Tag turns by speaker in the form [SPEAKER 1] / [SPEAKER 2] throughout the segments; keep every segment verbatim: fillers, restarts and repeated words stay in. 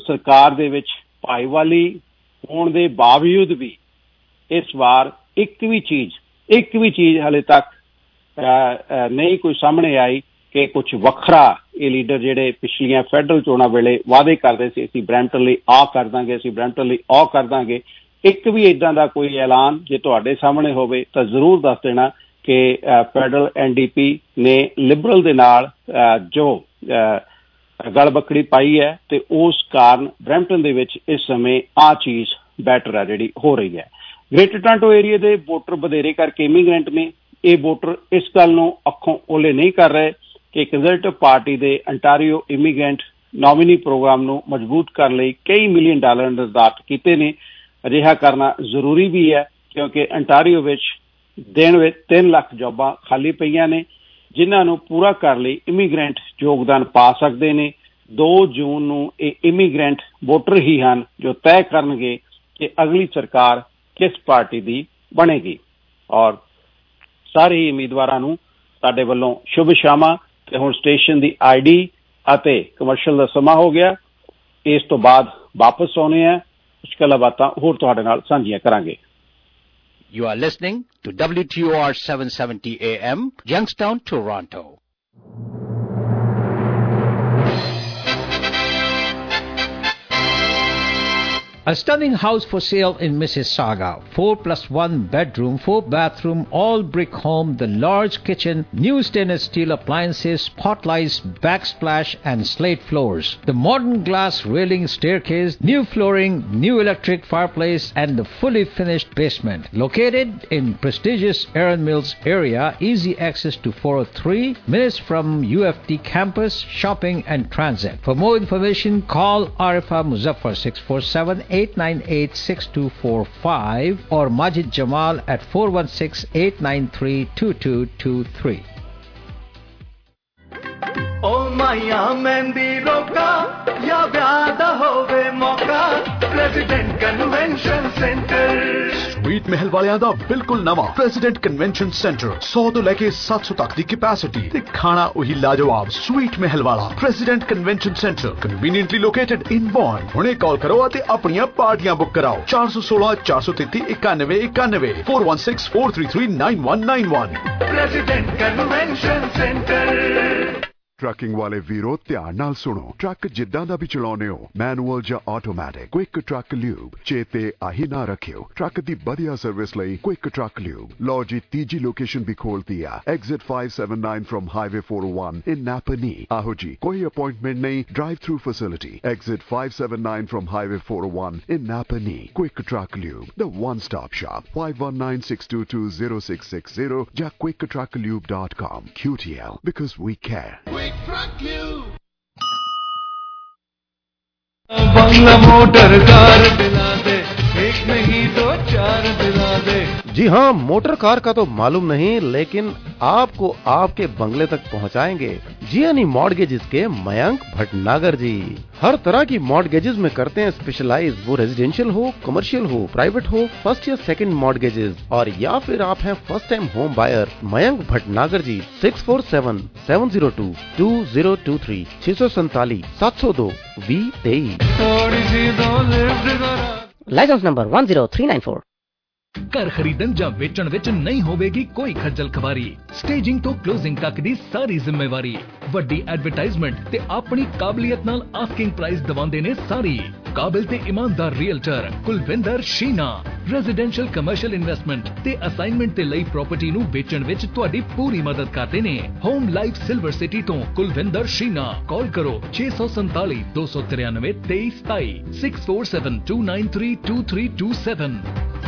[SPEAKER 1] ਸਰਕਾਰ ਦੇ ਵਿੱਚ ਭਾਈਵਾਲੀ ਹੋਣ ਦੇ ਬਾਵਜੂਦ ਵੀ ਇਸ ਵਾਰ ਇੱਕ ਵੀ ਚੀਜ਼ ਇੱਕ ਵੀ ਚੀਜ਼ ਹਾਲੇ ਤੱਕ ਨਹੀਂ ਕੋਈ ਸਾਹਮਣੇ ਆਈ ਕਿ ਕੁਛ ਵੱਖਰਾ ਇਹ ਲੀਡਰ ਜਿਹੜੇ ਪਿਛਲੀਆਂ ਫੈਡਰਲ ਚੋਣਾਂ ਵੇਲੇ ਵਾਅਦੇ ਕਰਦੇ ਸੀ ਅਸੀਂ ਬਰੈਂਪਟਨ ਲਈ ਆਹ ਕਰ ਦਾਂਗੇ ਅਸੀਂ ਬਰੈਂਪਟਨ ਲਈ ਆਹ ਕਰ ਦਾਂਗੇ ਇੱਕ ਵੀ ਇੱਦਾਂ ਦਾ ਕੋਈ ਐਲਾਨ ਜੇ ਤੁਹਾਡੇ ਸਾਹਮਣੇ ਹੋਵੇ ਤਾਂ ਜ਼ਰੂਰ ਦੱਸ ਦੇਣਾ ਕਿ ਫੈਡਰਲ ਐਨ ਡੀ ਪੀ ਨੇ ਲਿਬਰਲ ਦੇ ਨਾਲ ਜੋ ਗਲਬੱਕੜੀ ਪਾਈ ਹੈ ਤੇ ਉਸ ਕਾਰਨ ਬਰੈਂਪਟਨ ਦੇ ਵਿੱਚ ਇਸ ਸਮੇਂ ਆਹ ਚੀਜ਼ ਬੈਟਰ ਹੈ ਜਿਹੜੀ ਹੋ ਰਹੀ ਹੈ। ਗ੍ਰੇਟਰ ਟੋਰਾਂਟੋ ਏਰੀਆ ਦੇ ਵੋਟਰ ਵਧੇਰੇ ਕਰਕੇ ਇਮੀਗ੍ਰੈਂਟ ਨੇ। ਇਹ ਵੋਟਰ ਇਸ ਗੱਲ ਨੂੰ ਅੱਖੋਂ ਓਲੇ ਨਹੀਂ ਕਰ ਰਹੇ ਕਿ ਕੰਜ਼ਰਵੇਟਿਵ ਪਾਰਟੀ ਦੇ ਅੰਟਾਰੀਓ ਇਮੀਗ੍ਰੈਂਟ ਨੋਮੀਨੀ ਪ੍ਰੋਗਰਾਮ ਨੂੰ ਮਜ਼ਬੂਤ ਕਰਨ ਲਈ ਕਈ ਮਿਲੀਅਨ ਡਾਲਰ ਨਿਰਧਾਰਤ ਕੀਤੇ ਨੇ। ਅਜਿਹਾ ਕਰਨਾ ਜ਼ਰੂਰੀ ਵੀ ਹੈ ਕਿਉਂਕਿ ਅੰਟਾਰੀਓ ਵਿੱਚ ਦਿਨ ਵਿੱਚ ਤਿੰਨ ਲੱਖ ਜੋਬਾਂ ਖਾਲੀ ਪਈਆਂ ਨੇ ਜਿਨ੍ਹਾਂ ਨੂੰ ਪੂਰਾ ਕਰਨ ਲਈ ਇਮੀਗ੍ਰੈਂਟ ਯੋਗਦਾਨ ਪਾ ਸਕਦੇ ਨੇ। ਦੋ ਜੂਨ ਨੂੰ ਇਹ ਇਮੀਗ੍ਰੈਂਟ ਵੋਟਰ ਹੀ ਹਨ ਜੋ ਤੈਅ ਕਰਨਗੇ ਕਿ ਅਗਲੀ ਸਰਕਾਰ ਕਿਸ ਪਾਰਟੀ ਦੀ ਬਣੇਗੀ। ਔਰ ਸਾਰੇ ਹੀ ਉਮੀਦਵਾਰਾਂ ਨੂੰ ਸਾਡੇ ਵੱਲੋਂ ਸ਼ੁਭ ਸ਼ਾਮਾਂ। ਤੇ ਹੁਣ ਸਟੇਸ਼ਨ ਦੀ ਆਈ ਡੀ ਅਤੇ ਕਮਰਸ਼ੀਅਲ ਦਾ ਸਮਾਂ ਹੋ ਗਿਆ। ਇਸ ਤੋਂ ਬਾਅਦ ਵਾਪਸ ਆਉਣੇ ਆ ਕੁਝ ਗੱਲਾਂ ਬਾਤਾਂ ਹੋਰ ਤੁਹਾਡੇ ਨਾਲ ਸਾਂਝੀਆਂ ਕਰਾਂਗੇ।
[SPEAKER 2] You are listening to W T O R seven seventy A M, Youngstown, Toronto. A stunning house for sale in Mississauga. Four plus one bedroom, four bathroom, all brick home, the large kitchen, new stainless steel appliances, spotlights, backsplash and slate floors. The modern glass railing staircase, new flooring, new electric fireplace and the fully finished basement. Located in prestigious Erin Mills area, easy access to four oh three, minutes from U F T campus, shopping and transit. For more information, call Arifa Muzaffar six four seven eight nine eight six two four five or Majid Jamal at four one six eight nine three two two two three.
[SPEAKER 3] Oh Maya Mendi Roka ya vyada hove moka President Convention Center
[SPEAKER 4] sweet Mahal ਵਾਲਿਆਂ ਦਾ ਬਿਲਕੁਲ ਨਵਾਂ president convention centre ਸੌ ਤੋਂ ਲੈ ਕੇ ਸੱਤ ਸੌ ਤੱਕ ਦੀ ਕੈਪੈਸਿਟੀ ਤੇ ਖਾਣਾ ਉਹੀ ਲਾਜਵਾਬ ਸਵੀਟ ਮਹਿਲ ਵਾਲਾ president convention centre conveniently located in Bon. ਹੁਣੇ ਕਾਲ ਕਰੋ ਅਤੇ ਆਪਣੀਆਂ ਪਾਰਟੀਆਂ ਬੁੱਕ ਕਰਾਓ ਚਾਰ ਸੌ ਸੋਲਾਂ ਚਾਰ ਸੌ ਤੇਤੀ ਇਕਾਨਵੇਂ ਇਕਾਨਵੇਂ four one six four three three nine one nine one।
[SPEAKER 3] President convention centre.
[SPEAKER 5] Trucking ਵਾਲੇ ਵੀਰੋ ਧਿਆਨ ਨਾਲ ਸੁਣੋ। ਟਰੱਕ ਜਿੱਦਾਂ ਦਾ ਵੀ ਚਲਾਉਣੇ ਹੋ ਮੈਨੂਅਲ ਜਾਂ ਆਟੋਮੈਟਿਕ ਕੁਇਕ ਟਰੱਕ ਲਿਊਬ ਚੇਤੇ ਆਹੀ ਨਾ ਰੱਖਿਓ। ਟਰੱਕ ਦੀ ਵਧੀਆ ਸਰਵਿਸ ਲਈ ਕੁਇਕ ਟਰੱਕ ਲਿਊਬ। ਲਓ ਜੀ ਤੀਜੀ ਲੋਕੇਸ਼ਨ ਵੀ ਖੋਲਤੀ ਆ exit five seven nine from highway four oh one in Napanee। ਆਹੋ ਜੀ ਕੋਈ ਅਪਾਇੰਟਮੈਂਟ ਨਹੀਂ drive through facility exit five seven nine from highway four oh one in Napanee। Quick truck lube the one stop shop five one nine six two two zero six six zero ਜਾਂ quick truck lube dot com। Q T L because we care।
[SPEAKER 3] बंगला motor car दिला दे एक नहीं दो चार दिला दे।
[SPEAKER 6] जी हाँ, मोटर कार का तो मालूम नहीं लेकिन आपको आपके बंगले तक पहुँचाएंगे जियानी मॉर्गेजेस के मयंक भटनागर जी। हर तरह की मॉर्गेजेस में करते हैं स्पेशलाइज, वो रेजिडेंशियल हो, कमर्शियल हो, प्राइवेट हो, फर्स्ट या सेकंड मॉर्गेजेस और या फिर आप हैं first time home buyer. Mayank Bhatnagar ji six four seven seven zero two two zero two three छह सौ सैतालीस सात सौ दो वी तेईस।
[SPEAKER 7] Licence number one zero three nine four।
[SPEAKER 8] ਘਰ ਖਰੀਦਣ ਜਾਂ ਵੇਚਣ ਵਿੱਚ ਨਹੀਂ ਹੋਵੇਗੀ ਕੋਈ ਖੱਜਲ ਖਵਾਰੀ। ਸਟੇਜਿੰਗ ਤੋਂ ਕਲੋਜ਼ਿੰਗ ਤੱਕ ਦੀ ਸਾਰੀ ਜ਼ਿੰਮੇਵਾਰੀ। ਵੱਡੀ ਐਡਵਰਟਾਈਜ਼ਮੈਂਟ ਤੇ ਆਪਣੀ ਕਾਬਲੀਅਤ ਨਾਲ ਆਸਕਿੰਗ ਪ੍ਰਾਈਸ ਦਵਾਉਂਦੇ ਨੇ ਸਾਰੀ। ਕਾਬਿਲ ਤੇ ਇਮਾਨਦਾਰ realtor Kulwinder Sheena. Residential commercial investment ਤੇ ਅਸਾਈਨਮੈਂਟ ਤੇ ਲਈ ਪ੍ਰਾਪਰਟੀ ਨੂੰ ਵੇਚਣ ਵਿੱਚ ਤੁਹਾਡੀ ਪੂਰੀ ਮਦਦ ਕਰਦੇ ਨੇ। ਹੋਮ ਲਾਈਫ ਸਿਲਵਰ ਸਿਟੀ ਤੋਂ ਕੁਲਵਿੰਦਰ ਸ਼ੀਨਾ। ਕਾਲ ਕਰੋ ਛੇ ਸੌ ਸੰਤਾਲੀ ਦੋ ਸੌ ਤਰਿਆਨਵੇਂ ਤੇਈ ਸਤਾਈ six four seven two nine three two three two seven।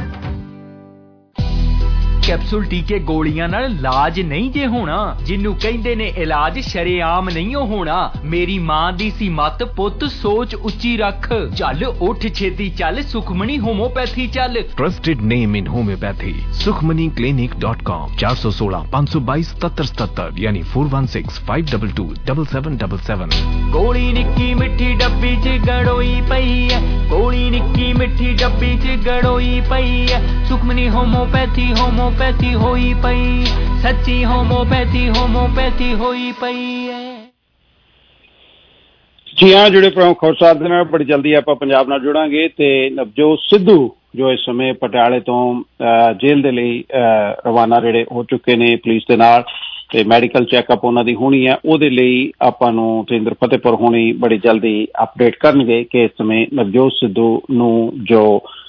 [SPEAKER 9] Capsule टीके गोलियां नाल इलाज नहीं जे होना जिन्नू कहंदे ने इलाज शरेआम नहीं होना। मेरी मां दी सी मत पुत सोच उच्ची रख चल उठ छेती चल सुखमनी होम्योपैथी चल।
[SPEAKER 10] Trusted name in homeopathy Sukhmani clinic dot com चार सौ सोलह पाँच सौ बाईस सतर सतर यानी four one six five two two seven seven seven seven।
[SPEAKER 9] गोली निक्की मिठी डब्बी च गड़ोई पई है गोली निक्की मिठी डब्बी च गड़ोई पई है सुखमनी होम्योपैथी होमो होम्योपैथी होई पई सच्ची होम्योपैथी होम्योपैथी होई पई है।
[SPEAKER 1] ਜੀ ਹਾਂ, ਜੁੜੇ ਪ੍ਰਮੁੱਖ ਖਬਰ ਸਾਹਿਬ ਦੇ ਨਾਲ ਬੜੀ ਜਲਦੀ ਆਪਾਂ ਪੰਜਾਬ ਨਾਲ ਜੁੜਾਂਗੇ। ਤੇ ਨਵਜੋਤ ਸਿੱਧੂ ਜੋ ਇਸ ਸਮੇਂ ਪਟਿਆਲੇ ਤੋਂ ਜੇਲ੍ਹ ਦੇ ਲਈ ਰਵਾਨਾ ਜਿਹੜੇ ਹੋ ਚੁੱਕੇ ਨੇ ਪੁਲਿਸ ਦੇ ਨਾਲ, ਤੇ ਮੈਡੀਕਲ ਚੈੱਕਅਪ ਉਹਨਾਂ ਦੀ ਹੋਣੀ ਹੈ। ਉਹਦੇ ਲਈ ਆਪਾਂ ਨੂੰ ਤੇਂਦਰ ਫਤਿਹਪੁਰ ਹੋਣੀ ਬੜੀ ਜਲਦੀ ਅਪਡੇਟ ਕਰਨਗੇ ਕਿ ਇਸ ਸਮੇਂ ਨਵਜੋਤ ਸਿੱਧੂ ਨੂੰ ਜੋ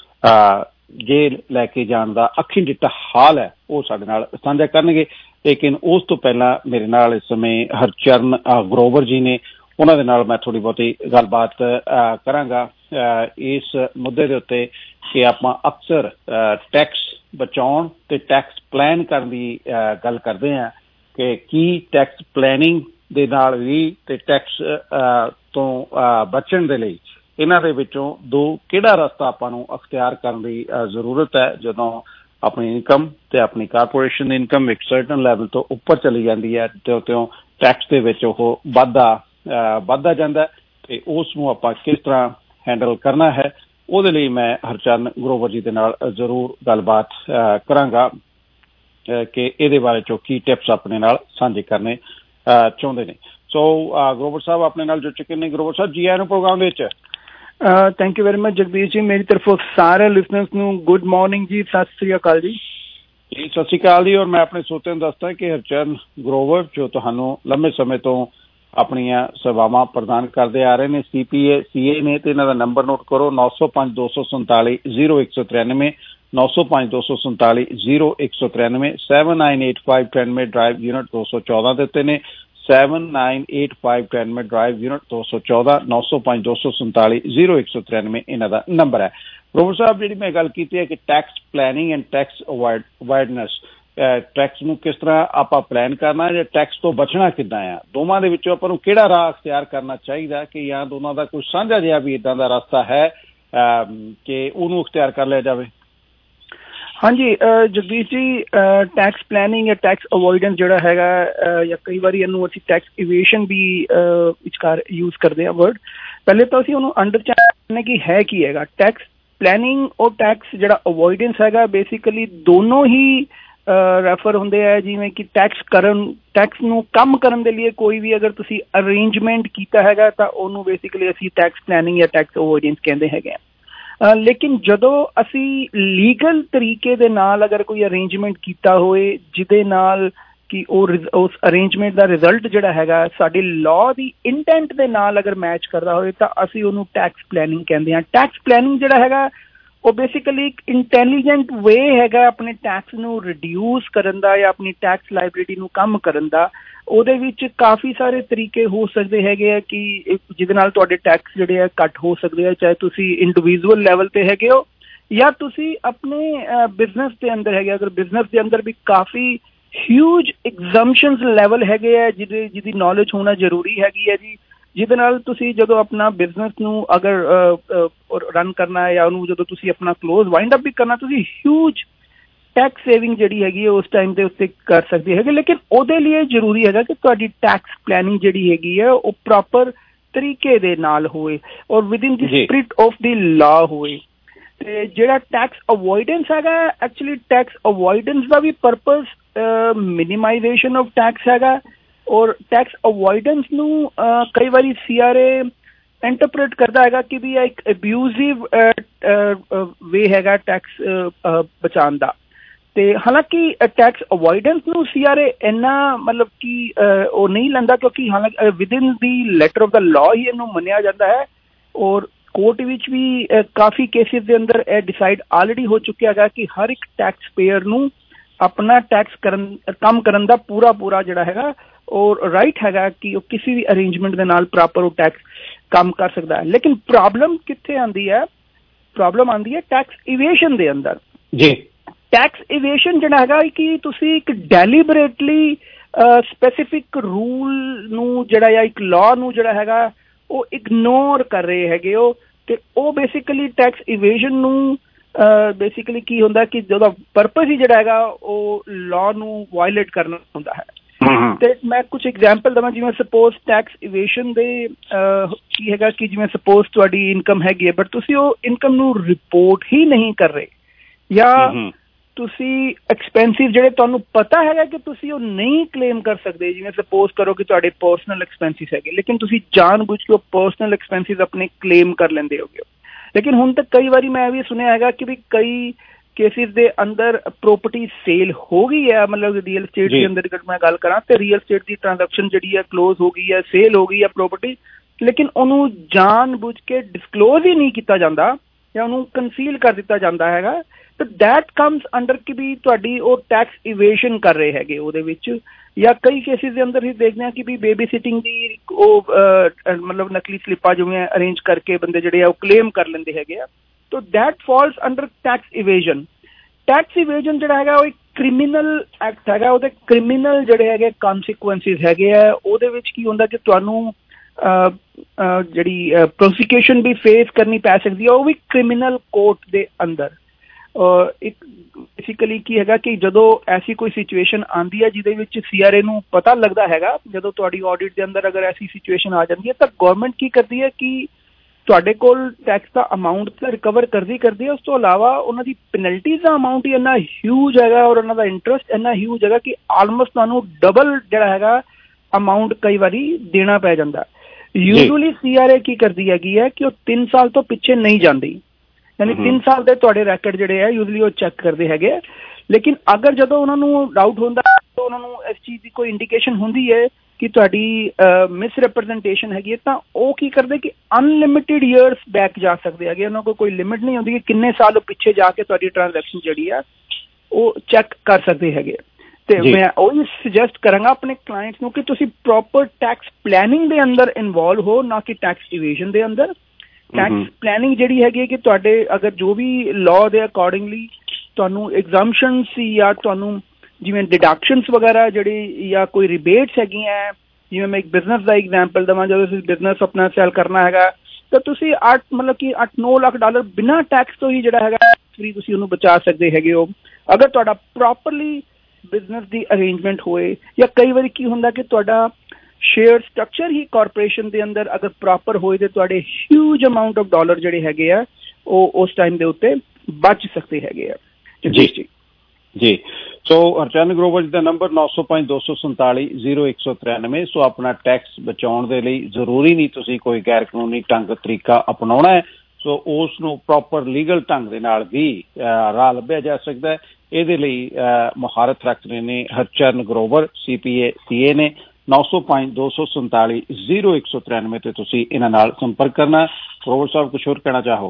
[SPEAKER 1] ਜੇਲ੍ਹ ਲੈ ਕੇ ਜਾਣ ਦਾ ਅੱਖੀਂ ਡਿੱਠਾ ਹਾਲ ਹੈ ਉਹ ਸਾਡੇ ਨਾਲ ਸਾਂਝਾ ਕਰਨਗੇ। ਲੇਕਿਨ ਉਸ ਤੋਂ ਪਹਿਲਾਂ ਮੇਰੇ ਨਾਲ ਇਸ ਸਮੇਂ ਹਰਚਰਨ ਗਰੋਵਰ ਜੀ ਨੇ, ਉਹਨਾਂ ਦੇ ਨਾਲ ਮੈਂ ਥੋੜ੍ਹੀ ਬਹੁਤੀ ਗੱਲਬਾਤ ਕਰਾਂਗਾ ਇਸ ਮੁੱਦੇ ਦੇ ਉੱਤੇ ਕਿ ਆਪਾਂ ਅਕਸਰ ਟੈਕਸ ਬਚਾਉਣ ਤੇ ਟੈਕਸ ਪਲਾਨ ਕਰਨ ਦੀ ਗੱਲ ਕਰਦੇ ਹਾਂ ਕਿ ਕੀ ਟੈਕਸ ਪਲੈਨਿੰਗ ਦੇ ਨਾਲ ਵੀ ਤੇ ਟੈਕਸ ਤੋਂ ਬਚਣ ਦੇ ਲਈ ਇਹਨਾਂ ਦੇ ਵਿੱਚੋਂ ਦੋ ਕਿਹੜਾ ਰਸਤਾ ਆਪਾਂ ਨੂੰ ਅਖਤਿਆਰ ਕਰਨ ਦੀ ਜ਼ਰੂਰਤ ਹੈ ਜਦੋਂ ਆਪਣੀ ਇਨਕਮ ਤੇ ਆਪਣੀ ਕਾਰਪੋਰੇਸ਼ਨ ਦੀ ਇਨਕਮ ਇੱਕ ਸਰਟਨ ਲੈਵਲ ਤੋਂ ਉੱਪਰ ਚਲੀ ਜਾਂਦੀ ਹੈ, ਤਿਉਂ ਤਿਉਂ ਟੈਕਸ ਦੇ ਵਿੱਚ ਉਹ ਵਾਧਾ ਵੱਧਦਾ ਜਾਂਦਾ ਤੇ ਉਸ ਨੂੰ ਆਪਾਂ ਕਿਸ ਤਰ੍ਹਾਂ ਹੈਂਡਲ ਕਰਨਾ ਹੈ, ਉਹਦੇ ਲਈ ਮੈਂ ਹਰਚਰਨ ਗਰੋਵਰ ਜੀ ਦੇ ਨਾਲ ਜ਼ਰੂਰ ਗੱਲਬਾਤ ਕਰਾਂਗਾ ਕਿ ਇਹਦੇ ਬਾਰੇ ਚੋਂ ਕੀ ਟਿਪਸ ਆਪਣੇ ਨਾਲ ਸਾਂਝੇ ਕਰਨੇ ਚਾਹੁੰਦੇ ਨੇ। ਸੋ ਗਰੋਵਰ ਸਾਹਿਬ ਆਪਣੇ ਨਾਲ ਜੁੜ ਚੁੱਕੇ ਨੇ। ਗਰੋਵਰ ਸਾਹਿਬ ਜੀ ਆਇਆਂ ਨੂੰ ਪ੍ਰੋਗਰਾਮ ਦੇ ਵਿੱਚ।
[SPEAKER 11] Thank you very much Jagdish ji, ਮੇਰੀ ਤਰਫੋਂ ਸਾਰੇ ਲਿਸਨਰਸ ਨੂੰ ਗੁੱਡ ਮਾਰਨਿੰਗ ਜੀ, ਸਤਿ ਸ੍ਰੀ ਅਕਾਲ ਜੀ।
[SPEAKER 1] ਜੀ ਸਤਿ ਸ੍ਰੀ ਅਕਾਲ ਜੀ। ਔਰ ਮੈਂ ਆਪਣੇ ਸਰੋਤਿਆਂ ਨੂੰ ਦੱਸਦਾ ਕਿ ਹਰਚਰਨ ਗਰੋਵਰ ਜੋ ਤੁਹਾਨੂੰ ਲੰਬੇ ਸਮੇਂ ਤੋਂ ਆਪਣੀਆਂ ਸੇਵਾਵਾਂ ਪ੍ਰਦਾਨ ਕਰਦੇ ਆ ਰਹੇ ਨੇ, ਸੀ ਪੀ ਏ ਸੀ ਏ ਨੇ, ਤੇ ਇਹਨਾਂ ਦਾ ਨੰਬਰ ਨੋਟ ਕਰੋ ਨੌ ਸੌ ਪੰਜ ਦੋ ਸੌ ਸੰਤਾਲੀ ਜ਼ੀਰੋ ਇੱਕ ਸੌ ਤਰਾਨਵੇਂ ਨੌ ਸੌ ਪੰਜ ਦੋ ਸੌ ਸੰਤਾਲੀ ਜ਼ੀਰੋ ਇੱਕ ਸੌ ਤਰਾਨਵੇਂ seven nine eight five Tenway drive unit ਦੋ ਸੌ ਚੌਦਾਂ ਦੇ ਉੱਤੇ ਨੇ। Seven nine eight five Tenway drive unit ਦੋ ਸੌ ਚੌਦਾਂ ਨੌ ਸੌ ਪੰਜ ਦੋ ਸੌ ਸੰਤਾਲੀ ਜ਼ੀਰੋ ਇੱਕ ਸੌ ਤਰਾਨਵੇਂ ਇਹਨਾਂ ਦਾ ਨੰਬਰ ਹੈ। ਗਰੋਵਰ ਸਾਹਿਬ, ਜਿਹੜੀ ਮੈਂ ਗੱਲ ਕੀਤੀ ਹੈ ਕਿ tax planning and tax avoid avoidance, tax ਨੂੰ ਕਿਸ ਤਰ੍ਹਾਂ ਆਪਾਂ ਪਲਾਨ ਕਰਨਾ ਜਾਂ ਟੈਕਸ ਤੋਂ ਬਚਣਾ ਕਿੱਦਾਂ ਆ, ਦੋਵਾਂ ਦੇ ਵਿੱਚੋਂ ਆਪਾਂ ਨੂੰ ਕਿਹੜਾ ਰਾਹ ਅਖਤਿਆਰ ਕਰਨਾ ਚਾਹੀਦਾ ਕਿ ਜਾਂ ਦੋਨਾਂ ਦਾ ਕੋਈ ਸਾਂਝਾ ਜਿਹਾ ਵੀ ਇੱਦਾਂ ਦਾ ਰਸਤਾ ਹੈ ਕਿ ਉਹਨੂੰ ਅਖਤਿਆਰ ਕਰ ਲਿਆ ਜਾਵੇ?
[SPEAKER 11] ਹਾਂਜੀ ਜਗਦੀਸ਼ ਜੀ, ਟੈਕਸ ਪਲੈਨਿੰਗ ਜਾਂ ਟੈਕਸ ਅਵੋਇਡੈਂਸ ਜਿਹੜਾ ਹੈਗਾ ਜਾਂ ਕਈ ਵਾਰੀ ਇਹਨੂੰ ਅਸੀਂ ਟੈਕਸ ਇਵੇਸ਼ਨ ਵੀ ਵਿਚਕਾਰ ਯੂਜ਼ ਕਰਦੇ ਹਾਂ ਵਰਡ। ਪਹਿਲੇ ਤਾਂ ਅਸੀਂ ਉਹਨੂੰ ਅੰਡਰਸਟੈਂਡ ਕਰਨਾ ਕਿ ਹੈ ਕੀ ਹੈਗਾ ਟੈਕਸ ਪਲੈਨਿੰਗ ਔਰ ਟੈਕਸ ਜਿਹੜਾ ਅਵੋਇਡੈਂਸ ਹੈਗਾ। ਬੇਸਿਕਲੀ ਦੋਨੋਂ ਹੀ ਰੈਫਰ ਹੁੰਦੇ ਹੈ ਜਿਵੇਂ ਕਿ ਟੈਕਸ ਕਰਨ ਟੈਕਸ ਨੂੰ ਕੰਮ ਕਰਨ ਦੇ ਲਈ ਕੋਈ ਵੀ ਅਗਰ ਤੁਸੀਂ ਅਰੇਂਜਮੈਂਟ ਕੀਤਾ ਹੈਗਾ ਤਾਂ ਉਹਨੂੰ ਬੇਸਿਕਲੀ ਅਸੀਂ ਟੈਕਸ ਪਲੈਨਿੰਗ ਜਾਂ ਟੈਕਸ ਅਵੋਇਡੈਂਸ ਕਹਿੰਦੇ ਹੈਗੇ ਆ। ਲੇਕਿਨ ਜਦੋਂ ਅਸੀਂ ਲੀਗਲ ਤਰੀਕੇ ਦੇ ਨਾਲ ਅਗਰ ਕੋਈ ਅਰੇਂਜਮੈਂਟ ਕੀਤਾ ਹੋਏ ਜਿਹਦੇ ਨਾਲ ਕਿ ਉਹ ਉਸ ਅਰੇਂਜਮੈਂਟ ਦਾ ਰਿਜ਼ਲਟ ਜਿਹੜਾ ਹੈਗਾ ਸਾਡੇ ਲਾਅ ਦੀ ਇੰਟੈਂਟ ਦੇ ਨਾਲ ਅਗਰ ਮੈਚ ਕਰਦਾ ਹੋਵੇ ਤਾਂ ਅਸੀਂ ਉਹਨੂੰ ਟੈਕਸ ਪਲੈਨਿੰਗ ਕਹਿੰਦੇ ਹਾਂ। ਟੈਕਸ ਪਲੈਨਿੰਗ ਜਿਹੜਾ ਹੈਗਾ ਉਹ ਬੇਸਿਕਲੀ ਇੱਕ ਇੰਟੈਲੀਜੈਂਟ ਵੇ ਹੈਗਾ ਆਪਣੇ ਟੈਕਸ ਨੂੰ ਰਿਡਿਊਸ ਕਰਨ ਦਾ ਜਾਂ ਆਪਣੀ ਟੈਕਸ ਲਾਇਬਿਲਿਟੀ ਨੂੰ ਕਮ ਕਰਨ ਦਾ। ਉਹਦੇ ਵਿੱਚ ਕਾਫੀ ਸਾਰੇ ਤਰੀਕੇ ਹੋ ਸਕਦੇ ਹੈਗੇ ਆ ਕਿ ਜਿਹਦੇ ਨਾਲ ਤੁਹਾਡੇ ਟੈਕਸ ਜਿਹੜੇ ਆ ਘੱਟ ਹੋ ਸਕਦੇ ਆ, ਚਾਹੇ ਤੁਸੀਂ ਇੰਡੀਵਿਜੂਅਲ ਲੈਵਲ ਤੇ ਹੈਗੇ ਹੋ ਜਾਂ ਤੁਸੀਂ ਆਪਣੇ ਬਿਜ਼ਨਸ ਦੇ ਅੰਦਰ ਹੈਗੇ। ਅਗਰ ਬਿਜ਼ਨਸ ਦੇ ਅੰਦਰ ਵੀ ਕਾਫੀ ਹਿਊਜ ਐਗਜ਼ੰਪਸ਼ਨਸ ਲੈਵਲ ਹੈਗੇ ਆ ਜਿਹਦੇ ਜਿਹਦੀ ਨੌਲੇਜ ਹੋਣਾ ਜ਼ਰੂਰੀ ਹੈਗੀ ਹੈ ਜੀ, ਜਿਹਦੇ ਨਾਲ ਤੁਸੀਂ ਜਦੋਂ ਆਪਣਾ ਬਿਜ਼ਨਸ ਨੂੰ ਅਗਰ ਰਨ ਕਰਨਾ ਹੈ ਜਾਂ ਉਹਨੂੰ ਜਦੋਂ ਤੁਸੀਂ ਆਪਣਾ ਕਲੋਜ਼ ਵਾਈਂਡ ਅਪ ਵੀ ਕਰਨਾ, ਤੁਸੀਂ ਹਿਊਜ ਟੈਕਸ ਸੇਵਿੰਗ ਜਿਹੜੀ ਹੈਗੀ ਹੈ ਉਸ ਟਾਈਮ ਦੇ ਉੱਤੇ ਕਰ ਸਕਦੇ ਹੈਗੇ। ਲੇਕਿਨ ਉਹਦੇ ਲਈ ਜ਼ਰੂਰੀ ਹੈਗਾ ਕਿ ਤੁਹਾਡੀ ਟੈਕਸ ਪਲੈਨਿੰਗ ਜਿਹੜੀ ਹੈਗੀ ਹੈ ਉਹ ਪ੍ਰੋਪਰ ਤਰੀਕੇ ਦੇ ਨਾਲ ਹੋਏ ਔਰ within the spirit of the law ਹੋਏ। ਤੇ ਜਿਹੜਾ ਟੈਕਸ ਅਵੋਇਡੈਂਸ ਹੈਗਾ, ਐਕਚੁਅਲੀ ਟੈਕਸ ਅਵੋਇਡੈਂਸ ਦਾ ਵੀ ਪਰਪਸ ਮਿਨੀਮਾਈਜ਼ੇਸ਼ਨ ਆਫ ਟੈਕਸ ਹੈਗਾ ਔਰ ਟੈਕਸ ਅਵੋਇਡੈਂਸ ਨੂੰ ਕਈ ਵਾਰੀ ਸੀ ਆਰ ਏ ਇੰਟਰਪ੍ਰੇਟ ਕਰਦਾ ਹੈਗਾ ਕਿ ਵੀ ਇੱਕ ਅਬਿਊਜ਼ਿਵ ਵੇ ਹੈਗਾ ਟੈਕਸ ਬਚਾਉਣ ਦਾ। ਤੇ ਹਾਲਾਂਕਿ ਟੈਕਸ ਅਵੋਇਡੈਂਸ ਨੂੰ ਸੀ ਆਰ ਏ ਇੰਨਾ ਮਤਲਬ ਕਿ ਉਹ ਨਹੀਂ ਲੈਂਦਾ ਕਿਉਂਕਿ ਹਾਲਾਂਕਿ within the letter of the law ਹੀ ਇਹਨੂੰ ਮੰਨਿਆ ਜਾਂਦਾ ਹੈ ਔਰ ਕੋਰਟ ਵਿੱਚ ਵੀ ਕਾਫੀ ਕੇਸਿਸ ਦੇ ਅੰਦਰ ਇਹ ਡਿਸਾਈਡ ਆਲਰੇਡੀ ਹੋ ਚੁੱਕਿਆ ਹੈਗਾ ਕਿ ਹਰ ਇੱਕ ਟੈਕਸ ਪੇਅਰ ਨੂੰ ਆਪਣਾ ਟੈਕਸ ਕਰਨ ਕੰਮ ਕਰਨ ਦਾ ਪੂਰਾ ਪੂਰਾ ਜਿਹੜਾ ਹੈਗਾ ਉਹ ਰਾਈਟ ਹੈਗਾ ਕਿ ਉਹ ਕਿਸੇ ਵੀ ਅਰੇਂਜਮੈਂਟ ਦੇ ਨਾਲ ਪ੍ਰੋਪਰ ਉਹ ਟੈਕਸ ਕੰਮ ਕਰ ਸਕਦਾ ਹੈ। ਲੇਕਿਨ ਪ੍ਰੋਬਲਮ ਕਿੱਥੇ ਆਉਂਦੀ ਹੈ? ਪ੍ਰੋਬਲਮ ਆਉਂਦੀ ਹੈ ਟੈਕਸ ਇਵੇਸ਼ਨ ਦੇ ਅੰਦਰ
[SPEAKER 1] ਜੀ।
[SPEAKER 11] ਟੈਕਸ ਇਵੇਸ਼ਨ ਜਿਹੜਾ ਹੈਗਾ ਕਿ ਤੁਸੀਂ ਇੱਕ ਡੈਲੀਬਰੇਟਲੀ ਸਪੈਸੀਫਿਕ ਰੂਲ ਨੂੰ ਜਿਹੜਾ ਜਾਂ ਇੱਕ ਲਾਅ ਨੂੰ ਜਿਹੜਾ ਹੈਗਾ ਉਹ ਇਗਨੋਰ ਕਰ ਰਹੇ ਹੈਗੇ ਹੋ ਤੇ ਉਹ ਬੇਸਿਕਲੀ ਟੈਕਸ ਇਵੇਸ਼ਨ ਨੂੰ ਬੇਸਿਕਲੀ ਕੀ ਹੁੰਦਾ ਕਿ ਉਹਦਾ ਪਰਪਸ ਹੀ ਜਿਹੜਾ ਹੈਗਾ ਉਹ ਲਾਅ ਨੂੰ ਵਾਇਲੇਟ ਕਰਨਾ ਹੁੰਦਾ ਹੈ। ਤੇ ਮੈਂ ਕੁਝ ਐਗਜ਼ਾਮਪਲ ਦੇਵਾਂ, ਜਿਵੇਂ ਸਪੋਜ਼ ਟੈਕਸ ਇਵੇਸ਼ਨ ਦੇ ਕੀ ਹੈਗਾ ਕਿ ਜਿਵੇਂ ਸਪੋਜ਼ ਤੁਹਾਡੀ ਇਨਕਮ ਹੈਗੀ ਹੈ ਬਟ ਤੁਸੀਂ ਉਹ ਇਨਕਮ ਨੂੰ ਰਿਪੋਰਟ ਹੀ ਨਹੀਂ ਕਰ ਰਹੇ ਜਾਂ ਤੁਸੀਂ ਐਕਸਪੈਂਸਿਵ ਜਿਹੜੇ ਤੁਹਾਨੂੰ ਪਤਾ ਹੈਗਾ ਕਿ ਤੁਸੀਂ ਉਹ ਨਹੀਂ ਕਲੇਮ ਕਰ ਸਕਦੇ, ਜਿਵੇਂ ਸਪੋਜ਼ ਕਰੋ ਕਿ ਤੁਹਾਡੇ ਪਰਸਨਲ ਐਕਸਪੈਂਸਿਸ ਹੈਗੇ, ਲੇਕਿਨ ਤੁਸੀਂ ਜਾਣ ਬੁੱਝ ਕੇ ਉਹ ਪਰਸਨਲ ਐਕਸਪੈਂਸਿਸ ਆਪਣੇ ਕਲੇਮ ਕਰ ਲੈਂਦੇ ਹੋਗੇ। ਲੇਕਿਨ ਹੁਣ ਤੱਕ ਕਈ ਵਾਰੀ ਮੈਂ ਵੀ ਸੁਣਿਆ ਹੈਗਾ ਕਿ ਵੀ ਕਈ ਕੇਸਿਸ ਦੇ ਅੰਦਰ ਪ੍ਰੋਪਰਟੀ ਸੇਲ ਹੋ ਗਈ ਹੈ, ਮਤਲਬ ਰੀਅਲ estate ਦੇ ਅੰਦਰ ਅਗਰ ਮੈਂ ਗੱਲ ਕਰਾਂ ਤੇ ਰੀਅਲ estate ਦੀ ਟ੍ਰਾਂਜੈਕਸ਼ਨ ਜਿਹੜੀ ਹੈ ਕਲੋਜ਼ ਹੋ ਗਈ ਹੈ, ਸੇਲ ਹੋ ਗਈ ਹੈ ਪ੍ਰੋਪਰਟੀ, ਲੇਕਿਨ ਉਹਨੂੰ ਜਾਣ ਬੁੱਝ ਕੇ ਡਿਸਕਲੋਜ਼ ਹੀ ਨਹੀਂ ਕੀਤਾ ਜਾਂਦਾ ਜਾਂ ਉਹਨੂੰ ਕੰਸੀਲ ਕਰ ਦਿੱਤਾ ਜਾਂਦਾ ਹੈਗਾ, ਤਾਂ ਦੈਟ ਕਮਸ ਅੰਡਰ ਕਿ ਵੀ ਤੁਹਾਡੀ ਉਹ ਟੈਕਸ ਇਵੇਸ਼ਨ ਕਰ ਰਹੇ ਹੈਗੇ ਉਹਦੇ ਵਿੱਚ। ਜਾਂ ਕਈ ਕੇਸਿਸ ਦੇ ਅੰਦਰ ਹੀ ਦੇਖਦੇ ਹਾਂ ਕਿ ਵੀ ਬੇਬੀ ਸਿਟਿੰਗ ਦੀ ਉਹ ਮਤਲਬ ਨਕਲੀ ਸਲਿੱਪਾਂ ਜਿਵੇਂ ਅਰੇਂਜ ਕਰਕੇ ਬੰਦੇ ਜਿਹੜੇ ਆ ਉਹ ਕਲੇਮ ਕਰ ਲੈਂਦੇ ਹੈਗੇ ਆ, ਤਾਂ that falls under tax evasion. Tax evasion ਜਿਹੜਾ ਹੈਗਾ ਉਹ ਇੱਕ ਕ੍ਰਿਮੀਨਲ ਐਕਟ ਹੈਗਾ, ਉਹਦੇ ਕ੍ਰਿਮੀਨਲ ਜਿਹੜੇ ਹੈਗੇ ਕਨਸੀਕੁਐਂਸਿਸ ਹੈਗੇ ਆ। ਉਹਦੇ ਵਿੱਚ ਕੀ ਹੁੰਦਾ ਕਿ ਤੁਹਾਨੂੰ ਜਿਹੜੀ ਪ੍ਰੋਸੀਕਿਊਸ਼ਨ ਵੀ ਫੇਸ ਕਰਨੀ ਪੈ ਸਕਦੀ ਹੈ, ਉਹ ਵੀ ਕ੍ਰਿਮੀਨਲ ਕੋਰਟ ਦੇ ਅੰਦਰ। ਇੱਕ ਬੇਸਿਕਲੀ ਕੀ ਹੈਗਾ ਕਿ ਜਦੋਂ ਐਸੀ ਕੋਈ ਸਿਚੁਏਸ਼ਨ ਆਉਂਦੀ ਹੈ ਜਿਹਦੇ ਵਿੱਚ ਸੀ ਆਰ ਏ ਨੂੰ ਪਤਾ ਲੱਗਦਾ ਹੈਗਾ, ਜਦੋਂ ਤੁਹਾਡੀ ਆਡਿਟ ਦੇ ਅੰਦਰ ਅਗਰ ਐਸੀ ਸਿਚੁਏਸ਼ਨ ਆ ਜਾਂਦੀ ਹੈ, ਤਾਂ ਗਵਰਨਮੈਂਟ ਕੀ ਕਰਦੀ ਹੈ ਕਿ ਤੁਹਾਡੇ ਕੋਲ ਟੈਕਸ ਦਾ ਅਮਾਊਂਟ ਤਾਂ ਰਿਕਵਰ ਕਰਦੀ ਕਰਦੀ ਹੈ, ਉਸ ਤੋਂ ਇਲਾਵਾ ਉਹਨਾਂ ਦੀ ਪੈਨਲਟੀਜ਼ ਦਾ ਅਮਾਊਂਟ ਹੀ ਇੰਨਾ ਹਿਊਜ ਹੈਗਾ ਔਰ ਉਹਨਾਂ ਦਾ ਇੰਟਰਸਟ ਇੰਨਾ ਹਿਊਜ ਹੈਗਾ ਕਿ ਆਲਮੋਸਟ ਤੁਹਾਨੂੰ ਡਬਲ ਜਿਹੜਾ ਹੈਗਾ ਅਮਾਊਂਟ ਕਈ ਵਾਰੀ ਦੇਣਾ ਪੈ ਜਾਂਦਾ। ਯੂਜੂਅਲੀ ਸੀ ਆਰ ਏ ਕੀ ਕਰਦੀ ਹੈਗੀ ਹੈ ਕਿ ਉਹ ਤਿੰਨ ਸਾਲ ਤੋਂ ਪਿੱਛੇ ਨਹੀਂ ਜਾਂਦੀ, ਯਾਨੀ ਤਿੰਨ ਸਾਲ ਦੇ ਤੁਹਾਡੇ ਰੈਕਡ ਜਿਹੜੇ ਆ ਯੂਜੂਅਲੀ ਉਹ ਚੈੱਕ ਕਰਦੇ ਹੈਗੇ ਆ। ਲੇਕਿਨ ਅਗਰ ਜਦੋਂ ਉਹਨਾਂ ਨੂੰ ਡਾਊਟ ਹੁੰਦਾ ਤਾਂ ਉਹਨਾਂ ਨੂੰ ਇਸ ਚੀਜ਼ ਦੀ ਕੋਈ ਇੰਡੀਕੇਸ਼ਨ ਹੁੰਦੀ ਹੈ ਕਿ ਤੁਹਾਡੀ ਮਿਸ ਰਿਪਰੈਜ਼ੈਂਟੇਸ਼ਨ ਹੈਗੀ ਹੈ, ਤਾਂ ਉਹ ਕੀ ਕਰਦੇ ਕਿ ਅਨਲਿਮਿਟਿਡ ਈਅਰਸ ਬੈਕ ਜਾ ਸਕਦੇ ਹੈਗੇ। ਉਹਨਾਂ ਕੋਲ ਕੋਈ ਲਿਮਿਟ ਨਹੀਂ ਹੁੰਦੀ ਕਿ ਕਿੰਨੇ ਸਾਲ ਪਿੱਛੇ ਜਾ ਕੇ ਤੁਹਾਡੀ ਟ੍ਰਾਂਜੈਕਸ਼ਨ ਜਿਹੜੀ ਆ ਉਹ ਚੈੱਕ ਕਰ ਸਕਦੇ ਹੈਗੇ। ਤੇ ਮੈਂ ਉਹੀ ਸੁਜੈਸਟ ਕਰਾਂਗਾ ਆਪਣੇ ਕਲਾਇੰਟਸ ਨੂੰ ਕਿ ਤੁਸੀਂ ਪ੍ਰੋਪਰ ਟੈਕਸ ਪਲੈਨਿੰਗ ਦੇ ਅੰਦਰ ਇਨਵੋਲਵ ਹੋ, ਨਾ ਕਿ ਟੈਕਸ ਇਵੇਜਨ ਦੇ ਅੰਦਰ। ਟੈਕਸ ਪਲੈਨਿੰਗ ਜਿਹੜੀ ਹੈਗੀ ਹੈ ਕਿ ਤੁਹਾਡੇ ਅਗਰ ਜੋ ਵੀ ਲਾਅ ਦੇ ਅਕੋਰਡਿੰਗਲੀ ਤੁਹਾਨੂੰ ਐਗਜ਼ੰਪਸ਼ਨਸ ਜਾਂ ਤੁਹਾਨੂੰ ਜਿਵੇਂ ਡਿਡਕਸ਼ਨਸ ਵਗੈਰਾ ਜਿਹੜੀ ਜਾਂ ਕੋਈ ਰਿਬੇਟਸ ਹੈਗੀਆਂ, ਜਿਵੇਂ ਮੈਂ ਇੱਕ ਬਿਜ਼ਨਸ ਦਾ ਐਗਜ਼ਾਮਪਲ ਦੇਵਾਂ, ਜਦੋਂ ਤੁਸੀਂ ਬਿਜ਼ਨਸ ਆਪਣਾ ਸੈਲ ਕਰਨਾ ਹੈਗਾ ਤਾਂ ਤੁਸੀਂ ਅੱਠ ਮਤਲਬ ਕਿ ਅੱਠ ਨੌ ਲੱਖ ਡਾਲਰ ਬਿਨਾਂ ਟੈਕਸ ਤੋਂ ਹੀ ਜਿਹੜਾ ਹੈਗਾ ਫਰੀ ਤੁਸੀਂ ਉਹਨੂੰ ਬਚਾ ਸਕਦੇ ਹੈਗੇ ਹੋ, ਅਗਰ ਤੁਹਾਡਾ ਪ੍ਰੋਪਰਲੀ ਬਿਜ਼ਨਸ ਦੀ ਅਰੇਂਜਮੈਂਟ ਹੋਏ। ਜਾਂ ਕਈ ਵਾਰੀ ਕੀ ਹੁੰਦਾ ਕਿ ਤੁਹਾਡਾ ਸ਼ੇਅਰ ਸਟਰਕਚਰ ਹੀ ਕਾਰਪੋਰੇਸ਼ਨ ਦੇ ਅੰਦਰ ਅਗਰ ਪ੍ਰੋਪਰ ਹੋਏ ਤੇ ਤੁਹਾਡੇ ਹਿਊਜ ਅਮਾਊਂਟ ਆਫ ਡਾਲਰ ਜਿਹੜੇ ਹੈਗੇ ਆ ਉਹ ਉਸ ਟਾਈਮ ਦੇ ਉੱਤੇ ਬਚ ਸਕਦੇ ਹੈਗੇ ਆ।
[SPEAKER 1] ਜੀ ਜੀ ਜੀ ਸੋ ਹਰਚੰਦ ਗਰੋਵਰ ਜੀ ਦਾ ਨੰਬਰ ਨੌ ਸੌ ਪੰਜ ਦੋ ਸੌ ਸੰਤਾਲੀ ਜ਼ੀਰੋ ਇੱਕ ਸੌ ਤਰਾਨਵੇਂ। ਸੋ ਆਪਣਾ ਟੈਕਸ ਬਚਾਉਣ ਦੇ ਲਈ ਜ਼ਰੂਰੀ ਨਹੀਂ ਤੁਸੀਂ ਕੋਈ ਗੈਰ ਕਾਨੂੰਨੀ ਢੰਗ ਤਰੀਕਾ ਅਪਣਾਉਣਾ ਹੈ, ਸੋ ਉਸ ਨੂੰ ਪ੍ਰੋਪਰ ਲੀਗਲ ਢੰਗ ਦੇ ਨਾਲ ਵੀ ਰਾਹ ਲੱਭਿਆ ਜਾ ਸਕਦਾ ਹੈ। ਇਹਦੇ ਲਈ ਮੁਹਾਰਤ ਰੱਖ ਰਹੇ ਨੇ ਹਰਚੰਦ ਗਰੋਵਰ, ਸੀ ਪੀ ਏ ਸੀ ਏ ਨੇ। ਨੌ ਸੌ ਪੰਜ ਦੋ ਸੌ ਸੰਤਾਲੀ ਜ਼ੀਰੋ ਇੱਕ ਸੌ ਤਰਾਨਵੇਂ ਤੇ ਤੁਸੀਂ ਇਹਨਾਂ ਨਾਲ ਸੰਪਰਕ ਕਰਨਾ। ਗਰੋਵਰ ਸਾਹਿਬ ਕੁਛ ਹੋਰ ਕਹਿਣਾ ਚਾਹੋ?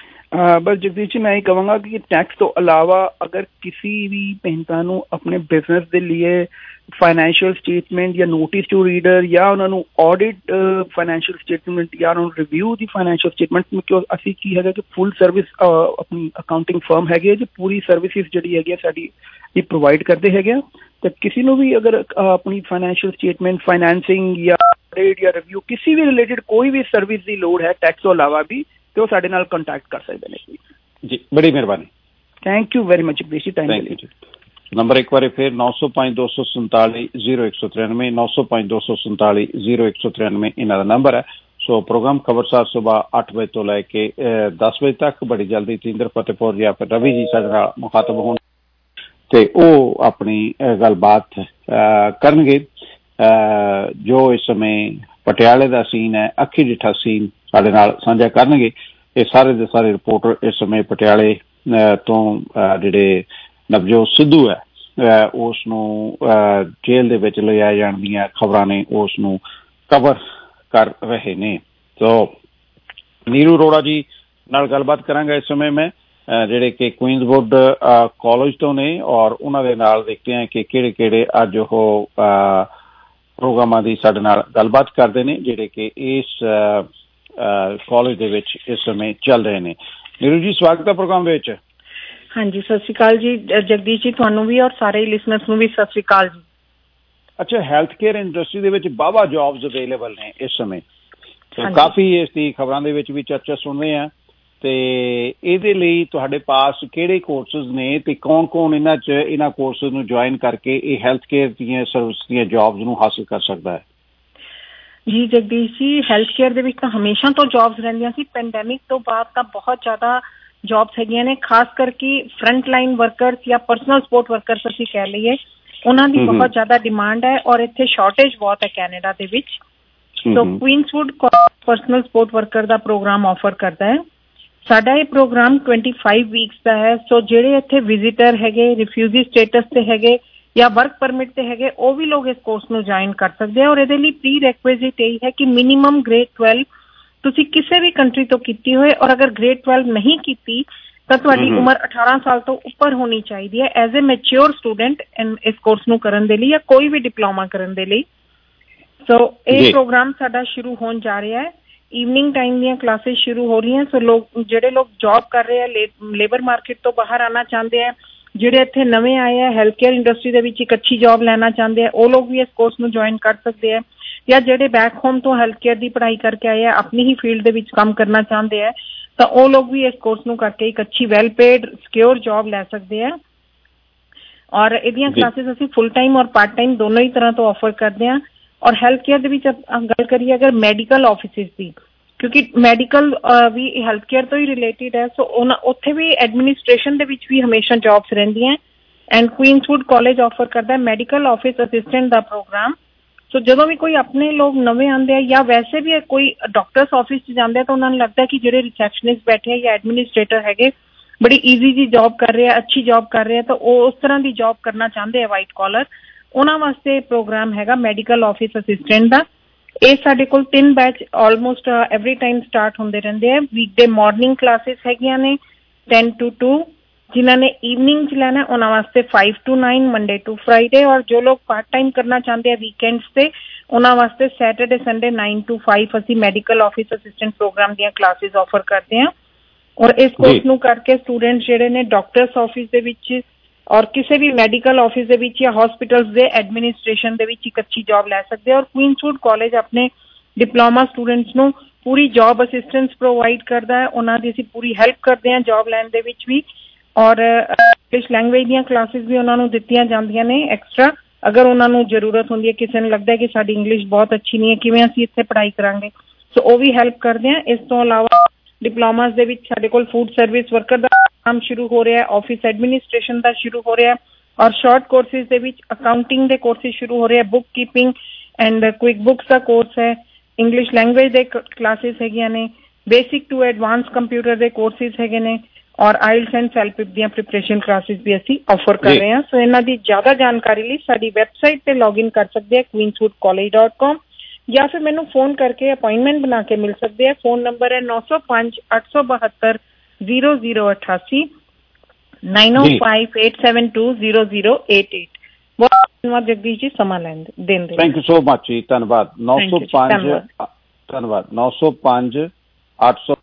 [SPEAKER 11] ਬਸ ਜਗਦੀਸ਼ ਜੀ ਮੈਂ ਇਹ ਕਹਾਂਗਾ ਕਿ ਟੈਕਸ ਤੋਂ ਇਲਾਵਾ ਅਗਰ ਕਿਸੇ ਵੀ ਭੈਣਤਾ ਨੂੰ ਆਪਣੇ ਬਿਜ਼ਨਸ ਦੇ ਲਈ ਫਾਈਨੈਂਸ਼ੀਅਲ ਸਟੇਟਮੈਂਟ ਜਾਂ ਨੋਟਿਸ ਟੂ ਰੀਡਰ ਜਾਂ ਉਹਨਾਂ ਨੂੰ ਆਡਿਟ ਫਾਈਨੈਂਸ਼ੀਅਲ ਸਟੇਟਮੈਂਟ ਜਾਂ ਉਹਨਾਂ ਨੂੰ ਰਿਵਿਊ ਦੀ ਫਾਈਨੈਂਸ਼ੀਅਲ ਸਟੇਟਮੈਂਟ, ਕਿਉਂਕਿ ਅਸੀਂ ਕੀ ਹੈਗਾ ਕਿ ਫੁੱਲ ਸਰਵਿਸ ਆਪਣੀ ਅਕਾਊਂਟਿੰਗ ਫਰਮ ਹੈਗੀ ਹੈ ਜੀ, ਪੂਰੀ ਸਰਵਿਸਿਸ ਜਿਹੜੀ ਹੈਗੀ ਹੈ ਸਾਡੀ ਇਹ ਪ੍ਰੋਵਾਈਡ ਕਰਦੇ ਹੈਗੇ ਆ। ਤਾਂ ਕਿਸੇ ਨੂੰ ਵੀ ਅਗਰ ਆਪਣੀ ਫਾਈਨੈਂਸ਼ੀਅਲ ਸਟੇਟਮੈਂਟ, ਫਾਈਨੈਂਸਿੰਗ ਜਾਂ ਆਡਿਟ ਜਾਂ ਰਿਵਿਊ ਕਿਸੇ ਵੀ ਰਿਲੇਟਿਡ ਕੋਈ ਵੀ ਸਰਵਿਸ ਦੀ ਲੋੜ ਹੈ ਟੈਕਸ ਤੋਂ ਇਲਾਵਾ ਵੀ, ਤੇ ਉਹ ਸਾਡੇ ਨਾਲ ਕੰਟੈਕਟ ਕਰ ਸਕਦੇ ਨੇ
[SPEAKER 1] ਜੀ। ਬੜੀ ਮਿਹਰਬਾਨੀ,
[SPEAKER 11] thank you very much Jagdish ji, time ਦੇ ਲਈ।
[SPEAKER 1] ਨੰਬਰ ਇੱਕ ਵਾਰੀ ਫਿਰ ਨੌ ਸੌ ਪੰਜ ਦੋ ਸੌ ਸੰਤਾਲੀ ਜ਼ੀਰੋ ਇੱਕ ਸੌ ਤਰਾਨਵੇਂ, ਨੌ ਸੌ ਪੰਜ ਦੋ ਸੌ ਸੰਤਾਲੀ ਜ਼ੀਰੋ ਇੱਕ ਸੌ ਤਰਾਨਵੇਂ ਇਹਨਾਂ ਦਾ ਨੰਬਰ ਹੈ। ਸੋ ਪ੍ਰੋਗਰਾਮ ਖਬਰਸਾਰ ਸੁਬਾਹ ਅੱਠ ਵਜੇ ਤੋਂ ਲੈ ਕੇ ਦਸ ਵਜੇ ਤੱਕ ਬੜੀ ਜਲਦੀ ਤੇਂਦਰ ਫਤਿਹਪੁਰ ਜਾਂ ਫਿਰ ਰਵੀ ਜੀ ਸਾਡੇ ਨਾਲ ਮੁਖਾਤਬ ਹੋਣ ਤੇ ਉਹ ਆਪਣੀ ਗੱਲਬਾਤ ਕਰਨਗੇ। ਜੋ ਇਸ ਸਮੇਂ ਪਟਿਆਲੇ ਦਾ ਸੀਨ ਹੈ, ਅੱਖੀ ਡਿੱਠਾ ਸੀਨ ਸਾਡੇ ਨਾਲ ਸਾਂਝਾ ਕਰਨਗੇ। ਇਹ ਸਾਰੇ ਦੇ ਸਾਰੇ ਰਿਪੋਰਟਰ ਇਸ ਸਮੇਂ ਪਟਿਆਲੇ ਤੋਂ ਜਿਹੜੇ ਨਵਜੋਤ ਸਿੱਧੂ ਹੈ ਉਸ ਨੂੰ ਜੇਲ੍ਹ ਦੇ ਵਿੱਚ ਲਿਜਾਏ ਜਾਣ ਦੀਆਂ ਖਬਰਾਂ ਨੇ ਉਸ ਨੂੰ ਕਵਰ ਕਰ ਰਹੇ ਨੇ। ਸੋ ਨੀਰੂ ਅਰੋੜਾ ਜੀ ਨਾਲ ਗੱਲਬਾਤ ਕਰਾਂਗਾ ਇਸ ਸਮੇਂ ਮੈਂ, ਜਿਹੜੇ ਕਿ ਕੁਈਨਜ਼ਵੁੱਡ ਕਾਲਜ ਤੋਂ ਨੇ, ਔਰ ਉਹਨਾਂ ਦੇ ਨਾਲ ਦੇਖਦੇ ਹਾਂ ਕਿ ਕਿਹੜੇ ਕਿਹੜੇ ਅੱਜ ਉਹ ਪ੍ਰੋਗਰਾਮਾਂ ਦੀ ਸਾਡੇ ਨਾਲ ਗੱਲਬਾਤ ਕਰਦੇ ਨੇ ਜਿਹੜੇ ਕਿ ਇਸ ਕਾਲਜ ਦੇ ਵਿੱਚ ਇਸ ਸਮੇਂ ਚੱਲ ਰਹੇ ਨੇ। ਨੀਰੂ ਜੀ ਸਵਾਗਤ ਹੈ ਪ੍ਰੋਗਰਾਮ ਵਿੱਚ।
[SPEAKER 12] ਹਾਂਜੀ ਸਤਿ ਸ਼੍ਰੀ ਅਕਾਲ ਜੀ ਜਗਦੀਸ਼ ਜੀ, ਤੁਹਾਨੂੰ ਵੀ ਔਰ ਸਾਰੇ ਲਿਸਨਰਸ ਨੂੰ ਵੀ ਸਤਿ ਸ਼੍ਰੀ ਅਕਾਲ ਜੀ।
[SPEAKER 1] ਅੱਛਾ, ਹੈਲਥ ਕੇਅਰ ਇੰਡਸਟਰੀ ਦੇ ਵਿੱਚ ਵਾਹਵਾ ਜੌਬਸ ਅਵੇਲੇਬਲ ਨੇ ਇਸ ਸਮੇਂ, ਕਾਫੀ ਇਸ ਦੀ ਖਬਰਾਂ ਦੇ ਵਿੱਚ ਵੀ ਚਰਚਾ ਸੁਣਦੇ ਹਾਂ, ਤੇ ਇਹਦੇ ਲਈ ਤੁਹਾਡੇ ਪਾਸ ਕਿਹੜੇ ਕੋਰਸਿਸ ਨੇ ਤੇ ਕੌਣ ਕੌਣ ਇਹਨਾਂ 'ਚ ਇਹਨਾਂ ਕੋਰਸਿਸ ਨੂੰ ਜੁਆਇਨ ਕਰਕੇ ਇਹ ਹੈਲਥ ਕੇਅਰ ਦੀਆਂ ਸਰਵਿਸ ਦੀਆਂ ਜੌਬਸ ਨੂੰ ਹਾਸਿਲ ਕਰ ਸਕਦਾ ਹੈ?
[SPEAKER 12] ਜੀ ਜਗਦੀਸ਼ ਜੀ, ਹੈਲਥ ਕੇਅਰ ਦੇ ਵਿੱਚ ਤਾਂ ਹਮੇਸ਼ਾ ਤੋਂ ਜੌਬਸ ਰਹਿੰਦੀਆਂ ਸੀ, ਪੈਂਡੈਮਿਕ ਤੋਂ ਬਾਅਦ ਤਾਂ ਬਹੁਤ ਜ਼ਿਆਦਾ ਜੌਬਸ ਹੈਗੀਆਂ ਨੇ, ਖਾਸ ਕਰਕੇ ਫਰੰਟ ਲਾਈਨ ਵਰਕਰਸ ਜਾਂ ਪਰਸਨਲ ਸਪੋਰਟ ਵਰਕਰਸ ਅਸੀਂ ਕਹਿ ਲਈਏ, ਉਹਨਾਂ ਦੀ ਬਹੁਤ ਜ਼ਿਆਦਾ ਡਿਮਾਂਡ ਹੈ ਔਰ ਇੱਥੇ ਸ਼ਾਰਟੇਜ ਬਹੁਤ ਹੈ ਕੈਨੇਡਾ ਦੇ ਵਿੱਚ। So Queenswood personal support worker ਦਾ ਪ੍ਰੋਗਰਾਮ ਆਫਰ ਕਰਦਾ ਹੈ। ਸਾਡਾ ਇਹ ਪ੍ਰੋਗਰਾਮ ਟਵੈਂਟੀ ਫਾਈਵ ਵੀਕਸ ਦਾ ਹੈ। ਸੋ ਜਿਹੜੇ ਇੱਥੇ ਵਿਜ਼ਿਟਰ ਹੈਗੇ, ਰਿਫਿਊਜੀ ਸਟੇਟਸ ਤੇ ਹੈਗੇ ਜਾਂ ਵਰਕ ਪਰਮਿਟ ਤੇ ਹੈਗੇ, ਉਹ ਵੀ ਲੋਕ ਇਸ ਕੋਰਸ ਨੂੰ ਜੁਆਇਨ ਕਰ ਸਕਦੇ ਆ। ਔਰ ਇਹਦੇ ਲਈ ਪ੍ਰੀ ਰੈਕੁਇਜ਼ਿਟ ਇਹ ਹੈ ਕਿ ਮਿਨੀਮਮ ਗ੍ਰੇਡ ਟਵੈਲਵ ਤੁਸੀਂ ਕਿਸੇ ਵੀ ਕੰਟਰੀ ਤੋਂ ਕੀਤੀ ਹੋਏ, ਔਰ ਅਗਰ ਗ੍ਰੇਡ ਟਵੈਲਵ ਨਹੀਂ ਕੀਤੀ ਤਾਂ ਤੁਹਾਡੀ ਉਮਰ ਅਠਾਰਾਂ ਸਾਲ ਤੋਂ ਉੱਪਰ ਹੋਣੀ ਚਾਹੀਦੀ ਹੈ ਐਜ਼ ਏ ਮੈਚਿਓਰ ਸਟੂਡੈਂਟ ਇਸ ਕੋਰਸ ਨੂੰ ਕਰਨ ਦੇ ਲਈ ਜਾਂ ਕੋਈ ਵੀ ਡਿਪਲੋਮਾ ਕਰਨ ਦੇ ਲਈ। ਸੋ ਇਹ ਪ੍ਰੋਗਰਾਮ ਸਾਡਾ ਸ਼ੁਰੂ ਹੋਣ ਜਾ ਰਿਹਾ ਹੈ। ਈਵਨਿੰਗ ਟਾਈਮ ਦੀਆਂ ਕਲਾਸਿਸ ਸ਼ੁਰੂ ਹੋ ਰਹੀਆਂ। ਸੋ ਲੋਕ ਜਿਹੜੇ ਲੋਕ ਜੌਬ ਕਰ ਰਹੇ ਆ, ਲੇਬਰ ਮਾਰਕੀਟ ਤੋਂ ਬਾਹਰ ਆਉਣਾ ਚਾਹੁੰਦੇ ਆ, ਜਿਹੜੇ ਇੱਥੇ ਨਵੇਂ ਆਏ ਆ, ਹੈਲਥ ਕੇਅਰ ਇੰਡਸਟਰੀ ਦੇ ਵਿੱਚ ਇੱਕ ਅੱਛੀ ਜੌਬ ਲੈਣਾ ਚਾਹੁੰਦੇ ਆ, ਉਹ ਲੋਕ ਵੀ ਇਸ ਕੋਰਸ ਨੂੰ ਜੁਆਇਨ ਕਰ ਸਕਦੇ ਆ। ਜਾਂ ਜਿਹੜੇ ਬੈਕ ਹੋਮ ਤੋਂ ਹੈਲਥ ਕੇਅਰ ਦੀ ਪੜ੍ਹਾਈ ਕਰਕੇ ਆਏ ਆ, ਆਪਣੀ ਹੀ ਫੀਲਡ ਦੇ ਵਿੱਚ ਕੰਮ ਕਰਨਾ ਚਾਹੁੰਦੇ ਆ, ਤਾਂ ਉਹ ਲੋਕ ਵੀ ਇਸ ਕੋਰਸ ਨੂੰ ਕਰਕੇ ਇੱਕ ਅੱਛੀ ਵੈਲ ਪੇਡ ਸਿਕਿਉਰ ਜੌਬ ਲੈ ਸਕਦੇ ਆ। ਔਰ ਇਹਦੀਆਂ ਕਲਾਸਿਸ ਅਸੀਂ ਫੁੱਲ ਟਾਈਮ ਔਰ ਪਾਰਟ ਟਾਈਮ ਦੋਨੋਂ ਹੀ ਤਰ੍ਹਾਂ ਤੋਂ ਆਫਰ ਕਰਦੇ ਹਾਂ। ਔਰ ਹੈਲਥ ਕੇਅਰ ਦੇ ਵਿੱਚ ਗੱਲ ਕਰੀਏ ਅਗਰ ਮੈਡੀਕਲ ਆਫਿਸਿਸ ਦੀ, ਕਿਉਂਕਿ ਮੈਡੀਕਲ ਵੀ ਹੈਲਥ ਕੇਅਰ ਤੋਂ ਹੀ ਰਿਲੇਟਿਡ ਹੈ, ਸੋ ਉਹਨਾਂ ਉੱਥੇ ਵੀ ਐਡਮਿਨਿਸਟ੍ਰੇਸ਼ਨ ਦੇ ਵਿੱਚ ਵੀ ਹਮੇਸ਼ਾ ਜੌਬਸ ਰਹਿੰਦੀਆਂ। ਐਂਡ ਕੁਈਨਸਵੁੱਡ ਕਾਲਜ ਆਫਰ ਕਰਦਾ ਮੈਡੀਕਲ ਆਫਿਸ ਅਸਿਸਟੈਂਟ ਦਾ ਪ੍ਰੋਗਰਾਮ। ਸੋ ਜਦੋਂ ਵੀ ਕੋਈ ਆਪਣੇ ਲੋਕ ਨਵੇਂ ਆਉਂਦੇ ਆ ਜਾਂ ਵੈਸੇ ਵੀ ਕੋਈ ਡਾਕਟਰਸ ਆਫਿਸ 'ਚ ਜਾਂਦੇ ਆ ਤਾਂ ਉਹਨਾਂ ਨੂੰ ਲੱਗਦਾ ਕਿ ਜਿਹੜੇ ਰਿਸੈਪਸ਼ਨਿਸਟ ਬੈਠੇ ਆ ਜਾਂ ਐਡਮਿਨਿਸਟ੍ਰੇਟਰ ਹੈਗੇ ਬੜੀ ਈਜ਼ੀ ਜੀ ਜੌਬ ਕਰ ਰਹੇ ਆ, ਅੱਛੀ ਜੌਬ ਕਰ ਰਹੇ ਆ, ਤਾਂ ਉਹ ਉਸ ਤਰ੍ਹਾਂ ਦੀ ਜੌਬ ਕਰਨਾ ਚਾਹੁੰਦੇ ਆ ਵਾਈਟ ਕਾਲਰ, ਉਹਨਾਂ ਵਾਸਤੇ ਪ੍ਰੋਗਰਾਮ ਹੈਗਾ ਮੈਡੀਕਲ ਆਫਿਸ ਅਸਿਸਟੈਂਟ ਦਾ। ਇਹ ਸਾਡੇ ਕੋਲ ਤਿੰਨ batch almost every time start ਹੁੰਦੇ ਰਹਿੰਦੇ ਆ। ਵੀਕਡੇ ਮਾਰਨਿੰਗ ਕਲਾਸਿਸ ਹੈਗੀਆਂ ਨੇ ਟੈਨ ਟੂ ਟੂ, ਜਿਨ੍ਹਾਂ ਨੇ ਈਵਨਿੰਗ 'ਚ ਲੈਣਾ ਉਹਨਾਂ ਵਾਸਤੇ five to nine Monday to Friday. ਔਰ ਜੋ ਲੋਕ ਪਾਰਟ ਟਾਈਮ ਕਰਨਾ ਚਾਹੁੰਦੇ ਆ ਵੀਕਐਂਡਸ ਤੇ, ਉਹਨਾਂ ਵਾਸਤੇ Saturday Sunday nine to five ਅਸੀਂ ਮੈਡੀਕਲ ਆਫਿਸ ਅਸਿਸਟੈਂਟ ਪ੍ਰੋਗਰਾਮ ਦੀਆਂ ਕਲਾਸਿਸ ਆਫਰ ਕਰਦੇ ਹਾਂ। ਔਰ ਇਸ ਕੋਰਸ ਨੂੰ ਕਰਕੇ ਸਟੂਡੈਂਟਸ ਜਿਹੜੇ ਨੇ ਡਾਕਟਰਸ ਆਫਿਸ ਦੇ ਵਿੱਚ ਔਰ ਕਿਸੇ ਵੀ ਮੈਡੀਕਲ ਆਫਿਸ ਦੇ ਵਿੱਚ ਜਾਂ ਹਸਪੀਟਲਸ ਦੇ ਐਡਮਿਨਿਸਟ੍ਰੇਸ਼ਨ ਦੇ ਵਿੱਚ ਇੱਕ ਅੱਛੀ ਜੌਬ ਲੈ ਸਕਦੇ ਆ। ਔਰ ਕੁਈਨਸਵੁੱਡ ਕਾਲਜ ਆਪਣੇ ਡਿਪਲੋਮਾ ਸਟੂਡੈਂਟਸ ਨੂੰ ਪੂਰੀ ਜੌਬ ਅਸਿਸਟੈਂਸ ਪ੍ਰੋਵਾਈਡ ਕਰਦਾ ਹੈ। ਉਹਨਾਂ ਦੀ ਅਸੀਂ ਪੂਰੀ ਹੈਲਪ ਕਰਦੇ ਹਾਂ ਜੌਬ ਲੈਣ ਦੇ ਵਿੱਚ ਵੀ। ਔਰ ਇੰਗਲਿਸ਼ ਲੈਂਗੁਏਜ ਦੀਆਂ ਕਲਾਸਿਸ ਵੀ ਉਹਨਾਂ ਨੂੰ ਦਿੱਤੀਆਂ ਜਾਂਦੀਆਂ ਨੇ ਐਕਸਟਰਾ, ਅਗਰ ਉਹਨਾਂ ਨੂੰ ਜ਼ਰੂਰਤ ਹੁੰਦੀ ਹੈ, ਕਿਸੇ ਨੂੰ ਲੱਗਦਾ ਕਿ ਸਾਡੀ ਇੰਗਲਿਸ਼ ਬਹੁਤ ਅੱਛੀ ਨਹੀਂ ਹੈ, ਕਿਵੇਂ ਅਸੀਂ ਇੱਥੇ ਪੜ੍ਹਾਈ ਕਰਾਂਗੇ, ਸੋ ਉਹ ਵੀ ਹੈਲਪ ਕਰਦੇ ਹਾਂ। ਇਸ ਤੋਂ ਇਲਾਵਾ ਡਿਪਲੋਮਾਸ ਦੇ ਵਿੱਚ ਸਾਡੇ ਕੋਲ ਫੂਡ ਸਰਵਿਸ ਵਰਕਰ ਦਾ ਕੰਮ ਸ਼ੁਰੂ ਹੋ ਰਿਹਾ, ਆਫਿਸ ਐਡਮਿਨਿਸਟ੍ਰੇਸ਼ਨ ਦਾ ਸ਼ੁਰੂ ਹੋ ਰਿਹਾ, ਔਰ ਸ਼ਾਰਟ ਕੋਰਸਿਸ ਦੇ ਵਿੱਚ ਅਕਾਊਂਟਿੰਗ ਦੇ ਕੋਰਸਿਸ ਸ਼ੁਰੂ ਹੋ ਰਹੇ, bookkeeping and QuickBooks ਦਾ ਕੋਰਸ ਹੈ, ਇੰਗਲਿਸ਼ ਲੈਂਗੁਏਜ ਦੇ ਕਲਾਸਿਸ ਹੈਗੀਆਂ ਨੇ, ਬੇਸਿਕ ਟੂ ਐਡਵਾਂਸ ਕੰਪਿਊਟਰ ਦੇ ਕੋਰਸਿਸ ਹੈਗੇ ਨੇ, ਔਰ ਆਈਲਟਸ ਐਂਡ ਸੈਲਪਿਪ ਦੀਆਂ ਪ੍ਰੀਪਰੇਸ਼ਨ ਕਲਾਸਿਸ ਵੀ ਅਸੀਂ ਆਫਰ ਕਰ ਰਹੇ ਹਾਂ। ਸੋ ਇਹਨਾਂ ਦੀ ਜ਼ਿਆਦਾ ਜਾਣਕਾਰੀ ਲਈ ਸਾਡੀ ਵੈਬਸਾਈਟ ਤੇ ਲੌਗਇਨ ਕਰ ਸਕਦੇ ਆ ਕੁਈਨਸਵੁੱਡ ਕਾਲਜ ਡਾਟ ਕਾਮ, ਜਾਂ ਫਿਰ ਮੈਨੂੰ ਫੋਨ ਕਰਕੇ ਅਪਾਇੰਟਮੈਂਟ ਬਣਾ ਕੇ ਮਿਲ ਸਕਦੇ ਆ। ਫੋਨ ਨੰਬਰ ਹੈ ਨੌ ਸੌ ਪੰਜ ਅੱਠ ਸੌ ਬਹੱਤਰ ਜ਼ੀਰੋ ਜ਼ੀਰੋ ਅਠਾਸੀ, nine O five eight seven two zero zero eight eight. ਬਹੁਤ ਧੰਨਵਾਦ ਜਗਦੀਸ਼ ਜੀ ਸਮਾਂ ਲੈਣ ਦੇਣ ਦੇ।
[SPEAKER 1] ਥੈਂਕ ਯੂ ਸੋ ਮਚ ਜੀ, ਧੰਨਵਾਦ। ਨੌ ਸੌ ਪੰਜ ਧੰਨਵਾਦ ਨੌ ਸੌ ਪੰਜ ਅੱਠ ਸੌ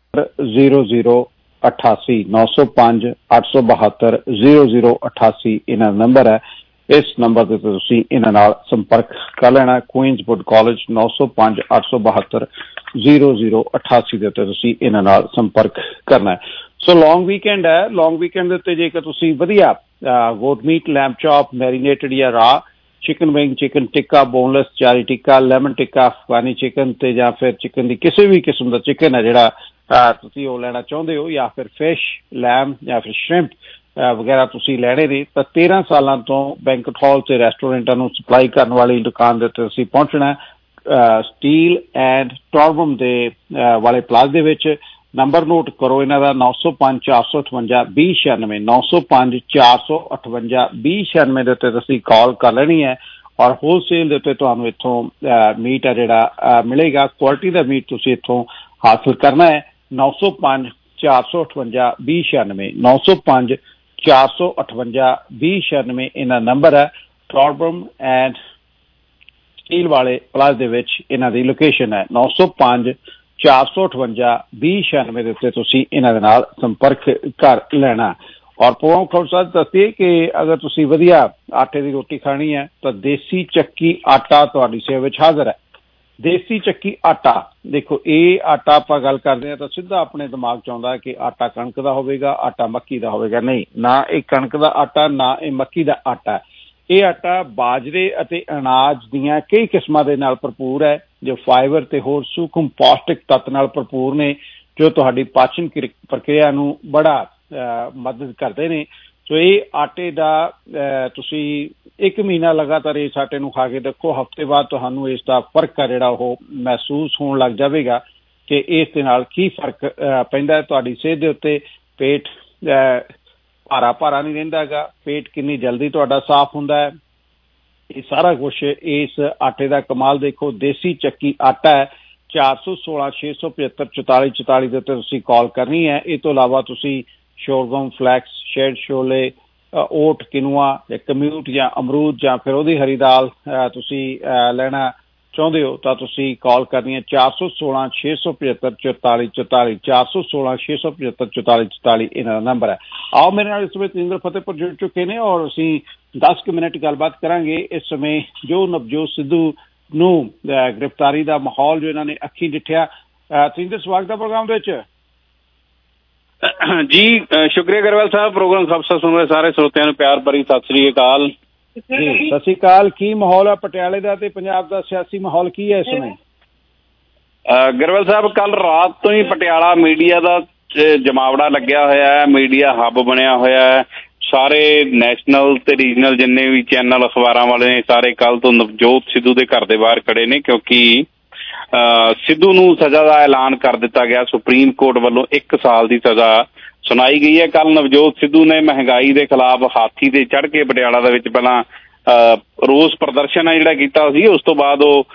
[SPEAKER 1] ਜ਼ੀਰੋ ਜ਼ੀਰੋ ਅਠਾਸੀ, ਨੌ ਸੌ ਪੰਜ ਅੱਠ ਸੌ ਬਹੱਤਰ ਜ਼ੀਰੋ ਜ਼ੀਰੋ ਅਠਾਸੀ ਇਹਨਾਂ ਦਾ ਨੰਬਰ ਹੈ। ਇਸ ਨੰਬਰ ਤੇ ਤੁਸੀਂ ਇਹਨਾਂ ਨਾਲ ਸੰਪਰਕ ਕਰ ਲੈਣਾ। ਕੁਈਨਸਵੁੱਡ ਕਾਲਜ ਨੌ ਸੌ ਪੰਜ ਅੱਠ ਸੌ ਬਹੱਤਰ ਜ਼ੀਰੋ ਜ਼ੀਰੋ ਅਠਾਸੀ ਦੇ ਉੱਤੇ ਤੁਸੀਂ ਇਹਨਾਂ ਨਾਲ ਸੰਪਰਕ ਕਰਨਾ ਹੈ। ਸੋ ਲੌਂਗ ਵੀਕਐਂਡ ਹੈ, ਲੌਂਗ ਵੀਕਐਂਡ ਦੇ ਉੱਤੇ ਜੇਕਰ ਤੁਸੀਂ ਵਧੀਆ goat meat, lamb chop, marinated ਜਾਂ raw chicken wing, chicken tikka, boneless ਚਾਰੀ ਟਿੱਕਾ, ਲੈਮਨ ਟਿੱਕਾ, ਅਫਗਾਨੀ ਚਿਕਨ ਤੇ ਜਾਂ ਫਿਰ ਚਿਕਨ ਦੀ ਕਿਸੇ ਵੀ ਕਿਸਮ ਦਾ ਚਿਕਨ ਹੈ ਜਿਹੜਾ ਤੁਸੀਂ ਉਹ ਲੈਣਾ ਚਾਹੁੰਦੇ ਹੋ, ਜਾਂ ਫਿਰ ਫਿਸ਼, ਲੈਮ ਜਾਂ ਫਿਰ ਸ਼੍ਰਿੰਪ ਵਗੈਰਾ ਤੁਸੀਂ ਲੈਣੇ ਨੇ, ਤਾਂ ਤੇਰਾਂ ਸਾਲਾਂ ਤੋਂ ਬੈਂਕਟ ਹਾਲ ਤੇ ਰੈਸਟੋਰੈਂਟਾਂ ਨੂੰ ਸਪਲਾਈ ਕਰਨ ਵਾਲੀ ਦੁਕਾਨ ਦੇ ਉੱਤੇ ਤੁਸੀਂ ਪਹੁੰਚਣਾ ਸਟੀਲ ਐਂਡ ਟੋਰਬਮ ਦੇ ਵਾਲੇ ਪਲਾਜ਼ ਦੇ ਵਿੱਚ। ਨੰਬਰ ਨੋਟ ਕਰੋ ਇਹਨਾਂ ਦਾ ਨੌ ਸੌ ਪੰਜ ਚਾਰ ਸੌ ਅਠਵੰਜਾ ਵੀਹ ਛਿਆਨਵੇਂ, ਨੌ ਸੌ ਪੰਜ ਚਾਰ ਸੌ ਅਠਵੰਜਾ ਵੀਹ ਛਿਆਨਵੇਂ ਦੇ ਉੱਤੇ ਤੁਸੀਂ ਕਾਲ ਕਰ ਲੈਣੀ ਹੈ। ਔਰ ਹੋਲਸੇਲ ਦੇ ਉੱਤੇ ਤੁਹਾਨੂੰ ਇੱਥੋਂ ਮੀਟ ਹੈ ਜਿਹੜਾ ਮਿਲੇਗਾ, ਕੁਆਲਿਟੀ ਦਾ ਮੀਟ ਤੁਸੀਂ ਇੱਥੋਂ ਹਾਸਲ ਕਰਨਾ ਹੈ। ਨੌ ਸੌ ਪੰਜ ਚਾਰ ਸੌ ਅਠਵੰਜਾ ਵੀਹ ਛਿਆਨਵੇਂ, ਨੌ ਸੌ ਪੰਜ ਚਾਰ ਸੌ ਅਠਵੰਜਾ ਵੀਹ ਛਿਆਨਵੇਂ ਇਹਨਾਂ ਨੰਬਰ ਹੈ। ਟੋਰਬਮ ਐਂਡ ਸਟੀਲ ਵਾਲੇ ਪਲਾਜ਼ ਦੇ ਵਿੱਚ ਇਹਨਾਂ ਦੀ ਲੋਕੇਸ਼ਨ ਹੈ। ਨੌ ਸੌ ਪੰਜ ਚਾਰ ਸੌ ਅਠਵੰਜਾ ਵੀਹ ਛਿਆਨਵੇਂ ਦੇ ਉੱਤੇ ਤੁਸੀਂ ਇਹਨਾਂ ਦੇ ਨਾਲ ਸੰਪਰਕ ਕਰ ਲੈਣਾ। ਔਰ ਪ੍ਰੋਗਰਾਮ ਖੌਰ ਸਾਹਿਬ ਦੱਸਦੇ ਕਿ ਅਗਰ ਤੁਸੀਂ ਵਧੀਆ ਆਟੇ ਦੀ ਰੋਟੀ ਖਾਣੀ ਹੈ ਤਾਂ ਦੇਸੀ ਚੱਕੀ ਆਟਾ ਤੁਹਾਡੀ ਸੇਵਾ ਵਿੱਚ ਹਾਜ਼ਰ ਹੈ। ਦੇਸੀ ਚੱਕੀ ਆਟਾ, ਦੇਖੋ ਇਹ ਆਟਾ ਆਪਾਂ ਗੱਲ ਕਰਦੇ ਹਾਂ ਤਾਂ ਸਿੱਧਾ ਆਪਣੇ ਦਿਮਾਗ 'ਚ ਆਉਂਦਾ ਕਿ ਆਟਾ ਕਣਕ ਦਾ ਹੋਵੇਗਾ, ਆਟਾ ਮੱਕੀ ਦਾ ਹੋਵੇਗਾ। ਨਹੀਂ, ਨਾ ਇਹ ਕਣਕ ਦਾ ਆਟਾ, ਨਾ ਇਹ ਮੱਕੀ ਦਾ ਆਟਾ। ਇਹ ਆਟਾ ਬਾਜਰੇ ਅਤੇ ਅਨਾਜ ਦੀਆਂ ਕਈ ਕਿਸਮਾਂ ਦੇ ਨਾਲ ਭਰਪੂਰ ਹੈ, ਜੋ ਫਾਈਬਰ ਤੇ ਹੋਰ ਸੂਖਮ ਪੌਸ਼ਟਿਕ ਤੱਤ ਨਾਲ ਭਰਪੂਰ ਨੇ, ਜੋ ਤੁਹਾਡੀ ਪਾਚਨ ਪ੍ਰਕਿਰਿਆ ਨੂੰ ਬੜਾ ਮਦਦ ਕਰਦੇ ਨੇ। ਸੋ ਇਹ ਆਟੇ ਦਾ ਤੁਸੀਂ ਇੱਕ ਮਹੀਨਾ ਲਗਾਤਾਰ ਇਸ ਆਟੇ ਨੂੰ ਖਾ ਕੇ ਦੇਖੋ, ਹਫ਼ਤੇ ਬਾਅਦ ਤੁਹਾਨੂੰ ਇਸ ਦਾ ਫਰਕ ਆ ਜਿਹੜਾ ਉਹ ਮਹਿਸੂਸ ਹੋਣ ਲੱਗ ਜਾਵੇਗਾ ਕਿ ਇਸ ਦੇ ਨਾਲ ਕੀ ਫਰਕ ਪੈਂਦਾ ਤੁਹਾਡੀ ਸਿਹਤ ਦੇ ਉੱਤੇ। ਪੇਟ ਭਾਰਾ ਭਾਰਾ ਨਹੀਂ ਰਹਿੰਦਾ ਹੈਗਾ, ਪੇਟ ਕਿੰਨੀ ਜਲਦੀ ਤੁਹਾਡਾ ਸਾਫ਼ ਹੁੰਦਾ ਹੈ, ਇਹ ਸਾਰਾ ਕੁਛ ਇਸ ਆਟੇ ਦਾ ਕਮਾਲ ਦੇਖੋ। ਦੇਸੀ ਚੱਕੀ ਆਟਾ ਹੈ, ਚਾਰ ਸੌ ਸੋਲਾਂ ਛੇ ਸੌ ਪਝੱਤਰ ਚੁਤਾਲੀ ਚੁਤਾਲੀ ਦੇ ਉੱਤੇ ਤੁਸੀਂ ਕਾਲ ਕਰਨੀ ਹੈ। ਇਹ ਤੋਂ ਇਲਾਵਾ ਤੁਸੀਂ ਸ਼ੋਰਗਮ, ਫਲੈਕਸ, ਸ਼ੇਡ ਛੋਲੇ, ਓਟ, ਕਿਨੂਆ ਜਾਂ ਕਮਿਊਟ ਜਾਂ ਅਮਰੂਦ ਜਾਂ ਫਿਰ ਉਹਦੀ ਹਰੀ ਦਾਲ ਤੁਸੀਂ ਲੈਣਾ ਚਾਹੁੰਦੇ ਹੋ ਤਾਂ ਤੁਸੀਂ ਕਾਲ ਕਰਨੀ ਹੈ ਚਾਰ ਸੌ ਸੋਲਾਂ ਛੇ ਸੌ ਪਝੱਤਰ ਚੁਤਾਲੀ ਚੁਤਾਲੀ ਚਾਰ ਸੌ ਸੋਲਾਂ ਛੇ ਸੌ ਪਝੱਤਰ ਚੁਤਾਲੀ ਚੁਤਾਲੀ ਇਹਨਾਂ ਦਾ ਨੰਬਰ ਹੈ। ਆਓ ਮੇਰੇ ਨਾਲ ਇਸ ਸਮੇਂ ਤੇਂਦਰ ਫਤਿਹਪੁਰ ਜੁੜ ਚੁੱਕੇ ਨੇ ਔਰ ਅਸੀਂ ਦਸ ਕੁ ਮਿੰਟ ਗੱਲਬਾਤ ਕਰਾਂਗੇ। ਇਸ ਸਮੇਂ ਜੋ ਨਵਜੋਤ ਸਿੱਧੂ ਨੂੰ ਗ੍ਰਿਫਤਾਰੀ ਦਾ ਮਾਹੌਲ ਜੋ ਇਹਨਾਂ ਨੇ ਅੱਖੀਂ ਡਿੱਠਿਆ। ਤੇਂਦਰ, ਸਵਾਗਤ ਹੈ ਪ੍ਰੋਗਰਾਮ ਦੇ ਵਿੱਚ।
[SPEAKER 13] ਜੀ ਸ਼ੁਕਰੀਆ ਗਰੇਵਾਲ ਸਾਹਿਬ, ਪ੍ਰੋਗਰਾਮ ਸਭ ਸੇ ਸੁਣ ਰਹੇ ਸਾਰੇ ਸਰੋਤਿਆਂ ਨੂੰ ਪਿਆਰ ਭਰੀ ਸਤਿ ਸ੍ਰੀ ਅਕਾਲ।
[SPEAKER 1] ਜੀ ਸਤਿ ਸ੍ਰੀ ਅਕਾਲ। ਕੀ ਮਾਹੌਲ ਹੈ ਪਟਿਆਲੇ ਦਾ ਤੇ ਪੰਜਾਬ ਦਾ ਸਿਆਸੀ ਮਾਹੌਲ ਕੀ ਹੈ ਇਸ ਸਮੇਂ?
[SPEAKER 13] ਗਰੇਵਾਲ ਸਾਹਿਬ, ਕੱਲ ਰਾਤ ਤੋਂ ਹੀ ਪਟਿਆਲਾ ਮੀਡੀਆ ਦਾ ਜਮਾਵੜਾ ਲੱਗਿਆ ਹੋਇਆ ਹੈ, ਮੀਡੀਆ ਹੱਬ ਬਣਿਆ ਹੋਇਆ ਹੈ। ਸਾਰੇ ਨੈਸ਼ਨਲ ਤੇ ਰੀਜਨਲ ਜਿੰਨੇ ਵੀ ਚੈਨਲ ਅਖਬਾਰਾਂ ਵਾਲੇ ਨੇ ਸਾਰੇ ਕੱਲ ਤੋਂ ਨਵਜੋਤ ਸਿੱਧੂ ਦੇ ਘਰ ਦੇ ਬਾਹਰ ਖੜੇ ਨੇ, ਕਿਉਂਕਿ ਸਿੱਧੂ ਨੂੰ ਸਜ਼ਾ ਦਾ ਐਲਾਨ ਕਰ ਦਿੱਤਾ ਗਿਆ। ਸੁਪਰੀਮ ਕੋਰਟ ਵੱਲੋਂ ਇੱਕ ਸਾਲ ਦੀ ਸਜ਼ਾ ਸੁਣਾਈ ਗਈ ਹੈ। ਕੱਲ ਨਵਜੋਤ ਸਿੱਧੂ ਨੇ ਮਹਿੰਗਾਈ ਦੇ ਖਿਲਾਫ ਹਾਥੀ ਤੇ ਚੜ੍ਹ ਕੇ ਪਟਿਆਲਾ ਦੇ ਵਿੱਚ ਪਹਿਲਾਂ ਰੋਸ ਪ੍ਰਦਰਸ਼ਨ ਹੈ ਜਿਹੜਾ ਕੀਤਾ ਸੀ, ਉਸ ਤੋਂ ਬਾਅਦ ਉਹ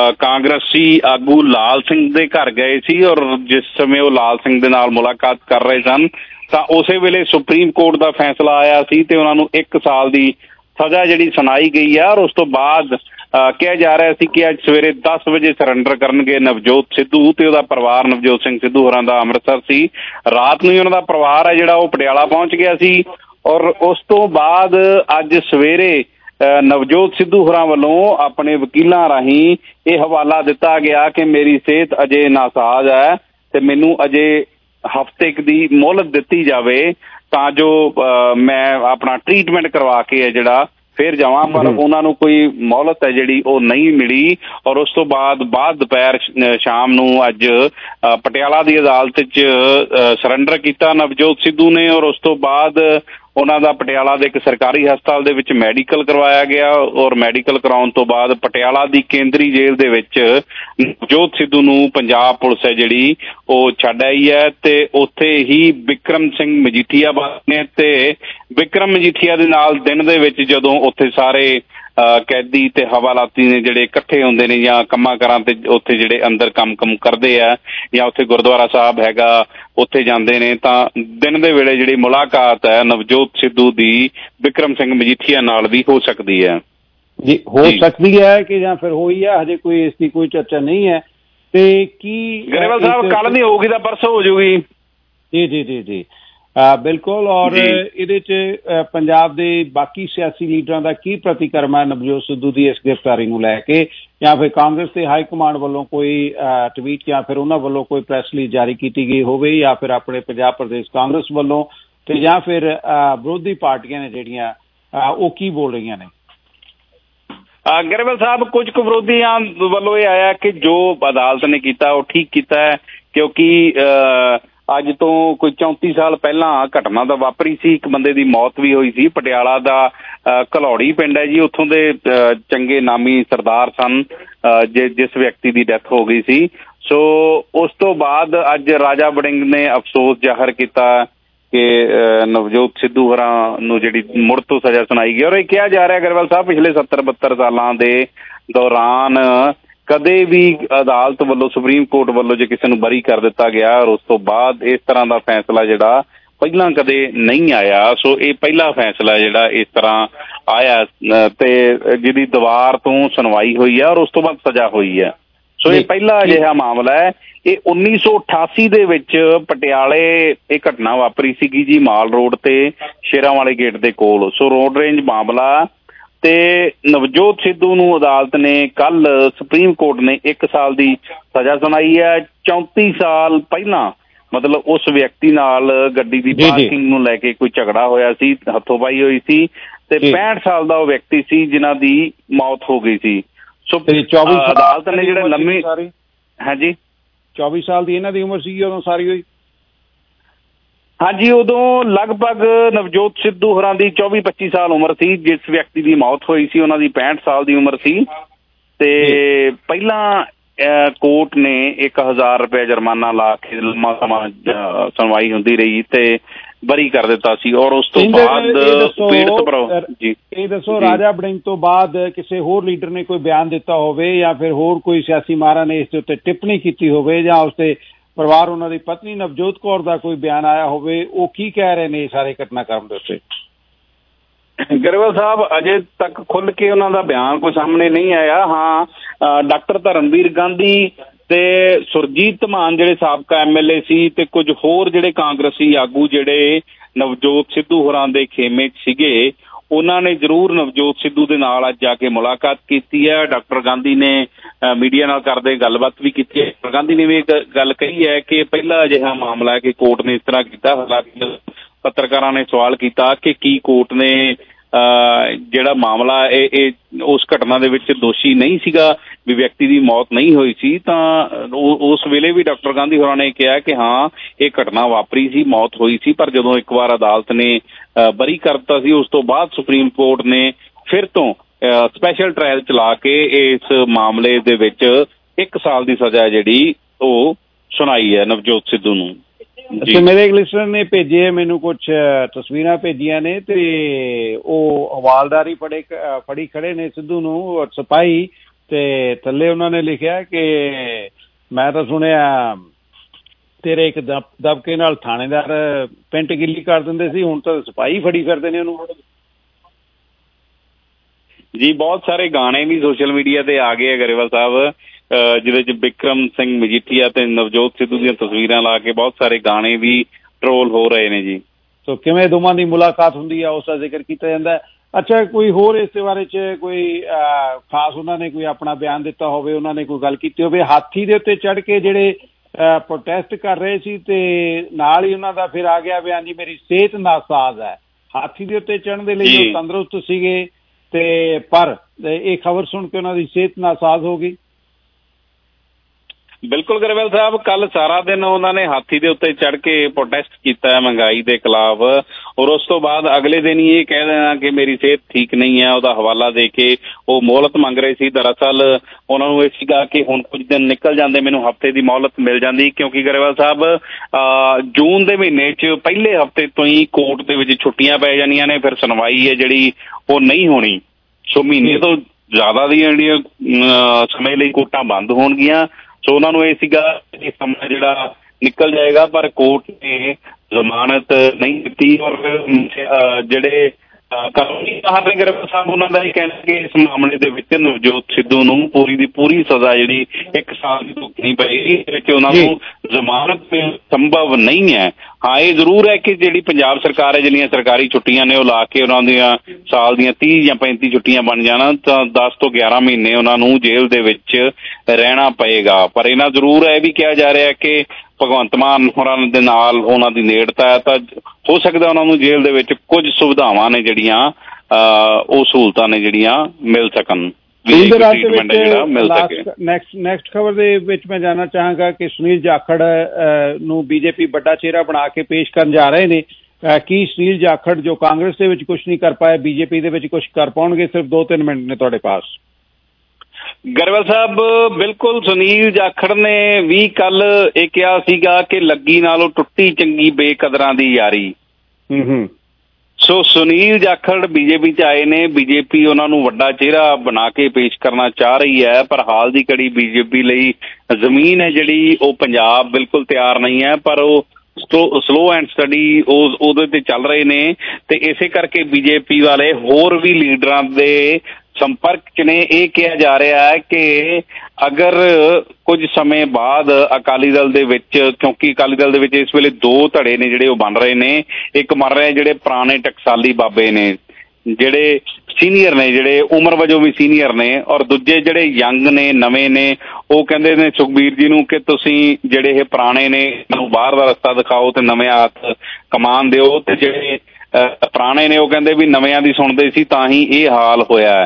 [SPEAKER 13] ਕਾਂਗਰਸੀ ਆਗੂ ਲਾਲ ਸਿੰਘ ਦੇ ਘਰ ਗਏ ਸੀ ਔਰ ਜਿਸ ਸਮੇਂ ਉਹ ਲਾਲ ਸਿੰਘ ਦੇ ਨਾਲ ਮੁਲਾਕਾਤ ਕਰ ਰਹੇ ਸਨ ਤਾਂ ਉਸੇ ਵੇਲੇ ਸੁਪਰੀਮ ਕੋਰਟ ਦਾ ਫੈਸਲਾ ਆਇਆ ਸੀ ਤੇ ਉਹਨਾਂ ਨੂੰ ਇੱਕ ਸਾਲ ਦੀ ਸਜ਼ਾ ਜਿਹੜੀ ਸੁਣਾਈ ਗਈ ਹੈ। ਔਰ ਉਸ ਤੋਂ ਬਾਅਦ ਕਿਹਾ ਜਾ ਰਿਹਾ ਸੀ ਕਿ ਅੱਜ ਸਵੇਰੇ ਦਸ ਵਜੇ ਸਰੈਂਡਰ ਕਰਨਗੇ ਨਵਜੋਤ ਸਿੱਧੂ ਤੇ ਉਹਦਾ ਪਰਿਵਾਰ। ਨਵਜੋਤ ਸਿੰਘ ਸਿੱਧੂ ਹੋਰਾਂ ਦਾ ਅੰਮ੍ਰਿਤਸਰ ਸੀ, ਰਾਤ ਨੂੰ ਹੀ ਉਹਨਾਂ ਦਾ ਪਰਿਵਾਰ ਹੈ ਜਿਹੜਾ ਉਹ ਪਟਿਆਲਾ ਪਹੁੰਚ ਗਿਆ ਸੀ ਔਰ ਉਸ ਤੋਂ ਬਾਅਦ ਅੱਜ ਸਵੇਰੇ ਨਵਜੋਤ ਸਿੱਧੂ ਹੋਰਾਂ ਵੱਲੋਂ ਆਪਣੇ ਵਕੀਲਾਂ ਰਾਹੀਂ ਇਹ ਹਵਾਲਾ ਦਿੱਤਾ ਗਿਆ ਕਿ ਮੇਰੀ ਸਿਹਤ ਅਜੇ ਨਾਸਾਜ਼ ਹੈ ਤੇ ਮੈਨੂੰ ਅਜੇ ਹਫ਼ਤੇ ਕੁ ਦੀ ਮੋਹਲਤ ਦਿੱਤੀ ਜਾਵੇ ਤਾਂ ਜੋ ਮੈਂ ਆਪਣਾ ਟਰੀਟਮੈਂਟ ਕਰਵਾ ਕੇ ਹੈ ਜਿਹੜਾ ਫਿਰ ਜਾਵਾਂ। ਪਰ ਉਹਨਾਂ ਨੂੰ ਕੋਈ ਮੋਹਲਤ ਹੈ ਜਿਹੜੀ ਉਹ ਨਹੀਂ ਮਿਲੀ ਔਰ ਉਸ ਤੋਂ ਬਾਅਦ ਬਾਅਦ ਦੁਪਹਿਰ ਸ਼ਾਮ ਨੂੰ ਅੱਜ ਪਟਿਆਲਾ ਦੀ ਅਦਾਲਤ 'ਚ ਸਰੈਂਡਰ ਕੀਤਾ ਨਵਜੋਤ ਸਿੱਧੂ ਨੇ ਔਰ ਉਸ ਤੋਂ ਬਾਅਦ ਉਹਨਾਂ ਦਾ ਪਟਿਆਲਾ ਦੇ ਇੱਕ ਸਰਕਾਰੀ ਹਸਪਤਾਲ ਦੇ ਵਿੱਚ ਮੈਡੀਕਲ ਕਰਵਾਇਆ ਗਿਆ ਔਰ ਮੈਡੀਕਲ ਕਰਾਉਣ ਤੋਂ ਬਾਅਦ ਪਟਿਆਲਾ ਦੀ ਕੇਂਦਰੀ ਜੇਲ੍ਹ ਦੇ ਵਿੱਚ ਨਵਜੋਤ ਸਿੱਧੂ ਨੂੰ ਪੰਜਾਬ ਪੁਲਿਸ ਹੈ ਜਿਹੜੀ ਉਹ ਛੱਡ ਆਈ ਹੈ ਤੇ ਉੱਥੇ ਹੀ ਬਿਕਰਮ ਸਿੰਘ ਮਜੀਠੀਆ ਨੇ ਤੇ ਬਿਕਰਮ ਮਜੀਠੀਆ ਦੇ ਨਾਲ ਦਿਨ ਦੇ ਵਿੱਚ ਜਦੋਂ ਉੱਥੇ ਸਾਰੇ ਕੈਦੀ ਤੇ ਹਵਾਲਾਤੀ ਨੇ ਜਿਹੜੇ ਇਕੱਠੇ ਹੁੰਦੇ ਨੇ ਜਾਂ ਕੰਮਾਂ ਕਾਰਾਂ ਤੇ ਉੱਥੇ ਜਿਹੜੇ ਅੰਦਰ ਕੰਮ ਕੰਮ ਕਰਦੇ ਆ ਜਾਂ ਉੱਥੇ ਗੁਰਦੁਆਰਾ ਸਾਹਿਬ ਹੈਗਾ ਉੱਥੇ ਜਾਂਦੇ ਨੇ ਤਾਂ ਦਿਨ ਦੇ ਵੇਲੇ ਜਿਹੜੀ ਮੁਲਾਕਾਤ ਹੈ ਨਵਜੋਤ ਸਿੱਧੂ ਦੀ ਬਿਕਰਮ ਸਿੰਘ ਮਜੀਠੀਆ ਨਾਲ ਵੀ ਹੋ ਸਕਦੀ ਹੈ।
[SPEAKER 1] ਜੀ ਹੋ ਸਕਦੀ ਹੈ ਕਿ ਜਾਂ ਫਿਰ ਹੋਈ ਹੈ, ਹਜੇ ਕੋਈ ਇਸ ਦੀ ਕੋਈ ਚਰਚਾ ਨਹੀਂ ਹੈ। ਤੇ ਕੀ
[SPEAKER 13] ਗਰੇਵਾਲ ਸਾਹਿਬ ਕੱਲ ਨਹੀਂ ਹੋਊਗੀ ਤਾਂ ਪਰਸੋਂ ਹੋ ਜੂਗੀ। ਜੀ
[SPEAKER 1] ਜੀ ਜੀ ਜੀ ਬਿਲਕੁਲ। ਔਰ ਇਹਦੇ 'ਚ ਪੰਜਾਬ ਦੇ ਬਾਕੀ ਸਿਆਸੀ ਲੀਡਰਾਂ ਦਾ ਕੀ ਪ੍ਰਤੀਕਰਮ ਹੈ ਨਵਜੋਤ ਸਿੱਧੂ ਦੀ ਇਸ ਗ੍ਰਿਫਤਾਰੀ ਨੂੰ ਲੈ ਕੇ, ਜਾਂ ਫਿਰ ਕਾਂਗਰਸ ਦੇ ਹਾਈ ਕਮਾਂਡ ਵੱਲੋਂ ਕੋਈ ਟਵੀਟ ਜਾਂ ਫਿਰ ਉਹਨਾਂ ਵੱਲੋਂ ਕੋਈ ਪ੍ਰੈਸ ਰਿਲੀਜ਼ ਜਾਰੀ ਕੀਤੀ ਗਈ ਹੋਵੇ ਜਾਂ ਫਿਰ ਆਪਣੇ ਪੰਜਾਬ ਪ੍ਰਦੇਸ਼ ਕਾਂਗਰਸ ਵੱਲੋਂ ਤੇ ਜਾਂ ਫਿਰ ਵਿਰੋਧੀ ਪਾਰਟੀਆਂ ਨੇ ਜਿਹੜੀਆਂ ਉਹ ਕੀ ਬੋਲ ਰਹੀਆਂ ਨੇ?
[SPEAKER 13] ਗਰੇਵਾਲ ਸਾਹਿਬ, ਕੁਝ ਕੁ ਵਿਰੋਧੀਆਂ ਵੱਲੋਂ ਇਹ ਆਇਆ ਕਿ ਜੋ ਅਦਾਲਤ ਨੇ ਕੀਤਾ ਉਹ ਠੀਕ ਕੀਤਾ ਹੈ ਕਿਉਂਕਿ ਅੱਜ ਤੋਂ ਕੋਈ ਚੌਂਤੀ ਸਾਲ ਪਹਿਲਾਂ ਘਟਨਾ ਤਾਂ ਵਾਪਰੀ ਸੀ, ਇੱਕ ਬੰਦੇ ਦੀ ਮੌਤ ਵੀ ਹੋਈ ਸੀ। ਪਟਿਆਲਾ ਦਾ ਘਲੌੜੀ ਪਿੰਡ ਹੈ ਜੀ, ਉੱਥੋਂ ਦੇ ਚੰਗੇ ਨਾਮੀ ਸਰਦਾਰ ਸਨ ਜਿਸ ਵਿਅਕਤੀ ਦੀ ਡੈਥ ਹੋ ਗਈ ਸੀ। ਸੋ ਉਸ ਤੋਂ ਬਾਅਦ ਅੱਜ ਰਾਜਾ ਵੜਿੰਗ ਨੇ ਅਫਸੋਸ ਜ਼ਾਹਰ ਕੀਤਾ ਕਿ ਨਵਜੋਤ ਸਿੱਧੂ ਹੋਰਾਂ ਨੂੰ ਜਿਹੜੀ ਮੁੜ ਤੋਂ ਸਜ਼ਾ ਸੁਣਾਈ ਗਈ ਔਰ ਇਹ ਕਿਹਾ ਜਾ ਰਿਹਾ ਗਰੇਵਾਲ ਸਾਹਿਬ ਪਿਛਲੇ ਸੱਤਰ ਬਹੱਤਰ ਸਾਲਾਂ ਦੇ ਦੌਰਾਨ ਕਦੇ ਵੀ ਅਦਾਲਤ ਵੱਲੋਂ ਸੁਪਰੀਮ ਕੋਰਟ ਵੱਲੋਂ ਜੇ ਕਿਸੇ ਨੂੰ ਬਰੀ ਕਰ ਦਿੱਤਾ ਗਿਆ ਔਰ ਉਸ ਤੋਂ ਬਾਅਦ ਇਸ ਤਰ੍ਹਾਂ ਦਾ ਫੈਸਲਾ ਜਿਹੜਾ ਪਹਿਲਾਂ ਕਦੇ ਨਹੀਂ ਆਇਆ। ਸੋ ਇਹ ਪਹਿਲਾ ਫੈਸਲਾ ਜਿਹੜਾ ਇਸ ਤਰ੍ਹਾਂ ਆਇਆ ਤੇ ਜਿਹਦੀ ਦੀਵਾਰ ਤੋਂ ਸੁਣਵਾਈ ਹੋਈ ਹੈ ਔਰ ਉਸ ਤੋਂ ਬਾਅਦ ਸਜ਼ਾ ਹੋਈ ਹੈ। ਸੋ ਇਹ ਪਹਿਲਾ ਅਜਿਹਾ ਮਾਮਲਾ ਹੈ। ਇਹ ਉੱਨੀ ਸੌ ਅਠਾਸੀ ਦੇ ਵਿੱਚ ਪਟਿਆਲੇ ਇਹ ਘਟਨਾ ਵਾਪਰੀ ਸੀਗੀ ਜੀ, ਮਾਲ ਰੋਡ ਤੇ ਸ਼ੇਰਾਂ ਵਾਲੇ ਗੇਟ ਦੇ ਕੋਲ। ਸੋ ਰੋਡ ਰੇਂਜ ਮਾਮਲਾ ਤੇ ਨਵਜੋਤ ਸਿੱਧੂ ਨੂੰ ਅਦਾਲਤ ਨੇ ਕੱਲ ਸੁਪਰੀਮ ਕੋਰਟ ਨੇ ਇੱਕ ਸਾਲ ਦੀ ਸਜ਼ਾ ਸੁਣਾਈ ਹੈ। ਚੌਂਤੀ ਸਾਲ ਪਹਿਲਾਂ ਮਤਲਬ ਉਸ ਵਿਅਕਤੀ ਨਾਲ ਗੱਡੀ ਦੀ ਪਾਰਕਿੰਗ ਨੂੰ ਲੈ ਕੇ ਕੋਈ ਝਗੜਾ ਹੋਇਆ ਸੀ, ਹੱਥੋਂ ਪਾਈ ਹੋਈ ਸੀ ਤੇ ਪੈਂਹਠ ਸਾਲ ਦਾ ਉਹ ਵਿਅਕਤੀ ਸੀ ਜਿਨ੍ਹਾਂ ਦੀ ਮੌਤ ਹੋ ਗਈ ਸੀ। ਸੋ ਅਦਾਲਤ ਨੇ ਜਿਹੜੇ ਲੰਮੀ ਹਾਂਜੀ
[SPEAKER 1] ਚੌਵੀ ਸਾਲ ਦੀ ਇਹਨਾਂ ਦੀ ਉਮਰ ਸੀਗੀ ਉਦੋਂ ਸਾਰੀ ਹੋਈ?
[SPEAKER 13] ਹਾਂਜੀ, ਉਦੋਂ ਲਗਭਗ ਨਵਜੋਤ ਸਿੱਧੂ ਹੋਰਾਂ ਦੀ ਚੌਵੀ ਪੱਚੀ ਸਾਲ ਉਮਰ ਸੀ। ਜਿਸ ਵਿਅਕਤੀ ਦੀ ਮੌਤ ਹੋਈ ਸੀ ਉਹਨਾਂ ਦੀ ਪੈਂਹਠ ਸਾਲ ਦੀ ਉਮਰ ਸੀ। ਤੇ ਪਹਿਲਾਂ ਕੋਰਟ ਨੇ ਇੱਕ ਹਜ਼ਾਰ ਰੁਪਏ ਜੁਰਮਾਨਾ ਲਾ ਕੇ ਲੰਮਾ ਸਮਾਂ ਸੁਣਵਾਈ ਹੁੰਦੀ ਰਹੀ ਤੇ ਬਰੀ ਕਰ ਦਿੱਤਾ ਸੀ। ਔਰ ਉਸ ਤੋਂ ਬਾਅਦ ਪੀੜਤ ਜੀ
[SPEAKER 1] ਇਹ ਦੱਸੋ, ਰਾਜਾ ਵੜਿੰਗ ਤੋਂ ਬਾਅਦ ਕਿਸੇ ਹੋਰ ਲੀਡਰ ਨੇ ਕੋਈ ਬਿਆਨ ਦਿੱਤਾ ਹੋਵੇ ਜਾਂ ਫਿਰ ਹੋਰ ਕੋਈ ਸਿਆਸੀ ਮਾਹਰਾਂ ਨੇ ਇਸ ਦੇ ਉੱਤੇ ਟਿੱਪਣੀ ਕੀਤੀ ਹੋਵੇ ਜਾਂ ਉਸਦੇ ਪਰਿਵਾਰ ਉਹਨਾਂ ਦੀ ਪਤਨੀ ਨਵਜੋਤ ਕੌਰ ਦਾ ਕੋਈ ਬਿਆਨ ਆਇਆ ਹੋਵੇ, ਉਹ ਕੀ ਕਹਿ ਰਹੇ ਨੇ ਸਾਰੇ ਘਟਨਾਕ੍ਰਮ ਦੇ ਉੱਤੇ?
[SPEAKER 13] ਗਰੇਵਾਲ ਸਾਹਿਬ ਅਜੇ ਤੱਕ ਖੁੱਲ੍ਹ ਕੇ ਉਹਨਾਂ ਦਾ ਬਿਆਨ ਕੋਈ ਸਾਹਮਣੇ ਨਹੀਂ ਆਇਆ। ਹਾਂ, ਡਾਕਟਰ ਧਰਮਵੀਰ ਗਾਂਧੀ ਤੇ ਸੁਰਜੀਤ ਧਮਾਨ ਜਿਹੜੇ ਸਾਬਕਾ ਐਮ ਐਲ ਏ ਸੀ ਤੇ ਕੁਝ ਹੋਰ ਜਿਹੜੇ ਕਾਂਗਰਸੀ ਆਗੂ ਜਿਹੜੇ ਨਵਜੋਤ ਸਿੱਧੂ ਹੋਰਾਂ ਦੇ ਖੇਮੇ 'ਚ ਸੀਗੇ, ਉਹਨਾਂ ਨੇ ਜ਼ਰੂਰ ਨਵਜੋਤ ਸਿੱਧੂ ਦੇ ਨਾਲ ਅੱਜ ਜਾ ਕੇ ਮੁਲਾਕਾਤ ਕੀਤੀ ਹੈ। ਡਾਕਟਰ ਗਾਂਧੀ ਨੇ ਮੀਡੀਆ ਨਾਲ ਕਰਦੇ ਗੱਲਬਾਤ ਵੀ ਕੀਤੀ ਹੈ। ਡਾਕਟਰ ਗਾਂਧੀ ਨੇ ਵੀ ਇੱਕ ਗੱਲ ਕਹੀ ਹੈ ਕਿ ਪਹਿਲਾ ਅਜਿਹਾ ਮਾਮਲਾ ਹੈ ਕਿ ਕੋਰਟ ਨੇ ਇਸ ਤਰ੍ਹਾਂ ਕੀਤਾ। ਹਾਲਾਂਕਿ ਪੱਤਰਕਾਰਾਂ ਨੇ ਸਵਾਲ ਕੀਤਾ ਕਿ ਕੀ ਕੋਰਟ ਨੇ ਜਿਹੜਾ ਮਾਮਲਾ ਇਹ ਇਹ ਉਸ ਘਟਨਾ ਦੇ ਵਿੱਚ ਦੋਸ਼ੀ ਨਹੀਂ ਸੀਗਾ, ਵੀ ਵਿਅਕਤੀ ਦੀ ਮੌਤ ਨਹੀਂ ਹੋਈ ਸੀ, ਤਾਂ ਉਸ ਵੇਲੇ ਵੀ ਡਾਕਟਰ ਗਾਂਧੀ ਹੋਰਾਂ ਨੇ ਕਿਹਾ ਕਿ ਹਾਂ ਇਹ ਘਟਨਾ ਵਾਪਰੀ ਸੀ, ਮੌਤ ਹੋਈ ਸੀ। ਪਰ ਜਦੋਂ ਇੱਕ ਵਾਰ ਅਦਾਲਤ ਨੇ ਬਰੀ ਕਰ ਦਿੱਤਾ ਸੀ, ਉਸ ਤੋਂ ਬਾਅਦ ਸੁਪਰੀਮ ਕੋਰਟ ਨੇ ਫਿਰ ਤੋਂ ਸਪੈਸ਼ਲ ਟ੍ਰਾਇਲ ਚਲਾ ਕੇ ਇਸ ਮਾਮਲੇ ਦੇ ਵਿੱਚ ਇੱਕ ਸਾਲ ਦੀ ਸਜ਼ਾ ਜਿਹੜੀ ਉਹ ਸੁਣਾਈ ਹੈ ਨਵਜੋਤ ਸਿੱਧੂ ਨੂੰ।
[SPEAKER 1] ਅੱਛਾ, ਮੇਰੇ ਇੱਕ ਲਿਸਨਰ ਨੇ ਭੇਜੇ ਮੈਨੂੰ ਕੁਛ ਤਸਵੀਰਾਂ ਭੇਜੀਆਂ ਨੇ ਤੇ ਉਹ ਹਵਾਲਦਾਰੀ ਫੜੇ ਫੜੀ ਖੜੇ ਨੇ ਸਿੱਧੂ ਨੂੰ ਸਿਪਾਹੀ, ਤੇ ਥੱਲੇ ਉਹਨਾਂ ਨੇ ਲਿਖਿਆ ਕਿ ਮੈਂ ਤਾਂ ਸੁਣਿਆ ਤੇਰੇ ਇੱਕ ਦਬ ਦਬਕੇ ਨਾਲ ਥਾਣੇਦਾਰ ਪੈਂਟ ਗਿੱਲੀ ਕਰ ਦਿੰਦੇ ਸੀ, ਹੁਣ ਤਾਂ ਸਿਪਾਹੀ ਫੜੀ ਫਿਰਦੇ ਨੇ ਉਹਨੂੰ।
[SPEAKER 13] ਜੀ ਬਹੁਤ ਸਾਰੇ ਗਾਣੇ ਵੀ ਸੋਸ਼ਲ ਮੀਡੀਆ ਤੇ ਆ ਗਏ ਆ ਗਰੇਵਾਲ ਸਾਹਿਬ, ਜਿਹਦੇ ਚ ਬਿਕਰਮ ਸਿੰਘ ਮਜੀਠੀਆ ਤੇ ਨਵਜੋਤ ਸਿੱਧੂ ਦੀਆਂ ਤਸਵੀਰਾਂ ਲਾ ਕੇ ਬਹੁਤ ਸਾਰੇ ਗਾਣੇ ਵੀ ਟਰੋਲ ਹੋ ਰਹੇ ਨੇ ਜੀ।
[SPEAKER 1] ਸੋ ਕਿਵੇਂ ਦੋਵਾਂ ਦੀ ਮੁਲਾਕਾਤ ਹੁੰਦੀ ਆ ਉਸ ਦਾ ਜ਼ਿਕਰ ਕੀਤਾ ਜਾਂਦਾ ਹੈ। ਅੱਛਾ, ਕੋਈ ਹੋਰ ਇਸ ਦੇ ਬਾਰੇ ਚ ਕੋਈ ਖਾਸ ਉਹਨਾਂ ਨੇ ਕੋਈ ਆਪਣਾ ਬਿਆਨ ਦਿੱਤਾ ਹੋਵੇ, ਉਹਨਾਂ ਨੇ ਕੋਈ ਗੱਲ ਕੀਤੀ ਹੋਵੇ? ਹਾਥੀ ਦੇ ਉੱਤੇ ਚੜ੍ਹ ਕੇ ਜਿਹੜੇ ਪ੍ਰੋਟੈਸਟ ਕਰ ਰਹੇ ਸੀ ਤੇ ਨਾਲ ਹੀ ਉਹਨਾਂ ਦਾ ਫਿਰ ਆ ਗਿਆ ਬਿਆਨ ਜੀ ਮੇਰੀ ਸਿਹਤ ਨਾਸਾਜ਼ ਹੈ। ਹਾਥੀ ਦੇ ਉੱਤੇ ਚੜ੍ਹਨ ਦੇ ਲਈ ਉਹ ਤੰਦਰੁਸਤ ਸੀਗੇ ਤੇ ਪਰ ਇਹ ਖਬਰ ਸੁਣ ਕੇ ਉਹਨਾਂ ਦੀ ਸਿਹਤ ਨਾਸਾਜ਼ ਹੋ ਗਈ।
[SPEAKER 13] ਬਿਲਕੁਲ ਗਰੇਵਾਲ ਸਾਹਿਬ, ਕੱਲ ਸਾਰਾ ਦਿਨ ਉਹਨਾਂ ਨੇ ਹਾਥੀ ਦੇ ਉੱਤੇ ਚੜ੍ਹ ਕੇ ਪ੍ਰੋਟੈਸਟ ਕੀਤਾ ਹੈ ਮਹਿੰਗਾਈ ਦੇ ਖਿਲਾਫ, ਔਰ ਉਸ ਤੋਂ ਬਾਅਦ ਅਗਲੇ ਦਿਨ ਹੀ ਇਹ ਕਹਿ ਦੇਣਾ ਕਿ ਮੇਰੀ ਸਿਹਤ ਠੀਕ ਨਹੀਂ ਹੈ। ਉਹਦਾ ਹਵਾਲਾ ਦੇ ਕੇ ਉਹ ਮੋਹਲਤ ਮੰਗ ਰਹੇ ਸੀ। ਦਰਅਸਲ ਉਹਨਾਂ ਨੂੰ ਇਹ ਸੀਗਾ ਕਿ ਹੁਣ ਕੁਝ ਦਿਨ ਨਿਕਲ ਜਾਂਦੇ, ਮੈਨੂੰ ਹਫ਼ਤੇ ਦੀ ਮੋਹਲਤ ਮਿਲ ਜਾਂਦੀ, ਕਿਉਂਕਿ ਗਰੇਵਾਲ ਸਾਹਿਬ ਜੂਨ ਦੇ ਮਹੀਨੇ 'ਚ ਪਹਿਲੇ ਹਫ਼ਤੇ ਤੋਂ ਹੀ ਕੋਰਟ ਦੇ ਵਿੱਚ ਛੁੱਟੀਆਂ ਪੈ ਜਾਣੀਆਂ ਨੇ, ਫਿਰ ਸੁਣਵਾਈ ਹੈ ਜਿਹੜੀ ਉਹ ਨਹੀਂ ਹੋਣੀ। ਸੋ ਮਹੀਨੇ ਤੋਂ ਜ਼ਿਆਦਾ ਦੀਆਂ ਜਿਹੜੀਆਂ ਸਮੇਂ ਲਈ ਕੋਰਟਾਂ ਬੰਦ ਹੋਣਗੀਆਂ। ਸੋ ਉਹਨਾਂ ਨੂੰ ਇਹ ਸੀਗਾ ਕਿ ਸਮਾਂ ਜਿਹੜਾ ਨਿਕਲ ਜਾਏਗਾ, ਪਰ ਕੋਰਟ ਨੇ ਜ਼ਮਾਨਤ ਨਹੀਂ ਦਿੱਤੀ। ਔਰ ਜਿਹੜੇ ਕਾਨੂੰਨੀ ਮਾਹਰ ਨੇ ਗਰੇਵਾਲ ਸਾਹਿਬ, ਉਹਨਾਂ ਦਾ ਇਹ ਕਹਿਣਾ ਕਿ ਇਸ ਮਾਮਲੇ ਦੇ ਵਿੱਚ ਨਵਜੋਤ ਸਿੱਧੂ ਨੂੰ ਪੂਰੀ ਦੀ ਪੂਰੀ ਸਜ਼ਾ ਜਿਹੜੀ ਇੱਕ ਸਾਲ ਦੀ ਭੁਗਤਣੀ ਪਏਗੀ। ਇਸ ਵਿੱਚ ਉਹਨਾਂ ਨੂੰ ਜ਼ਮਾਨਤ ਸੰਭਵ ਨਹੀਂ ਹੈ। ਹਾਂ, ਇਹ ਜ਼ਰੂਰ ਹੈ ਕਿ ਜਿਹੜੀ ਪੰਜਾਬ ਸਰਕਾਰ ਹੈ, ਜਿਹੜੀਆਂ ਸਰਕਾਰੀ ਛੁੱਟੀਆਂ ਨੇ ਉਹ ਲਾ ਕੇ ਉਹਨਾਂ ਦੀਆਂ ਸਾਲ ਦੀਆਂ ਤੀਹ ਜਾਂ ਪੈਂਤੀ ਛੁੱਟੀਆਂ ਬਣ ਜਾਣ ਤਾਂ ਦਸ ਤੋਂ ਗਿਆਰਾਂ ਮਹੀਨੇ ਉਹਨਾਂ ਨੂੰ ਜੇਲ੍ਹ ਦੇ ਵਿੱਚ ਰਹਿਣਾ ਪਏਗਾ। ਪਰ ਇਹਨਾਂ ਜ਼ਰੂਰ ਇਹ ਵੀ ਕਿਹਾ ਜਾ ਰਿਹਾ ਕਿ ਭਗਵੰਤ ਮਾਨ ਹੋਰਾਂ ਦੇ ਨਾਲ ਉਹਨਾਂ ਦੀ ਨੇੜਤਾ ਹੈ ਤਾਂ ਹੋ ਸਕਦਾ ਉਹਨਾਂ ਨੂੰ ਜੇਲ੍ਹ ਦੇ ਵਿੱਚ ਕੁਝ ਸੁਵਿਧਾਵਾਂ ਨੇ ਜਿਹੜੀਆਂ ਉਹ ਸਹੂਲਤਾਂ ਨੇ ਜਿਹੜੀਆਂ ਮਿਲ ਸਕਣ।
[SPEAKER 1] ਨੈਕਸਟ ਨੈਕਸਟ ਖਬਰ ਦੇ ਵਿੱਚ ਮੈਂ ਜਾਣਨਾ ਚਾਹਾਂਗਾ ਕਿ ਸੁਨੀਲ ਜਾਖੜ ਨੂੰ ਬੀਜੇਪੀ ਵੱਡਾ ਚਿਹਰਾ ਬਣਾ ਕੇ ਪੇਸ਼ ਕਰਨ ਜਾ ਰਹੇ ਨੇ। ਕੀ ਸੁਨੀਲ ਜਾਖੜ ਜੋ ਕਾਂਗਰਸ ਦੇ ਵਿੱਚ ਕੁਛ ਨਹੀਂ ਕਰ ਪਾਏ, ਬੀਜੇਪੀ ਦੇ ਵਿੱਚ ਕੁਛ ਕਰ ਪਾਉਣਗੇ? ਸਿਰਫ ਦੋ ਤਿੰਨ ਮਿੰਟ ਨੇ ਤੁਹਾਡੇ ਪਾਸ।
[SPEAKER 13] ਗਰੇਵਾਲ ਸਾਹਿਬ, ਬਿਲਕੁਲ ਸੁਨੀਲ ਜਾਖੜ ਨੇ ਵੀ ਕੱਲ ਇਹ ਕਿਹਾ ਸੀਗਾ ਕਿ ਲੱਗੀ ਨਾਲੋਂ ਟੁੱਟੀ ਚੰਗੀ ਬੇਕਦਰਾਂ ਦੀ ਯਾਰੀ।
[SPEAKER 1] ਹੂੰ ਹੂੰ
[SPEAKER 13] ਸੋ ਸੁਨੀਲ ਜਾਖੜ ਬੀਜੇਪੀ 'ਚ ਆਏ ਨੇ। ਬੀਜੇਪੀ ਉਹਨਾਂ ਨੂੰ ਵੱਡਾ ਚਿਹਰਾ ਬਣਾ ਕੇ ਪੇਸ਼ ਕਰਨਾ ਚਾਹ ਰਹੀ ਹੈ, ਪਰ ਹਾਲ ਦੀ ਘੜੀ ਬੀਜੇਪੀ ਲਈ ਜ਼ਮੀਨ ਹੈ ਜਿਹੜੀ ਉਹ ਪੰਜਾਬ ਬਿਲਕੁਲ ਤਿਆਰ ਨਹੀਂ ਹੈ। ਪਰ ਉਹ ਸਲੋ ਐਂਡ ਸਟੱਡੀ ਉਹ ਉਹਦੇ ਤੇ ਚੱਲ ਰਹੇ ਨੇ ਤੇ ਇਸੇ ਕਰਕੇ ਬੀਜੇਪੀ ਵਾਲੇ ਹੋਰ ਵੀ ਲੀਡਰਾਂ ਦੇ ਸੰਪਰਕ 'ਚ ਨੇ। ਇਹ ਕਿਹਾ ਜਾ ਰਿਹਾ ਹੈ ਕਿ ਅਗਰ ਕੁਝ ਸਮੇਂ ਬਾਅਦ ਅਕਾਲੀ ਦਲ ਦੇ ਵਿੱਚ, ਕਿਉਂਕਿ ਅਕਾਲੀ ਦਲ ਦੇ ਵਿੱਚ ਇਸ ਵੇਲੇ ਦੋ ਧੜੇ ਨੇ ਜਿਹੜੇ ਉਹ ਬਣ ਰਹੇ ਨੇ। ਇੱਕ ਬਣ ਰਹੇ ਜਿਹੜੇ ਪੁਰਾਣੇ ਟਕਸਾਲੀ ਬਾਬੇ ਨੇ, ਜਿਹੜੇ ਸੀਨੀਅਰ ਨੇ, ਜਿਹੜੇ ਉਮਰ ਵਜੋਂ ਵੀ ਸੀਨੀਅਰ ਨੇ, ਔਰ ਦੂਜੇ ਜਿਹੜੇ ਯੰਗ ਨੇ, ਨਵੇਂ ਨੇ। ਉਹ ਕਹਿੰਦੇ ਨੇ ਸੁਖਬੀਰ ਜੀ ਨੂੰ ਕਿ ਤੁਸੀਂ ਜਿਹੜੇ ਇਹ ਪੁਰਾਣੇ ਨੇ ਨੂੰ ਬਾਹਰ ਦਾ ਰਸਤਾ ਦਿਖਾਓ ਤੇ ਨਵੇਂ ਹੱਥ ਕਮਾਨ ਦਿਓ, ਤੇ ਜਿਹੜੇ ਪੁਰਾਣੇ ਨੇ ਉਹ ਕਹਿੰਦੇ ਵੀ ਨਵਿਆਂ ਦੀ ਸੁਣਦੇ ਸੀ ਤਾਂ ਹੀ ਇਹ ਹਾਲ ਹੋਇਆ।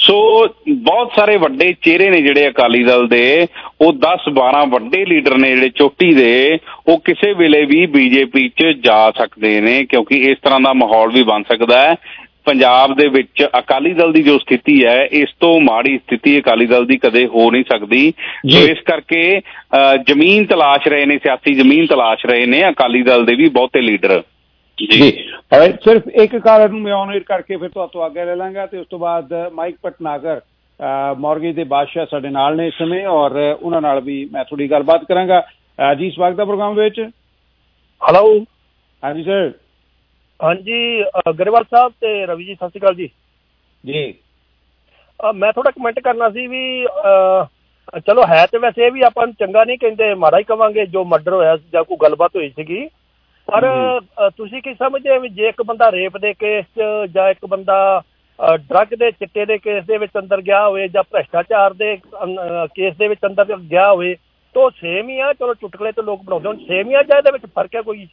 [SPEAKER 13] ਸੋ ਬਹੁਤ ਸਾਰੇ ਵੱਡੇ ਚਿਹਰੇ ਨੇ ਜਿਹੜੇ ਅਕਾਲੀ ਦਲ ਦੇ, ਉਹ ਦਸ ਬਾਰਾਂ ਵੱਡੇ ਲੀਡਰ ਨੇ ਜਿਹੜੇ ਚੋਟੀ ਦੇ, ਉਹ ਕਿਸੇ ਵੇਲੇ ਵੀ ਬੀਜੇਪੀ 'ਚ ਜਾ ਸਕਦੇ ਨੇ, ਕਿਉਂਕਿ ਇਸ ਤਰ੍ਹਾਂ ਦਾ ਮਾਹੌਲ ਵੀ ਬਣ ਸਕਦਾ ਹੈ। ਪੰਜਾਬ ਦੇ ਵਿੱਚ ਅਕਾਲੀ ਦਲ ਦੀ ਜੋ ਸਥਿਤੀ ਹੈ, ਇਸ ਤੋਂ ਮਾੜੀ ਸਥਿਤੀ ਅਕਾਲੀ ਦਲ ਦੀ ਕਦੇ ਹੋ ਨਹੀਂ ਸਕਦੀ। ਸੋ ਇਸ ਕਰਕੇ ਜ਼ਮੀਨ ਤਲਾਸ਼ ਰਹੇ ਨੇ, ਸਿਆਸੀ ਜ਼ਮੀਨ ਤਲਾਸ਼ ਰਹੇ ਨੇ ਅਕਾਲੀ ਦਲ ਦੇ ਵੀ ਬਹੁਤੇ ਲੀਡਰ ਜੀ।
[SPEAKER 1] ਸਿਰਫ ਇੱਕ ਕਾਰਨ ਨੂੰ ਮੈਂ ਔਨ 에ਅਰ ਕਰਕੇ ਫਿਰ ਤੁਹਾਤੋਂ ਆਗਿਆ ਲੈ ਲਾਂਗਾ ਤੇ ਉਸ ਤੋਂ ਬਾਅਦ ਮਾਈਕ ਭਟਨਾਗਰ ਮੌਰਗੇਜ ਦੇ ਬਾਦਸ਼ਾਹ ਸਾਡੇ ਨਾਲ ਨੇ ਇਸ ਸਮੇਂ, ਔਰ ਉਹਨਾਂ ਨਾਲ ਵੀ ਮੈਂ ਥੋੜੀ ਗੱਲਬਾਤ ਕਰਾਂਗਾ। ਜੀ ਸਵਾਗਤ ਹੈ ਪ੍ਰੋਗਰਾਮ ਵਿੱਚ।
[SPEAKER 14] ਹੈਲੋ।
[SPEAKER 1] ਹਾਂਜੀ ਸਰ।
[SPEAKER 14] ਹਾਂਜੀ ਗਰੇਵਾਲ ਸਾਹਿਬ ਤੇ ਰਵੀ ਜੀ, ਸਤਿ ਸ਼੍ਰੀ ਅਕਾਲ ਜੀ।
[SPEAKER 1] ਜੀ
[SPEAKER 14] ਮੈਂ ਥੋੜਾ ਕਮੈਂਟ ਕਰਨਾ ਸੀ ਵੀ ਚਲੋ ਹੈ ਤੇ ਵੈਸੇ ਇਹ ਵੀ ਆਪਾਂ ਨੂੰ ਚੰਗਾ ਨਹੀਂ ਕਹਿੰਦੇ, ਮਾੜਾ ਹੀ ਕਵਾਂਗੇ ਜੋ ਮਰਡਰ ਹੋਇਆ ਜਾਂ ਕੋਈ ਗੱਲਬਾਤ ਹੋਈ ਸੀਗੀ, ਪਰ ਤੁਸੀਂ ਕੀ ਸਮਝਦੇ ਵੀ ਜੇ ਇੱਕ ਬੰਦਾ ਰੇਪ ਦੇ ਕੇਸ 'ਚ ਜਾਂ ਇੱਕ ਬੰਦਾ ਡਰੱਗ ਦੇ ਚਿੱਟੇ ਦੇ ਕੇਸ ਦੇ ਵਿੱਚ ਅੰਦਰ ਗਿਆ ਹੋਵੇ ਜਾਂ ਭ੍ਰਿਸ਼ਟਾਚਾਰ ਦੇ ਕੇਸ ਦੇ ਵਿੱਚ ਅੰਦਰ ਗਿਆ ਹੋਵੇ ਤਾਂ ਸੇਮ ਹੀ ਆ? ਚਲੋ ਚੁਟਕਲੇ ਤੇ ਲੋਕ ਬਣਾਉਂਦੇ ਹੁਣ, ਸੇਮ ਹੀ ਆ ਜਾਂ ਇਹਦੇ ਵਿੱਚ ਫਰਕ ਹੈ ਕੋਈ?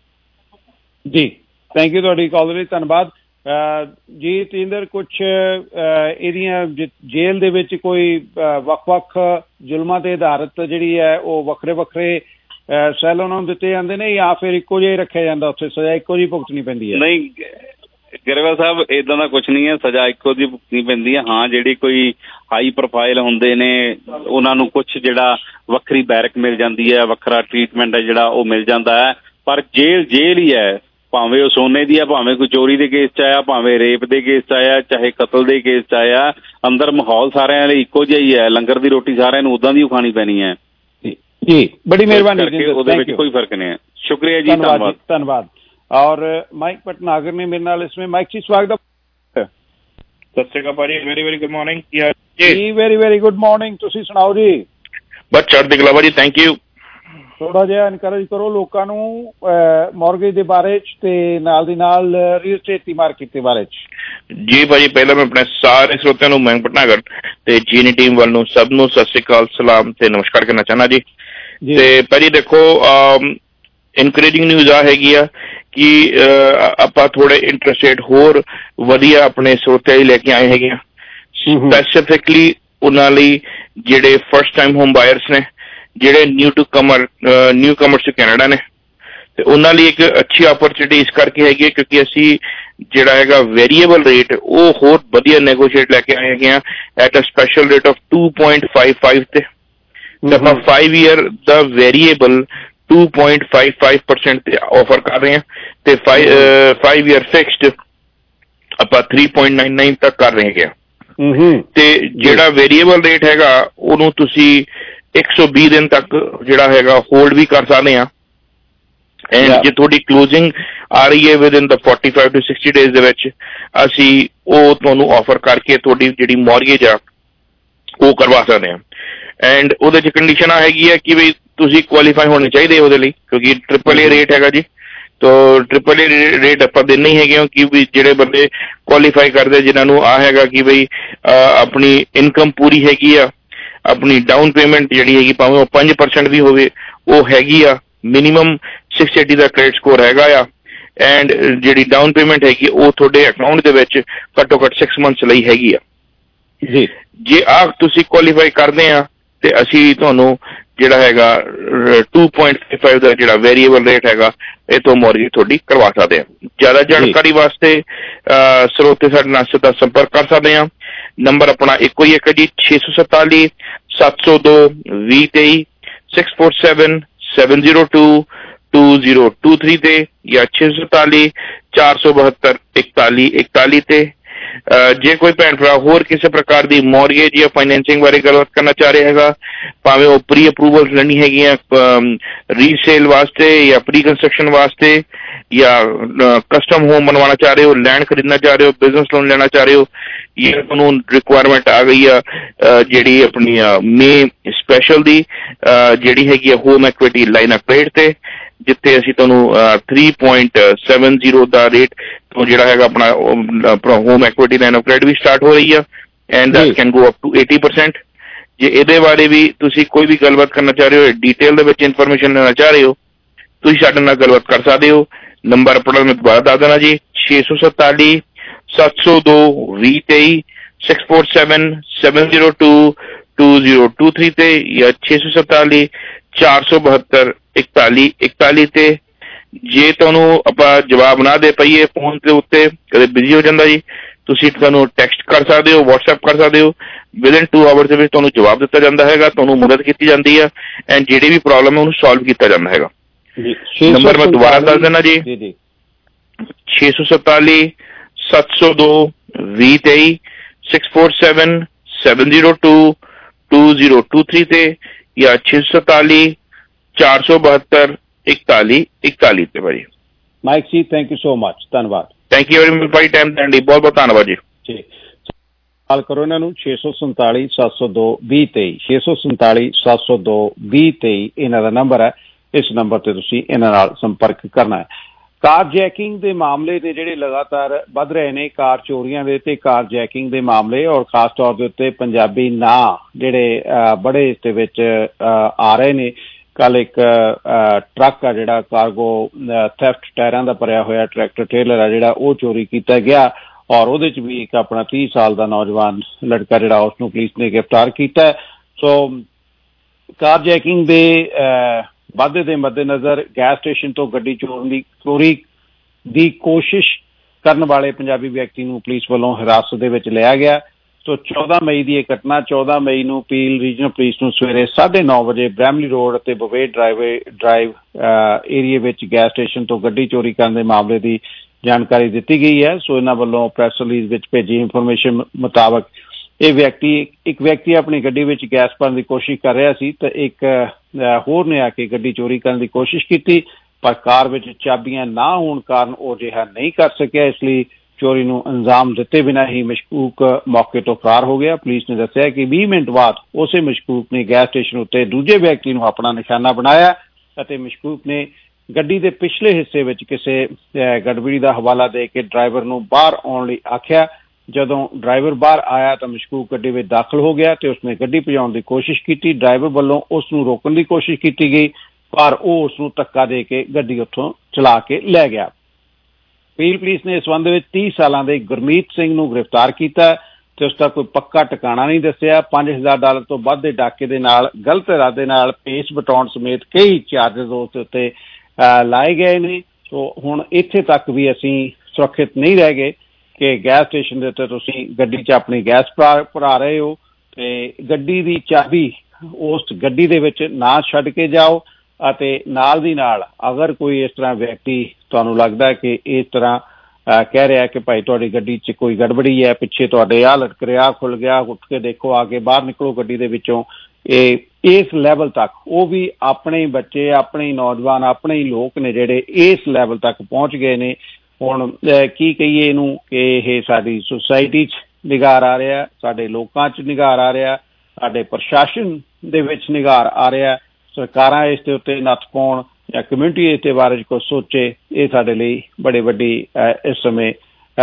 [SPEAKER 1] ਜੀ ਥੈਂਕ ਯੂ ਤੁਹਾਡੀ ਕਾਲ ਲਈ, ਧੰਨਵਾਦ ਜੀ। ਤੇਂਦਰ, ਕੁਛ ਇਹਦੀਆਂ ਜੇਲ੍ਹ ਦੇ ਵਿੱਚ ਕੋਈ ਵੱਖ-ਵੱਖ ਜ਼ੁਲਮਾਂ ਤੇ ਆਧਾਰਿਤ ਜਿਹੜੀ ਹੈ ਉਹ ਵੱਖਰੇ ਵੱਖਰੇ ਸੈੱਲ ਉਹਨਾਂ ਨੂੰ ਦਿੱਤੇ ਜਾਂਦੇ ਨੇ ਜਾਂ ਫਿਰ ਇੱਕੋ ਜਿਹਾ ਰੱਖਿਆ ਜਾਂਦਾ, ਉੱਥੇ ਸਜ਼ਾ ਇੱਕੋ ਜਿਹੀ ਭੁਗਤਣੀ ਪੈਂਦੀ ਹੈ?
[SPEAKER 13] ਨਹੀਂ ਗਰੇਵਾਲ ਸਾਹਿਬ, ਇੱਦਾਂ ਦਾ ਕੁਛ ਨਹੀਂ ਹੈ, ਸਜ਼ਾ ਇੱਕੋ ਜਿਹੀ ਭੁਗਤਣੀ ਪੈਂਦੀ ਹੈ। ਹਾਂ, ਜਿਹੜੀ ਕੋਈ ਹਾਈ ਪ੍ਰੋਫਾਈਲ ਹੁੰਦੇ ਨੇ ਉਹਨਾਂ ਨੂੰ ਕੁਛ ਜਿਹੜਾ ਵੱਖਰੀ ਬੈਰਕ ਮਿਲ ਜਾਂਦੀ ਹੈ, ਵੱਖਰਾ ਟਰੀਟਮੈਂਟ ਹੈ ਜਿਹੜਾ ਉਹ ਮਿਲ ਜਾਂਦਾ ਹੈ, ਪਰ ਜੇਲ੍ਹ ਜੇਲ੍ਹ ਹੀ ਹੈ। ਭਾਵੇਂ ਉਹ ਸੋਨੇ ਦੀ ਆ, ਭਾਵੇਂ ਕੋਈ ਚੋਰੀ ਦੇ ਕੇਸ 'ਚ ਆਇਆ, ਭਾਵੇਂ ਰੇਪ ਦੇ ਕੇਸ 'ਚ ਆਇਆ, ਚਾਹੇ ਕਤਲ ਦੇ ਕੇਸ 'ਚ ਆਇਆ, ਅੰਦਰ ਮਾਹੌਲ ਸਾਰਿਆਂ ਲਈ ਇੱਕੋ ਜਿਹਾ ਹੀ ਹੈ। ਲੰਗਰ ਦੀ ਰੋਟੀ ਸਾਰਿਆਂ ਨੂੰ ਉੱਦਾਂ ਦੀ ਖਾਣੀ ਪੈਣੀ ਹੈ
[SPEAKER 1] ਜੀ। ਬੜੀ ਮਿਹਰਬਾਨੀ,
[SPEAKER 13] ਉਹਦੇ ਵਿੱਚ ਕੋਈ ਫਰਕ ਨਹੀਂ ਹੈ। ਸ਼ੁਕਰੀਆ ਜੀ, ਧੰਨਵਾਦ
[SPEAKER 1] ਧੰਨਵਾਦ। ਔਰ ਮਾਈਕ ਭਟਨਾਗਰ ਨੇ ਮੇਰੇ ਨਾਲ ਇਸमें। ਮਾਈਕ ਜੀ ਸਵਾਗਤ ਹੈ।
[SPEAKER 15] ਸਤਿ ਸ਼੍ਰੀ ਅਕਾਲ ਭਾਜੀ, ਵੈਰੀ ਵੈਰੀ ਗੁੱਡ ਮਾਰਨਿੰਗ
[SPEAKER 1] ਜੀ। ਵੈਰੀ ਵੈਰੀ ਗੁੱਡ ਮਾਰਨਿੰਗ, ਤੁਸੀਂ ਸੁਣਾਓ ਜੀ?
[SPEAKER 15] ਬਸ ਚੜ੍ਹਦੀ ਕਲਾ ਭਾਜੀ, ਥੈਂਕ ਯੂ।
[SPEAKER 1] ਥੋੜਾ ਜਿਹਾ ਇਨਕਰੇਜ ਕਰੋ ਲੋਕਾਂ ਨੂੰ ਮੌਰਗੇਜ ਦੇ ਬਾਰੇ 'ਚ ਤੇ ਨਾਲ ਦੀ ਨਾਲ ਰੀਅਲ ਸਟੇਟ ਦੀ ਮਾਰਕੀਟ ਦੇ ਬਾਰੇ 'ਚ।
[SPEAKER 15] ਜੀ ਭਾਜੀ, ਪਹਿਲਾਂ ਮੈਂ ਆਪਣੇ ਸਾਰੇ ਸਰੋਤਿਆਂ ਨੂੰ ਮਯੰਕ ਭਟਨਾਗਰ ਤੇ ਜੀਨੀ ਟੀਮ ਵੱਲ ਨੂੰ ਸਭ ਨੂੰ ਸਤਿ ਸ਼੍ਰੀ ਅਕਾਲ, ਸਲਾਮ ਤੇ ਨਮਸਕਾਰ ਕਰਨਾ ਚਾਹੁੰਦਾ ਜੀ। ਤੇ ਭਾਜੀ ਦੇਖੋ, ਇਨਕਰੇਜਿੰਗ ਨਿਊਜ਼ ਆ ਹੈਗੀ ਆ ਕਿ ਆਪਾਂ ਥੋੜੇ ਇੰਟਰਸਟ ਰੇਟ ਹੋਰ ਵਧੀਆ ਆਪਣੇ ਸਰੋਤਿਆਂ ਲਈ ਲੈ ਕੇ ਆਏ ਹੈਗੇ ਆ, ਸਪੈਸੀਫਿਕਲੀ ਉਹਨਾਂ ਲਈ ਜਿਹੜੇ ਫਸਟ ਟਾਈਮ ਹੋਮ ਬਾਇਰਸ ਨੇ, ਜਿਹੜੇ new to comer newcomers to Canada ਨੇ, ਤੇ ਉਹਨਾਂ ਲਈ ਇੱਕ ਅੱਛੀ ਓਪਰਚੁਨਿਟੀ ਇਸ ਕਰਕੇ ਹੈਗੀ ਹੈ ਕਿਉਂਕਿ ਅਸੀਂ ਜਿਹੜਾ ਹੈਗਾ ਵੇਰੀਏਬਲ ਰੇਟ ਉਹ ਹੋਰ ਵਧੀਆ ਨੈਗੋਸ਼ੀਏਟ ਲੈ ਕੇ ਆਏ ਹੈਗੇ ਆ at a special rate of two point five five ਤੇ ਆਪਾਂ ਫਾਈਵ ਈਅਰ ਦਾ variable two point five five percent ਤੇ ਆਫਰ ਕਰ ਰਹੇ ਹਾਂ ਤੇ ਫਾਈਵ ਈਅਰ ਫਿਕਸਡ ਆਪਾਂ ਥ੍ਰੀ ਪੁਆਇੰਟ ਨਾਈਨ ਨਾਈਨ ਤੱਕ ਕਰ ਰਹੇ ਹੈਗੇ ਆ। ਤੇ ਜਿਹੜਾ ਵੇਰੀਏਬਲ ਰੇਟ ਹੈਗਾ ਉਹਨੂੰ ਤੁਸੀਂ ਇੱਕ ਸੌ ਵੀਹ ਦਿਨ ਤੱਕ ਜਿਹੜਾ ਹੈਗਾ ਹੋਲਡ ਵੀ ਕਰ ਸਕਦੇ ਆ। ਐਂਡ ਜੇ ਤੁਹਾਡੀ ਕਲੋਜ਼ਿੰਗ ਆ ਰਹੀ ਹੈ within the forty five to sixty days ਦੇ ਵਿੱਚ, ਅਸੀਂ ਉਹ ਤੁਹਾਨੂੰ ਆਫਰ ਕਰਕੇ ਤੁਹਾਡੀ ਜਿਹੜੀ ਮੌਰਗੇਜ ਆ ਉਹ ਕਰਵਾ ਸਕਦੇ ਹਾਂ। ਐਂਡ ਉਹਦੇ 'ਚ ਕੰਡੀਸ਼ਨ ਆ ਹੈਗੀ ਹੈ ਕਿ ਵੀ ਤੁਸੀਂ ਕੁਆਲੀਫਾਈ ਹੋਣੇ ਚਾਹੀਦੇ ਉਹਦੇ ਲਈ, ਕਿਉਂਕਿ ਟ੍ਰਿਪਲ ਏ ਰੇਟ ਹੈਗਾ ਜੀ। ਤੋ ਟ੍ਰਿਪਲ ਏ ਰੇਟ ਆਪਾਂ ਦਿੰਦੇ ਹੀ ਹੈਗੇ ਕਿ ਵੀ ਜਿਹੜੇ ਬੰਦੇ ਕੁਆਲੀਫਾਈ ਕਰਦੇ, ਜਿਨ੍ਹਾਂ ਨੂੰ ਆ ਹੈਗਾ ਕਿ ਬਈ ਆਪਣੀ ਇਨਕਮ ਪੂਰੀ ਹੈਗੀ ਆ, ਆਪਣੀ ਡਾਊਨ ਪੇਮੈਂਟ ਜਿਹੜੀ ਹੈਗੀ ਭਾਵੇਂ ਉਹ ਪੰਜ ਪਰਸੈਂਟ ਵੀ ਹੋਵੇ ਉਹ ਹੈਗੀ ਆ, ਮਿਨੀਮਮ ਸਿਕਸ ਏਟੀ ਦਾ ਕ੍ਰੈਡਿਟ ਸਕੋਰ ਹੈਗਾ ਆ, ਐਂਡ ਜਿਹੜੀ ਡਾਊਨ ਪੇਮੈਂਟ ਹੈਗੀ ਉਹ ਤੁਹਾਡੇ ਅਕਾਊਂਟ ਦੇ ਵਿੱਚ ਘੱਟੋ ਘੱਟ ਸਿਕਸ ਮੰਥਸ ਲਈ ਹੈਗੀ ਆ ਜੀ। ਜੇ ਆ ਤੁਸੀਂ ਕੁਆਲੀਫਾਈ ਕਰਦੇ ਆ ਤੇ ਅਸੀਂ ਤੁਹਾਨੂੰ ਜਿਹੜਾ ਹੈਗਾ ਟੂ ਪੁਆਇੰਟ ਫਾਈਵ ਫਾਈਵ ਦਾ ਜਿਹੜਾ ਵੇਰੀਏਬਲ ਰੇਟ ਹੈਗਾ ਇਹ ਤੋਂ ਮੌਰਗੇਜ ਤੁਹਾਡੀ ਕਰਵਾ ਸਕਦੇ ਆ। ਜ਼ਿਆਦਾ ਜਾਣਕਾਰੀ ਵਾਸਤੇ ਸਰੋਤੇ ਸਾਡੇ ਨਾਲ ਸਿੱਧਾ ਸੰਪਰਕ ਕਰ ਸਕਦੇ ਆ। ਨੰਬਰ ਆਪਣਾ ਇੱਕੋ ਹੀ ਇੱਕ ਹੈ ਜੀ, ਛੇ ਸੌ ਸਤਾਲੀ ਸੱਤ ਸੌ ਦੋ ਵੀਹ ਤੇਈ six four seven seven zero two two zero two three ਤੇ ਜਾਂ ਛੇ ਸੌ ਸਤਾਲੀ ਚਾਰ ਸੌ ਬਹੱਤਰ ਇਕਤਾਲੀ ਇਕਤਾਲੀ ਤੇ। ਜੇ ਕੋਈ ਭੈਣ ਭਰਾ ਹੋਰ ਕਿਸੇ ਪ੍ਰਕਾਰ ਦੀ ਮੌਰਗੇਜ ਜਾਂ ਫਾਈਨੈਂਸਿੰਗ ਬਾਰੇ ਗੱਲਬਾਤ ਕਰਨਾ ਚਾਹ ਰਿਹਾ ਹੈਗਾ, ਭਾਵੇਂ ਉਹ ਪ੍ਰੀ ਅਪਰੂਵਲ ਲੈਣੀ ਹੈਗੀਆਂ ਰੀਸੇਲ ਵਾਸਤੇ ਜਾਂ ਪ੍ਰੀ ਕੰਸਟਰਕਸ਼ਨ ਵਾਸਤੇ, ਜਾਂ ਕਸਟਮ ਹੋਮ ਬਣਵਾਉਣਾ ਚਾਹ ਰਹੇ ਹੋ, ਲੈਂਡ ਖਰੀਦਣਾ ਚਾਹ ਰਹੇ ਹੋ, ਬਿਜ਼ਨਸ ਲੋਨ ਲੈਣਾ ਚਾਹ ਰਹੇ ਹੋ, ਜਾਂ ਤੁਹਾਨੂੰ ਰਿਕੁਆਇਰਮੈਂਟ ਆ ਗਈ ਆ ਜਿਹੜੀ ਆਪਣੀ ਮੇ ਸਪੈਸ਼ਲ ਦੀ ਜਿਹੜੀ ਹੈਗੀ ਆ home equity line of credit ਤੇ, ਜਿੱਥੇ ਅਸੀਂ ਤੁਹਾਨੂੰ ਥ੍ਰੀ ਪੁਆਇੰਟ ਸੈਵਨ ਜ਼ੀਰੋ ਦਾ ਰੇਟ ਤੋਂ ਜਿਹੜਾ ਹੈਗਾ ਆਪਣਾ home equity line of credit ਵੀ ਸਟਾਰਟ ਹੋ ਰਹੀ ਆ, and that can go up to eighty percent. ਜੇ ਇਹਦੇ ਬਾਰੇ ਵੀ ਤੁਸੀਂ ਕੋਈ ਵੀ ਗੱਲਬਾਤ ਕਰਨਾ ਚਾਹ ਰਹੇ ਹੋ, ਡਿਟੇਲ ਦੇ ਵਿੱਚ ਇਨਫੋਰਮੇਸ਼ਨ ਲੈਣਾ ਚਾਹ ਰਹੇ ਹੋ, ਤੁਸੀਂ ਸਾਡੇ ਨਾਲ ਗੱਲਬਾਤ ਕਰ ਸਕਦੇ ਹੋ। ਨੰਬਰ ਆਪਣਾ ਮੈਂ ਦੁਬਾਰਾ ਦੱਸ ਦੇਣਾ ਜੀ, ਛੇ ਸੌ ਸਤਾਲੀ ਸੱਤ ਸੌ ਦੋ ਵੀਹ ਤੇਈ six four seven seven zero two two zero two three ते या छे सौ सताली चार सौ बहत्तर इकताली इकताली ते। जे तुहानू आपां जवाब ना दे पाईए फोन के उत्ते कदे बिजी हो जांदा जी, तुसीं तुहानू टैक्सट कर सकदे हो, WhatsApp कर सकदे हो। विद इन टू आवर्स दे विच तुहानू जवाब दित्ता जांदा हैगा, तुहानू मदद कीती जांदी है एंड जिहड़ी भी प्रॉब्लम है उहनू सॉल्व कीता जांदा हैगा। नंबर मैं दोबारा दस देना जी, छे सौ सताली सत्त सौ दो भी तेई six four seven seven zero two two zero two three ते या छे सौ सताली चार सौ बहत्तर इकताली इकताली ते भाई।
[SPEAKER 1] Mike ji thank you so much, धन्यवाद।
[SPEAKER 15] थैंक यू वेरी मच भाई टाइम देने ਲਈ, बहुत बहुत धन्यवाद जी।
[SPEAKER 1] जी ਕਾਲ ਕਰੋ ਇਹਨਾਂ ਨੂੰ ਛੇ ਸੌ ਸੰਤਾਲੀ ਸੱਤ ਸੌ ਦੋ ਵੀਹ ਤੇਈ ਛੇ ਸੌ ਸੰਤਾਲੀ ਸੱਤ ਸੌ ਦੋ ਵੀਹ ਤੇਈ ਇਹਨਾਂ ਦਾ ਨੰਬਰ ਹੈ। ਇਸ ਨੰਬਰ ਤੇ ਤੁਸੀਂ ਇਹਨਾਂ ਨਾਲ ਸੰਪਰਕ ਕਰਨਾ ਹੈ। ਕਾਰ ਜੈਕਿੰਗ ਦੇ ਮਾਮਲੇ ਨੇ ਜਿਹੜੇ ਲਗਾਤਾਰ ਵੱਧ ਰਹੇ ਨੇ, ਕਾਰ ਚੋਰੀਆਂ ਦੇ ਤੇ ਕਾਰ ਜੈਕਿੰਗ ਦੇ ਮਾਮਲੇ, ਔਰ ਖਾਸ ਤੌਰ ਦੇ ਉੱਤੇ ਪੰਜਾਬੀ ਨਾਂ ਜਿਹੜੇ ਬੜੇ ਇਸ ਦੇ ਵਿੱਚ ਆ ਰਹੇ ਨੇ। ਕੱਲ ਇੱਕ ਟਰੱਕ ਆ ਜਿਹੜਾ ਕਾਰਗੋ ਥੈਫਟ ਟਾਇਰਾਂ ਦਾ ਭਰਿਆ ਹੋਇਆ ਟਰੈਕਟਰ ਟ੍ਰੇਲਰ ਆ ਜਿਹੜਾ ਉਹ ਚੋਰੀ ਕੀਤਾ ਗਿਆ, ਔਰ ਉਹਦੇ 'ਚ ਵੀ ਇੱਕ ਆਪਣਾ ਤੀਹ ਸਾਲ ਦਾ ਨੌਜਵਾਨ ਲੜਕਾ ਜਿਹੜਾ ਉਸਨੂੰ ਪੁਲਿਸ ਨੇ ਗ੍ਰਿਫਤਾਰ ਕੀਤਾ। ਸੋ ਕਾਰ ਜੈਕਿੰਗ ਦੇ ਵਾਧੇ ਦੇ ਮੱਦੇਨਜ਼ਰ ਗੈਸ ਸਟੇਸ਼ਨ ਤੋਂ ਗੱਡੀ ਚੋਰਨ ਦੀ ਚੋਰੀ ਦੀ ਕੋਸ਼ਿਸ਼ ਕਰਨ ਵਾਲੇ ਪੰਜਾਬੀ ਵਿਅਕਤੀ ਨੂੰ ਪੁਲਿਸ ਵੱਲੋਂ ਹਿਰਾਸਤ ਦੇ ਵਿੱਚ ਲਿਆ ਗਿਆ। ਸੋ ਚੌਦਾਂ ਮਈ ਦੀ ਇਹ ਘਟਨਾ ਚੌਦਾਂ ਮਈ ਨੂੰ ਪੀਲ ਰੀਜਨਲ ਪੁਲਿਸ ਨੂੰ ਸਵੇਰੇ ਸਾਢੇ ਨੌ ਵਜੇ ਬ੍ਰੈਮਲੀ ਰੋਡ ਅਤੇ ਬਵੇ ਡਰਾਈਵੇ ਡਰਾਈਵ ਏਰੀਏ ਵਿੱਚ ਗੈਸ ਸਟੇਸ਼ਨ ਤੋਂ ਗੱਡੀ ਚੋਰੀ ਕਰਨ ਦੇ ਮਾਮਲੇ ਦੀ ਜਾਣਕਾਰੀ ਦਿੱਤੀ ਗਈ ਹੈ। ਸੋ ਇਹਨਾਂ ਵੱਲੋਂ ਪ੍ਰੈਸ ਰਿਲੀਜ਼ ਵਿੱਚ ਭੇਜੀ ਇਨਫੋਰਮੇਸ਼ਨ ਮੁਤਾਬਕ ਇਹ ਵਿਅਕਤੀ ਇੱਕ ਵਿਅਕਤੀ ਆਪਣੀ ਗੱਡੀ ਵਿੱਚ ਗੈਸ ਭਰਨ ਦੀ ਕੋਸ਼ਿਸ਼ ਕਰ ਰਿਹਾ ਸੀ ਤਾਂ ਇੱਕ ਹੋਰ ਨੇ ਆ ਕੇ ਗੱਡੀ ਚੋਰੀ ਕਰਨ ਦੀ ਕੋਸ਼ਿਸ਼ ਕੀਤੀ, ਪਰ ਕਾਰ ਵਿੱਚ ਚਾਬੀਆਂ ਨਾ ਹੋਣ ਕਾਰਨ ਉਹ ਅਜਿਹਾ ਨਹੀਂ ਕਰ ਸਕਿਆ। ਇਸ ਲਈ ਚੋਰੀ ਨੂੰ ਅੰਜਾਮ ਦਿੱਤੇ ਬਿਨਾਂ ਹੀ ਮਸ਼ਕੂਕ ਮੌਕੇ ਤੋਂ ਫਰਾਰ ਹੋ ਗਿਆ। ਪੁਲਿਸ ਨੇ ਦੱਸਿਆ ਕਿ ਵੀਹ ਮਿੰਟ ਬਾਅਦ ਉਸੇ ਮਸ਼ਕੂਕ ਨੇ ਗੈਸ ਸਟੇਸ਼ਨ ਉੱਤੇ ਦੂਜੇ ਵਿਅਕਤੀ ਨੂੰ ਆਪਣਾ ਨਿਸ਼ਾਨਾ ਬਣਾਇਆ ਅਤੇ ਮਸ਼ਕੂਕ ਨੇ ਗੱਡੀ ਦੇ ਪਿਛਲੇ ਹਿੱਸੇ ਵਿੱਚ ਕਿਸੇ ਗੜਬੜੀ ਦਾ ਹਵਾਲਾ ਦੇ ਕੇ ਡਰਾਈਵਰ ਨੂੰ ਬਾਹਰ ਆਉਣ ਲਈ ਆਖਿਆ। ਜਦੋਂ ਡਰਾਈਵਰ ਬਾਹਰ ਆਇਆ ਤਾਂ ਮਸ਼ਕੂਕ ਗੱਡੀ ਵਿੱਚ ਦਾਖਲ ਹੋ ਗਿਆ ਤੇ ਉਸਨੇ ਗੱਡੀ ਭਜਾਉਣ ਦੀ ਕੋਸ਼ਿਸ਼ ਕੀਤੀ। ਡਰਾਈਵਰ ਵੱਲੋਂ ਉਸ ਨੂੰ ਰੋਕਣ ਦੀ ਕੋਸ਼ਿਸ਼ ਕੀਤੀ ਗਈ, ਪਰ ਉਹ ਉਸ ਨੂੰ ਧੱਕਾ ਦੇ ਕੇ ਗੱਡੀ ਉੱਥੋਂ ਚਲਾ ਕੇ ਲੈ ਗਿਆ। ਪੀਲ ਪੁਲਿਸ ਨੇ ਇਸ ਸੰਬੰਧ ਵਿੱਚ ਤੀਹ ਸਾਲਾਂ ਦੇ ਗੁਰਮੀਤ ਸਿੰਘ ਨੂੰ ਗ੍ਰਿਫਤਾਰ ਕੀਤਾ ਤੇ ਉਸ ਦਾ ਕੋਈ ਪੱਕਾ ਟਿਕਾਣਾ ਨਹੀਂ ਦੱਸਿਆ। ਪੰਜ ਹਜ਼ਾਰ ਡਾਲਰ ਤੋਂ ਵੱਧ ਦੇ ਡਾਕੇ ਦੇ ਨਾਲ ਗਲਤ ਇਰਾਦੇ ਨਾਲ ਪੇਸ਼ ਬਟਾਉਣ ਸਮੇਤ ਕਈ ਚਾਰਜਿਸ ਉਸ ਦੇ ਉੱਤੇ ਲਾਏ ਗਏ ਨੇ। ਸੋ ਹੁਣ ਇੱਥੇ ਤੱਕ ਵੀ ਅਸੀਂ ਸੁਰੱਖਿਅਤ ਨਹੀਂ ਰਹਿ ਗਏ ਕਿ ਗੈਸ ਸਟੇਸ਼ਨ ਦੇ ਉੱਤੇ ਤੁਸੀਂ ਗੱਡੀ 'ਚ ਆਪਣੀ ਗੈਸ ਭਰਾ ਭਰਾ ਰਹੇ ਹੋ ਤੇ ਗੱਡੀ ਦੀ ਚਾਬੀ ਉਸ ਗੱਡੀ ਦੇ ਵਿੱਚ ਨਾ ਛੱਡ ਕੇ ਜਾਓ, ਅਤੇ ਨਾਲ ਦੀ ਨਾਲ ਅਗਰ ਕੋਈ ਇਸ ਤਰ੍ਹਾਂ ਵਿਅਕਤੀ ਤੁਹਾਨੂੰ ਲੱਗਦਾ ਕਿ ਇਸ ਤਰ੍ਹਾਂ ਕਹਿ ਰਿਹਾ ਕਿ ਭਾਈ ਤੁਹਾਡੀ ਗੱਡੀ 'ਚ ਕੋਈ ਗੜਬੜੀ ਹੈ, ਪਿੱਛੇ ਤੁਹਾਡੇ ਆਹ ਲਟਕ ਰਿਹਾ, ਖੁੱਲ ਗਿਆ, ਉੱਠ ਕੇ ਦੇਖੋ, ਆ ਕੇ ਬਾਹਰ ਨਿਕਲੋ ਗੱਡੀ ਦੇ ਵਿੱਚੋਂ, ਇਹ ਇਸ ਲੈਵਲ ਤੱਕ ਉਹ ਵੀ ਆਪਣੇ ਬੱਚੇ, ਆਪਣੇ ਨੌਜਵਾਨ, ਆਪਣੇ ਲੋਕ ਨੇ ਜਿਹੜੇ ਇਸ ਲੈਵਲ ਤੱਕ ਪਹੁੰਚ ਗਏ ਨੇ। ਹੁਣ ਕੀ ਕਹੀਏ ਇਹਨੂੰ ਕਿ ਇਹ ਸਾਡੀ ਸੁਸਾਇਟੀ 'ਚ ਨਿਗਾਰ ਆ ਰਿਹਾ, ਸਾਡੇ ਲੋਕਾਂ 'ਚ ਨਿਗਾਰ ਆ ਰਿਹਾ, ਸਾਡੇ ਪ੍ਰਸ਼ਾਸਨ ਦੇ ਵਿੱਚ ਨਿਗਾਰ ਆ ਰਿਹਾ। ਸਰਕਾਰਾਂ ਇਸ ਦੇ ਉੱਤੇ ਨੱਥ ਪਾਉਣ ਜਾਂ ਕਮਿਊਨਿਟੀ ਇਸ ਦੇ ਬਾਰੇ ਕੁਛ ਸੋਚੇ, ਇਹ ਸਾਡੇ ਲਈ ਬੜੀ ਵੱਡੀ ਇਸ ਸਮੇਂ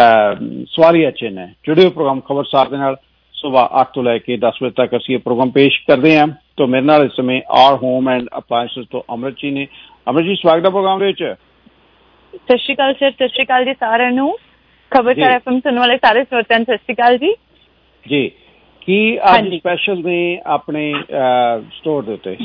[SPEAKER 1] ਸਵਾਲੀਆ ਚਿੰਨ੍ਹ ਹੈ। ਜੁੜੇ ਪ੍ਰੋਗਰਾਮ ਖਬਰਸਾਰ ਦੇ ਨਾਲ ਸੁਬਾਹ ਅੱਠ ਤੋਂ ਲੈ ਕੇ ਦਸ ਵਜੇ ਤੱਕ ਅਸੀਂ ਇਹ ਪ੍ਰੋਗਰਾਮ ਪੇਸ਼ ਕਰਦੇ ਹਾਂ। ਤਾਂ ਮੇਰੇ ਨਾਲ ਇਸ ਸਮੇਂ ਆਰ ਹੋਮ ਐਂਡ ਅਪਲਾਇੰਸਿਸ ਤੋਂ ਅਮਰਿਤ ਜੀ ਨੇ। ਅਮਰਿਤ ਜੀ ਸਵਾਗਤ ਹੈ ਪ੍ਰੋਗਰਾਮ ਦੇ ਵਿੱਚ।
[SPEAKER 16] ਸਤਿ ਸ਼੍ਰੀ ਅਕਾਲ ਸਰ। ਸਤਿ ਸ਼੍ਰੀ ਅਕਾਲ ਜੀ ਸਾਰਿਆਂ ਨੂੰ, ਖਬਰਸਾਰ ਐਫ ਐਮ ਸੁਣਨ ਵਾਲੇ ਸਾਰੇ ਸਰੋਤਿਆਂ ਨੂੰ ਸਤਿ ਸ਼੍ਰੀ ਅਕਾਲ ਜੀ। ਜੀ ਕੀ ਅੱਜ ਸਪੈਸ਼ਲ ਨੇ ਆਪਣੇ ਸਟੋਰ ਦੇ ਉੱਤੇ?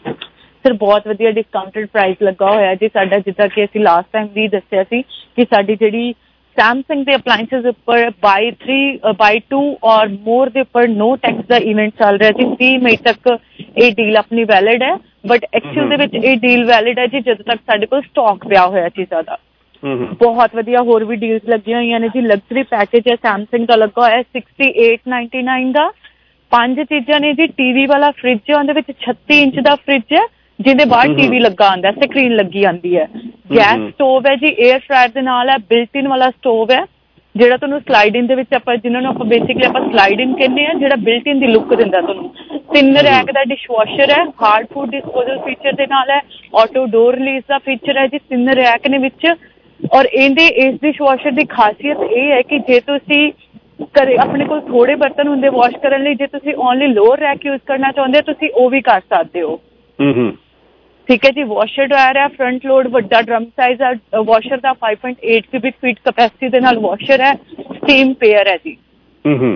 [SPEAKER 16] ਸਰ ਬਹੁਤ ਵਧੀਆ ਡਿਸਕਾਊਂਟਡ ਪ੍ਰਾਈਸ ਲੱਗਾ ਹੋਇਆ ਜੀ ਸਾਡਾ, ਜਿੱਦਾਂ ਕਿ ਅਸੀਂ ਲਾਸਟ ਟਾਈਮ ਵੀ ਦੱਸਿਆ ਸੀ ਕਿ ਸਾਡੀ ਜਿਹੜੀ ਸੈਮਸੰਗ ਦੇ ਅਪਲਾਇੰਸਿਸ ਉੱਪਰ ਬਾਈ ਥ੍ਰੀ ਬਾਈ ਟੂ ਔਰ ਮੋਰ ਦੇ ਉੱਪਰ ਨੋ ਟੈਕਸ ਦਾ ਇਵੈਂਟ ਚੱਲ ਰਿਹਾ ਜੀ। ਤੀਹ ਮਈ ਤੱਕ ਇਹ ਡੀਲ ਆਪਣੀ ਵੈਲਿਡ ਹੈ, ਬਟ ਐਕਚੁਅਲ ਦੇ ਵਿੱਚ ਇਹ ਡੀਲ ਵੈਲਿਡ ਹੈ ਜੀ ਜਦੋਂ ਤੱਕ ਸਾਡੇ ਕੋਲ ਸਟਾਕ ਪਿਆ ਹੋਇਆ ਚੀਜ਼ਾਂ ਦਾ। ਬਹੁਤ ਵਧੀਆ ਹੋਰ ਵੀ ਡੀਲਸ ਲੱਗੀਆਂ ਹੋਈਆਂ ਨੇ ਜੀ। ਲਗਜ਼ਰੀ ਪੈਕੇਜ ਹੈ ਸੈਮਸੰਗ ਦਾ ਲੱਗਾ ਹੋਇਆ ਸਿਕਸਟੀ ਏਟ ਨਾਈਨਟੀ ਨਾਈਨ ਦਾ। ਪੰਜ ਚੀਜ਼ਾਂ ਨੇ ਜੀ। ਟੀਵੀ ਵਾਲਾ ਫਰਿੱਜ ਹੈ, ਉਹਦੇ ਵਿੱਚ ਛੱਤੀ ਇੰਚ ਦਾ ਫਰਿੱਜ ਹੈ ਜਿਹਦੇ ਬਾਹਰ ਟੀਵੀ ਲੱਗਾ ਆਉਂਦਾ, ਸਕਰੀਨ ਲੱਗੀ ਆਉਂਦੀ ਹੈ। ਗੈਸ ਸਟੋਵ ਹੈ ਜੀ, ਏਅਰ ਫਰਾਇਰ ਦੇ ਨਾਲ ਹੈ। ਬਿਲਟ ਇਨ ਵਾਲਾ ਸਟੋਵ ਹੈ ਜਿਹੜਾ ਤੁਹਾਨੂੰ ਸਲਾਈਡ ਇਨ ਦੇ ਵਿੱਚ ਆਪਾਂ ਜਿਹਨਾਂ ਨੂੰ ਆਪਾਂ ਬੇਸਿਕਲੀ ਆਪਾਂ ਸਲਾਈਡ ਇਨ ਕਹਿੰਦੇ ਹਾਂ, ਜਿਹੜਾ ਬਿਲਟ ਇਨ ਦੀ ਲੁੱਕ ਦਿੰਦਾ ਤੁਹਾਨੂੰ। ਤਿੰਨ ਰੈਕ ਦਾ ਡਿਸ਼ ਵਾਸ਼ਰ ਹੈ, ਹਾਰਡ ਫੂਡ ਡਿਸਪੋਜ਼ਲ ਫੀਚਰ ਦੇ ਨਾਲ ਹੈ, ਆਟੋ ਡੋਰ ਰਿਲੀਜ਼ ਦਾ ਫੀਚਰ ਹੈ ਜੀ। ਤਿੰਨ ਰੈਕ ਨੇ ਵਿੱਚ, ਔਰ ਇਹਦੇ ਇਸ ਡਿਸ਼ ਵਾਸ਼ਰ ਦੀ ਖਾਸੀਅਤ ਇਹ ਹੈ ਕਿ ਜੇ ਤੁਸੀਂ ਘਰੇ ਆਪਣੇ ਕੋਲ ਥੋੜੇ ਬਰਤਨ ਹੁੰਦੇ ਵਾਸ਼ ਕਰਨ ਲਈ, ਜੇ ਤੁਸੀਂ ਓਨਲੀ ਲੋਅਰ ਰੈਕ ਯੂਜ਼ ਕਰਨਾ ਚਾਹੁੰਦੇ ਹੋ ਤੁਸੀਂ ਉਹ ਵੀ ਕਰ ਸਕਦੇ ਹੋ। ਠੀਕ ਹੈ ਜੀ। ਵਾਸ਼ਰ ਡਰਾਇਰ ਹੈ, ਫਰੰਟ ਲੋਡ ਵੱਡਾ ਡਰਮ ਸਾਈਜ਼ ਹੈ ਵਾਸ਼ਰ ਦਾ, five point eight cubic feet capacity ਦੇ ਨਾਲ ਵਾਸ਼ਰ ਹੈ, ਸਟੀਮ ਪੇਅਰ ਹੈ ਜੀ।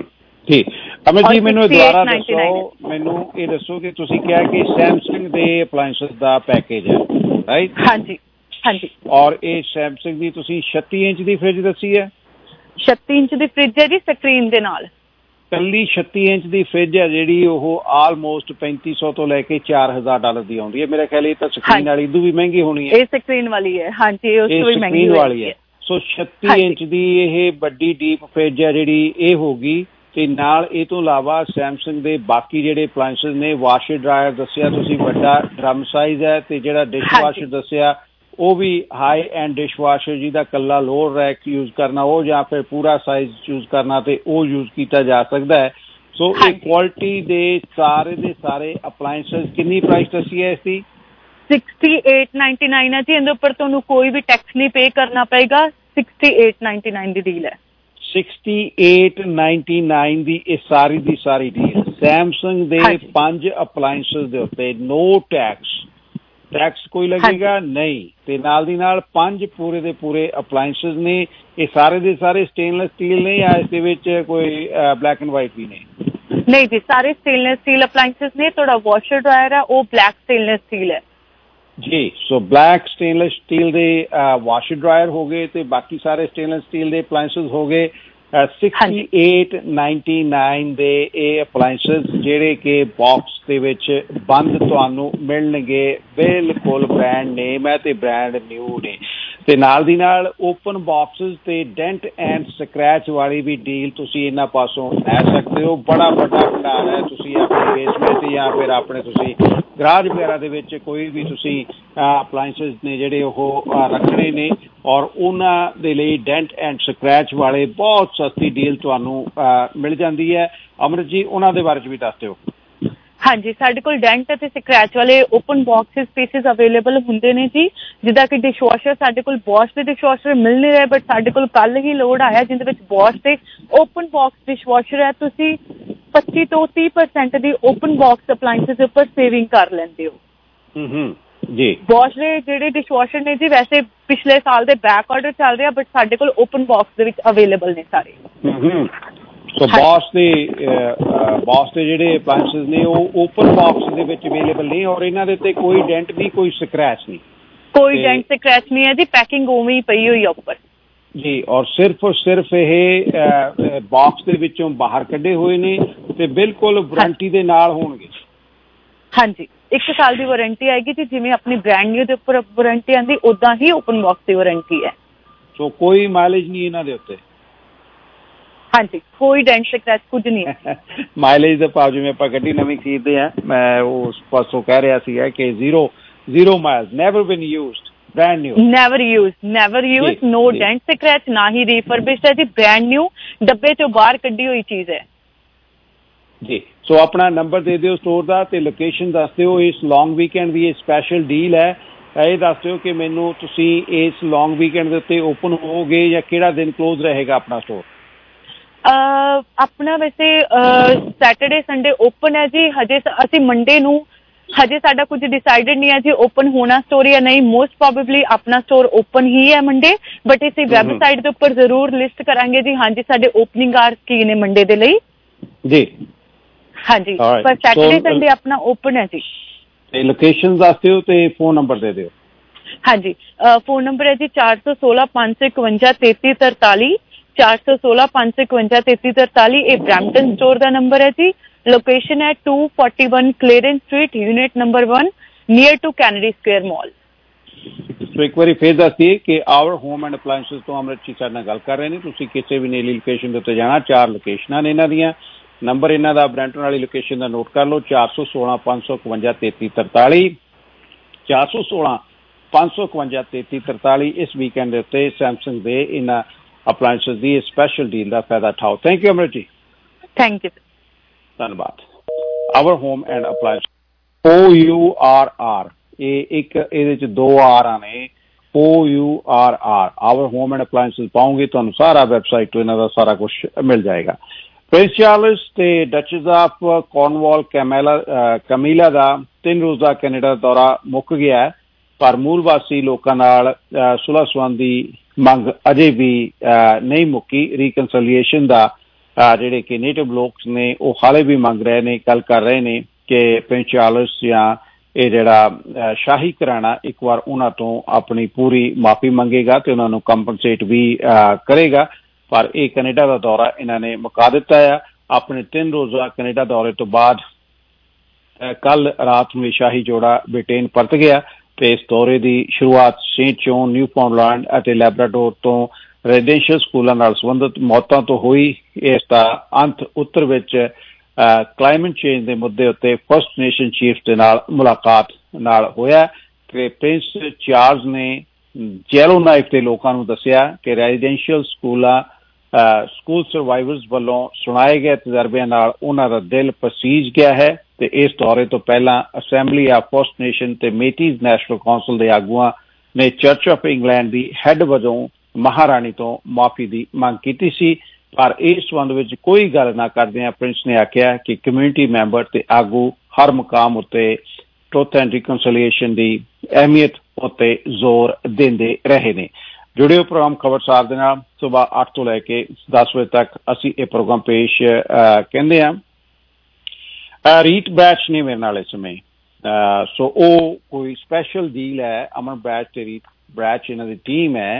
[SPEAKER 1] ਠੀਕ ਅਮਰ ਜੀ ਮੈਨੂੰ ਦੁਬਾਰਾ ਦੱਸੋ ਮੈਨੂੰ ਇਹ ਦੱਸੋ ਕਿ ਤੁਸੀਂ ਕਿਹਾ ਕਿ ਸੈਮਸੰਗ ਦੇ ਅਪਲਾਈਐਂਸਸ ਦਾ ਪੈਕੇਜ ਹੈ ਰਾਈਟ
[SPEAKER 16] ਹਾਂਜੀ ਹਾਂਜੀ
[SPEAKER 1] ਔਰ ਇਹ ਸੈਮਸੰਗ ਦੀ ਤੁਸੀਂ ਛੱਤੀ ਇੰਚ ਦੀ ਫ੍ਰਿਜ ਦੱਸੀ ਹੈ
[SPEAKER 16] ਛੱਤੀ ਇੰਚ ਦੀ ਫ੍ਰਿਜ ਹੈ ਜੀ ਸਕਰੀਨ ਦੇ ਨਾਲ
[SPEAKER 1] ਕੱਲੀ ਛੱਤੀ ਇੰਚ ਦੀ ਫ੍ਰਿਜ ਹੈ ਜਿਹੜੀ ਉਹ ਆਲਮੋਸਟ ਪੈਂਤੀ ਸੌ ਤੋਂ ਲੈ ਕੇ ਚਾਰ ਹਜ਼ਾਰ ਡਾਲਰ ਦੀ ਆਉਂਦੀ ਹੈ ਮੇਰੇ ਖਿਆਲ ਇਹ ਤਾਂ ਸਕਰੀਨ ਵਾਲੀ ਇਦੋਂ ਵੀ ਮਹਿੰਗੀ ਹੋਣੀ ਹੈ
[SPEAKER 16] ਇਹ ਸਕਰੀਨ ਵਾਲੀ ਹੈ ਹਾਂਜੀ ਉਸ ਤੋਂ ਵੀ ਮਹਿੰਗੀ
[SPEAKER 1] ਵਾਲੀ ਹੈ ਸੋ ਛੱਤੀ ਇੰਚ ਦੀ ਇਹ ਵੱਡੀ ਡੀਪ ਫ੍ਰਿਜ ਹੈ ਜਿਹੜੀ ਇਹ ਹੋਗੀ ਤੇ ਨਾਲ ਇਹ ਤੋਂ ਇਲਾਵਾ ਸੈਮਸੰਗ ਦੇ ਬਾਕੀ ਜਿਹੜੇ ਅਪਲਾਈਐਂਸਸ ਨੇ ਵਾਸ਼ਰ ਡਰਾਇਰ ਦੱਸਿਆ ਤੁਸੀਂ ਵੱਡਾ ਡਰਮ ਸਾਈਜ਼ ਹੈ ਤੇ ਜਿਹੜਾ ਡਿਸ਼ ਵਾਸ਼ਰ ਦੱਸਿਆ ਉਹ ਵੀ ਹਾਈ ਐਂਡ ਡਿਸ਼ ਵਾਸ਼ਰ ਜਿਹਦਾ ਕੱਲਾ ਲੋਅਰ ਰੈਕ ਯੂਜ਼ ਕਰਨਾ ਉਹ ਜਾਂ ਫਿਰ ਪੂਰਾ ਸਾਈਜ਼ ਯੂਜ਼ ਕਰਨਾ ਤੇ ਉਹ ਯੂਜ਼ ਕੀਤਾ ਜਾ ਸਕਦਾ ਹੈ ਸੋ ਇਹ ਕੁਆਲਿਟੀ ਦੇ ਸਾਰੇ ਦੇ ਸਾਰੇ ਅਪਲਾਈਐਂਸਸ ਕਿੰਨੀ ਪ੍ਰਾਈਸ ਦੱਸੀ ਹੈ ਇਸ ਦੀ
[SPEAKER 16] ਸਿਕਸਟੀ ਏਟ ਨਾਈਨਟੀ ਨਾਈਨ ਹੈ ਜੀ ਇਹਦੇ ਉੱਪਰ ਤੁਹਾਨੂੰ ਕੋਈ ਵੀ ਟੈਕਸ ਨਹੀਂ ਪੇ ਕਰਨਾ ਪਏਗਾ ਸਿਕਸਟੀ ਏਟ ਨਾਈਨਟੀ ਨਾਈਨ ਦੀ ਡੀਲ ਹੈ
[SPEAKER 1] ਸਿਕਸਟੀ ਏਟ ਨਾਈਨਟੀ ਨਾਈਨ ਦੀ ਇਹ ਸਾਰੀ ਦੀ ਸਾਰੀ ਡੀਲ ਸੈਮਸੰਗ ਦੇ ਪੰਜ ਅਪਲਾਈਐਂਸਸ ਦੇ ਉੱਤੇ ਨੋ ਟੈਕਸ ਟੈਕਸ ਕੋਈ ਲੱਗੇਗਾ ਨਹੀਂ ਤੇ ਨਾਲ ਦੀ ਨਾਲ ਪੰਜ ਪੂਰੇ ਦੇ ਪੂਰੇ ਅਪਲਾਈਐਂਸਸ ਨੇ ਇਹ ਸਾਰੇ ਦੇ ਸਾਰੇ ਸਟੇਨਲੈਸ ਸਟੀਲ ਨੇ ਜਾਂ ਇਸ ਦੇ ਵਿੱਚ ਕੋਈ ਬਲੈਕ ਐਂਡ ਵਾਈਟ ਵੀ ਨੇ
[SPEAKER 16] ਨਹੀਂ ਜੀ ਸਾਰੇ ਸਟੇਨਲੈਸ ਸਟੀਲ ਅਪਲਾਈਐਂਸਸ ਨੇ ਤੁਹਾਡਾ ਵਾਸ਼ਰ ਡਰਾਇਰ ਹੈ ਉਹ ਬਲੈਕ ਸਟੇਨਲੈਸ ਸਟੀਲ ਹੈ
[SPEAKER 1] ਜੀ ਸੋ ਬਲੈਕ ਸਟੇਨਲੈਸ ਸਟੀਲ ਦੇ ਵਾਸ਼ਰ ਡਰਾਇਰ ਹੋ ਗਏ ਤੇ ਬਾਕੀ ਸਾਰੇ ਸਟੇਨਲੈਸ ਸਟੀਲ ਦੇ ਅਪਲਾਈਐਂਸਸ ਹੋ ਗਏ ਸਿਕਸਟੀ ਏਟ ਨਾਈਨਟੀ ਨਾਈਨ ਦੇ ਇਹ ਅਪਲਾਈਐਂਸਸ ਜਿਹੜੇ ਕਿ ਬਾਕਸ ਦੇ ਵਿੱਚ ਬੰਦ ਤੁਹਾਨੂੰ ਮਿਲਣਗੇ ਬਿਲਕੁਲ ਬ੍ਰਾਂਡ ਨੇਮ ਹੈ ਤੇ ਬ੍ਰਾਂਡ ਨਿਊ ਨੇ ਤੇ ਨਾਲ ਦੀ ਨਾਲ ਓਪਨ ਬਾਕਸਿਸ ਤੇ ਡੈਂਟ ਐਂਡ ਸਕ੍ਰੈਚ ਵਾਲੀ ਵੀ ਡੀਲ ਤੁਸੀਂ ਇਹਨਾਂ ਪਾਸੋਂ ਲੈ ਸਕਦੇ ਹੋ ਬੜਾ ਵੱਡਾ ਭੰਡਾਰ ਹੈ ਤੁਸੀਂ ਆਪਣੇ ਬੇਸਮੈਂਟ ਜਾਂ ਫਿਰ ਆਪਣੇ ਤੁਸੀਂ ਗਰਾਜ ਵਗੈਰਾ ਦੇ ਵਿੱਚ ਕੋਈ ਵੀ ਤੁਸੀਂ ਅਪਲਾਈਐਂਸਸ ਨੇ ਜਿਹੜੇ ਉਹ ਰੱਖਣੇ ਨੇ ਔਰ ਉਹਨਾਂ ਦੇ ਲਈ ਡੈਂਟ ਐਂਡ ਸਕ੍ਰੈਚ ਵਾਲੇ ਬਹੁਤ ਸਸਤੀ ਡੀਲ ਤੁਹਾਨੂੰ ਮਿਲ ਜਾਂਦੀ ਹੈ ਅਮਰਿਤ ਜੀ ਉਹਨਾਂ ਦੇ ਬਾਰੇ ਚ ਵੀ ਦੱਸ ਦਿਓ
[SPEAKER 16] ਹਾਂਜੀ ਸਾਡੇ ਕੋਲ ਡੈਂਟ ਅਤੇ ਸਕ੍ਰੈਚ ਵਾਲੇ ਓਪਨ ਬਾਕਸਿਸ ਪੀਸਿਸ ਅਵੇਲੇਬਲ ਹੁੰਦੇ ਨੇ ਜੀ ਜਿੱਦਾਂ ਕਿ ਡਿਸ਼ਵਾਸ਼ਰ ਸਾਡੇ ਕੋਲ ਬੋਸ਼ ਦੇ ਡਿਸ਼ਵਾਸ਼ਰ ਮਿਲ ਨਹੀਂ ਰਹੇ ਬਟ ਸਾਡੇ ਕੋਲ ਕੱਲ ਹੀ ਲੋਡ ਆਇਆ ਜਿਹਦੇ ਵਿੱਚ ਬੋਸ਼ ਦੇ ਓਪਨ ਬਾਕਸ ਡਿਸ਼ਵਾਸ਼ਰ ਹੈ ਤੁਸੀਂ ਪੱਚੀ ਤੋਂ ਤੀਹ ਪਰਸੈਂਟ ਦੀ ਓਪਨ ਬਾਕਸ ਅਪਲਾਈਐਂਸਸ ਉੱਪਰ ਸੇਵਿੰਗ ਕਰ ਲੈਂਦੇ ਹੋ
[SPEAKER 1] ਹੂੰ ਜੀ
[SPEAKER 16] ਬੋਸ਼ ਦੇ ਜਿਹੜੇ ਡਿਸ਼ਵਾਸ਼ਰ ਨੇ ਜੀ ਵੈਸੇ ਪਿਛਲੇ ਸਾਲ ਦੇ ਬੈਕ ਆਰਡਰ ਚੱਲ ਰਿਹਾ ਬਟ ਸਾਡੇ ਕੋਲ ਓਪਨ ਬਾਕਸ ਦੇ ਵਿੱਚ ਅਵੇਲੇਬਲ ਨੇ ਸਾਰੇ
[SPEAKER 1] ਹੂੰ ਸੋ ਬੋਸ਼ ਦੇ ਬੋਸ਼ ਦੇ ਜਿਹੜੇ ਅਪਲਾਈਐਂਸਸ ਨੇ ਉਹ ਓਪਨ ਬਾਕਸ ਦੇ ਵਿੱਚ ਅਵੇਲੇਬਲ ਨਹੀਂ ਔਰ ਇਹਨਾਂ ਦੇ ਉੱਤੇ ਕੋਈ ਡੈਂਟ ਨਹੀਂ ਕੋਈ ਸਕ੍ਰੈਚ ਨਹੀਂ
[SPEAKER 16] ਕੋਈ ਡੈਂਟ ਸਕ੍ਰੈਚ ਨਹੀਂ ਹੈ ਜੀ ਪੈਕਿੰਗ ਉਵੇਂ ਹੀ ਪਈ ਹੋਈ ਆ ਉੱਪਰ
[SPEAKER 1] ਜੀ ਔਰ ਸਿਰਫ ਸਿਰਫ ਇਹ ਬਾਕਸ ਦੇ ਵਿੱਚੋਂ ਬਾਹਰ ਕੱਢੇ ਹੋਏ ਨੇ ਤੇ ਬਿਲਕੁਲ ਵਾਰੰਟੀ ਦੇ ਨਾਲ ਹੋਣਗੇ
[SPEAKER 16] ਹਾਂਜੀ ਇੱਕ ਸਾਲ ਦੀ ਵਾਰੰਟੀ ਆਏਗੀ ਜੀ ਜਿਵੇਂ ਆਪਣੀ ਬ੍ਰਾਂਡ ਨਿਊ ਦੇ ਉੱਪਰ ਵਾਰੰਟੀ ਆਉਂਦੀ ਉਦਾਂ ਹੀ ਓਪਨ ਬਾਕਸ ਦੀ ਵਾਰੰਟੀ ਹੈ
[SPEAKER 1] ਸੋ ਕੋਈ ਮਾਈਲੇਜ ਨਹੀਂ ਇਹਨਾਂ ਦੇ ਉੱਤੇ
[SPEAKER 16] ਹਾਂਜੀ ਕੋਈ ਡੈਂਟ ਸਕ੍ਰੈਚ ਕੁਝ ਨਹੀਂ ਹੈ
[SPEAKER 1] ਮਾਈਲੇਜ ਦੇ ਭਾਵ ਜਿਵੇਂ ਆਪਾਂ ਗੱਡੀ ਨਵੀਂ ਖਰੀਦਦੇ ਆ ਮੈਂ ਉਸ ਪਾਸੋਂ ਕਹਿ ਰਿਹਾ ਸੀਗਾ ਕਿ zero zero miles never been used brand new
[SPEAKER 16] never used never used no dent scratch ਨਾ ਹੀ refurbished ਹੈ ਜੀ brand new ਡੱਬੇ ਚੋਂ ਬਾਹਰ ਕੱਢੀ ਹੋਈ ਚੀਜ਼ ਹੈ
[SPEAKER 1] ਜੀ ਸੋ ਆਪਣਾ ਨੰਬਰ ਦੇ ਦਿਓ ਸਟੋਰ ਦਾ ਤੇ ਲੋਕੇਸ਼ਨ ਦੱਸ ਦਿਓ ਇਸ ਲੌਂਗ ਵੀਕਐਂਡ ਦੀ ਇਹ ਸਪੈਸ਼ਲ ਡੀਲ ਹੈ ਇਹ ਦੱਸ ਦਿਓ ਕਿ ਮੈਨੂੰ ਤੁਸੀਂ ਇਸ ਲੌਂਗ ਵੀਕਐਂਡ ਦੇ ਉੱਤੇ ਓਪਨ ਹੋਗੇ ਜਾਂ ਕਿਹੜਾ ਦਿਨ ਕਲੋਜ਼ ਰਹੇਗਾ ਆਪਣਾ ਸਟੋਰ
[SPEAKER 16] ਆਪਣਾ ਵੈਸੇ ਸੈਟਰਡੇ ਸੰਡੇ ਓਪਨ ਹੈ ਜੀ ਹਜੇ ਅਸੀਂ ਮੰਡੇ ਨੂੰ ਹਜੇ ਸਾਡਾ ਕੁਝ ਡਿਸਾਈਡਡ ਨਹੀਂ ਹੈ ਜੀ ਓਪਨ ਹੋਣਾ ਸਟੋਰ ਜਾਂ ਨਹੀਂ ਮੋਸਟ ਪ੍ਰੋਬੇਬਲੀ ਆਪਣਾ ਸਟੋਰ ਓਪਨ ਹੀ ਹੈ ਮੰਡੇ ਬਟ ਇਸੇ ਵੈਬਸਾਈਟ ਦੇ ਉੱਪਰ ਜ਼ਰੂਰ ਲਿਸਟ ਕਰਾਂਗੇ ਜੀ ਹਾਂਜੀ ਸਾਡੇ ਓਪਨਿੰਗ ਆਵਰਸ ਕੀ ਨੇ ਮੰਡੇ ਦੇ ਲਈ
[SPEAKER 1] ਜੀ
[SPEAKER 16] ਹਾਂਜੀ ਪਰ ਸੈਟਰਡੇ ਸੰਡੇ ਆਪਣਾ ਓਪਨ ਹੈ ਜੀ
[SPEAKER 1] ਤੇ ਲੋਕੇਸ਼ਨ ਦੱਸ ਦਿਓ ਤੇ ਫੋਨ ਨੰਬਰ ਦੇ ਦਿਓ
[SPEAKER 16] ਹਾਂਜੀ ਫੋਨ ਨੰਬਰ ਹੈ ਜੀ ਚਾਰ ਸੌ ਸੋਲਾਂ ਪੰਜ ਸੌ ਇਕਵੰਜਾ ਤੇਤੀ ਤਰਤਾਲੀ ਚਾਰ ਸੌ ਸੋਲਾਂ ਪੰਜ ਸੌ ਇਕਵੰਜਾ ਤੇਤੀ ਤਰਤਾਲੀ ਇਹ ਬ੍ਰੈਂਪਟਨ ਸਟੋਰ ਦਾ ਨੰਬਰ ਹੈ ਜੀ ਲੋਕੇਸ਼ਨ ਹੈ two forty-one Clarence street unit number one near to Kennedy square mall
[SPEAKER 1] so ਇੱਕ ਵਾਰੀ ਫੇਰ ਦੱਸਦੀਏ ਕਿ ਆਵਰ ਹੋਮ ਐਂਡ ਅਪਲਾਈਐਂਸਸ ਤੋਂ ਅਮਰਿਤ ਜੀ ਸਾਡੇ ਨਾਲ ਗੱਲ ਕਰ ਰਹੇ ਨੇ ਤੁਸੀਂ ਕਿਸੇ ਵੀ ਨੇਲੀ ਲੋਕੇਸ਼ਨ ਦੇ ਉੱਤੇ ਜਾਣਾ ਚਾਰ ਲੋਕੇਸ਼ਨਾਂ ਨੇ ਇਹਨਾਂ ਦੀਆਂ ਨੰਬਰ ਇਹਨਾਂ ਦਾ ਬ੍ਰੈਂਟਨ ਵਾਲੀ ਲੋਕੇਸ਼ਨ ਦਾ ਨੋਟ ਕਰ ਲਓ ਚਾਰ ਸੌ ਸੋਲਾਂ ਪੰਜ ਸੌ ਇਕਵੰਜਾ ਤੇਤੀ ਤਰਤਾਲੀ ਚਾਰ ਸੌ ਸੋਲਾਂ ਪੰਜ ਸੌ ਇਕਵੰਜਾ ਤੇਤੀ ਤਰਤਾਲੀ ਇਸ ਵੀਕਐਂਡ ਦੇ ਉੱਤੇ ਸੈਮਸੰਗ ਦੇ ਇਹਨਾਂ ਅਪਲਾਈਐਂਸਸ ਦੀ ਸਪੈਸ਼ਲ ਡੀਲ ਦਾ ਫਾਇਦਾ ਉਠਾਓ thank you Amrit ji
[SPEAKER 16] thank you
[SPEAKER 1] ਧੰਨਵਾਦ our home and appliance O U R R ਇਹ ਇੱਕ ਇਹਦੇ ਚ ਦੋ ਆਰਾਂ ਨੇ O U R R our home and appliances ਪਾਉਂਗੇ ਤੁਹਾਨੂੰ ਸਾਰਾ ਵੈਬਸਾਈਟ ਤੋਂ ਇਹਨਾਂ ਦਾ ਸਾਰਾ ਕੁਝ ਮਿਲ ਜਾਏਗਾ ਪ੍ਰਿੰਸ ਚਾਰਲਸ ਤੇ ਡਚਸ ਆਫ ਕਾਰਨਵਾਲ ਕੈਮੇਲਾ ਕਮੀਲਾ ਦਾ ਤਿੰਨ ਰੋਜ਼ਾ ਕੈਨੇਡਾ ਦੌਰਾ ਮੁੱਕ ਗਿਆ ਹੈ ਪਰ ਮੂਲ ਵਾਸੀ ਲੋਕਾਂ ਨਾਲ ਸੁਲਹ ਸੰਬੰਧ ਦੀ ਮੰਗ ਅਜੇ ਵੀ ਨਹੀਂ ਮੁੱਕੀ ਰੀਕਨਸਲੀਏਸ਼ਨ ਦਾ ਜਿਹੜੇ ਕਿ ਨੇਟਿਵ ਲੋਕ ਨੇ ਉਹ ਹਾਲੇ ਵੀ ਮੰਗ ਰਹੇ ਨੇ, ਗੱਲ ਕਰ ਰਹੇ ਨੇ ਕਿ ਪ੍ਰਿੰਸ ਚਾਰਲਸ ਜਾਂ ਇਹ ਜਿਹੜਾ ਸ਼ਾਹੀ ਘਰਾਣਾ ਇੱਕ ਵਾਰ ਉਹਨਾਂ ਤੋਂ ਆਪਣੀ ਪੂਰੀ ਮਾਫੀ ਮੰਗੇਗਾ ਤੇ ਉਹਨਾਂ ਨੂੰ ਕੰਪਨਸੇਟ ਵੀ ਕਰੇਗਾ। ਪਰ ਇਹ ਕੈਨੇਡਾ ਦਾ ਦੌਰਾ ਇਹਨਾਂ ਨੇ ਮੁਕਾ ਦਿੱਤਾ ਆ। ਆਪਣੇ ਤਿੰਨ ਰੋਜ਼ਾ ਕੈਨੇਡਾ ਦੌਰੇ ਤੋਂ ਬਾਅਦ ਕੱਲ ਰਾਤ ਨੂੰ ਸ਼ਾਹੀ ਜੋੜਾ ਬ੍ਰਿਟੇਨ ਪਰਤ ਗਿਆ ਤੇ ਇਸ ਦੌਰੇ ਦੀ ਸ਼ੁਰੂਆਤ ਸੇਂਟ ਜੌਨ, ਨਿਊਫਾਊਂਡਲੈਂਡ ਅਤੇ ਲੈਬਰਾਡੋਰ ਤੋਂ ਰੈਜ਼ੀਡੈਂਸ਼ੀਅਲ ਸਕੂਲਾਂ ਨਾਲ ਸੰਬੰਧਿਤ ਮੌਤਾਂ ਤੋਂ ਹੋਈ। ਇਸ ਦਾ ਅੰਤ ਉੱਤਰ ਵਿੱਚ ਕਲਾਈਮੇਟ ਚੇਂਜ ਦੇ ਮੁੱਦੇ ਉੱਤੇ ਫਸਟ ਨੇਸ਼ਨ ਚੀਫ ਦੇ ਨਾਲ ਮੁਲਾਕਾਤ ਨਾਲ ਹੋਇਆ ਤੇ ਪ੍ਰਿੰਸ ਚਾਰਲਸ ਨੇ ਜੈਲੋ ਨਾਈਫ ਦੇ ਲੋਕਾਂ ਨੂੰ ਦੱਸਿਆ ਕਿ ਰੈਜ਼ੀਡੈਂਸ਼ੀਅਲ ਸਕੂਲਾਂ ਸਕੂਲ ਸਰਵਾਈਵਰਸ ਵੱਲੋਂ ਸੁਣਾਏ ਗਏ ਤਜਰਬਿਆਂ ਨਾਲ ਉਹਨਾਂ ਦਾ ਦਿਲ ਪਸੀਜ ਗਿਆ ਹੈ ਤੇ ਇਸ ਦੌਰੇ ਤੋਂ ਪਹਿਲਾਂ ਅਸੈਂਬਲੀ ਆਫ ਫਸਟ ਨੇਸ਼ਨ ਤੇ ਮੇਟੀਜ਼ ਨੈਸ਼ਨਲ ਕੌਂਸਲ ਦੇ ਆਗੂਆਂ ਨੇ ਚਰਚ ਆਫ ਇੰਗਲੈਂਡ ਦੀ ਹੈੱਡ ਵਜੋਂ ਮਹਾਰਾਣੀ ਤੋਂ ਮਾਫੀ ਦੀ ਮੰਗ ਕੀਤੀ ਸੀ। ਪਰ ਇਸ ਸੰਬੰਧ ਵਿੱਚ ਕੋਈ ਗੱਲ ਨਾ ਕਰਦਿਆਂ ਪ੍ਰਿੰਸ ਨੇ ਆਖਿਆ ਕਿ ਕਮਿਊਨਿਟੀ ਮੈਂਬਰ ਤੇ ਆਗੂ ਹਰ ਮੁਕਾਮ ਉੱਤੇ ਟਰੂਥ ਐਂਡ ਰਿਕਨਸੀਲੀਏਸ਼ਨ ਦੀ ਅਹਿਮੀਅਤ ਉੱਤੇ ਜ਼ੋਰ ਦਿੰਦੇ ਰਹੇ ਨੇ। ਜੁੜਿਓ ਪ੍ਰੋਗਰਾਮ ਖਬਰਸਾਰ ਦੇ ਨਾਲ ਸੁਬਾਹ ਅੱਠ ਤੋਂ ਲੈ ਕੇ ਦਸ ਵਜੇ ਤੱਕ ਅਸੀਂ ਇਹ ਪ੍ਰੋਗਰਾਮ ਪੇਸ਼ ਕਹਿੰਦੇ ਹਾਂ। ਰੀਟ ਬੈਚ ਨੇ ਮੇਰੇ ਨਾਲ ਇਸ ਸਮੇਂ, ਸੋ ਉਹ ਕੋਈ ਸਪੈਸ਼ਲ ਡੀਲ ਹੈ। ਅਮਨ ਬੈਚ ਤੇ ਰੀਟ ਬੈਚ ਇਹਨਾਂ ਦੀ ਟੀਮ ਹੈ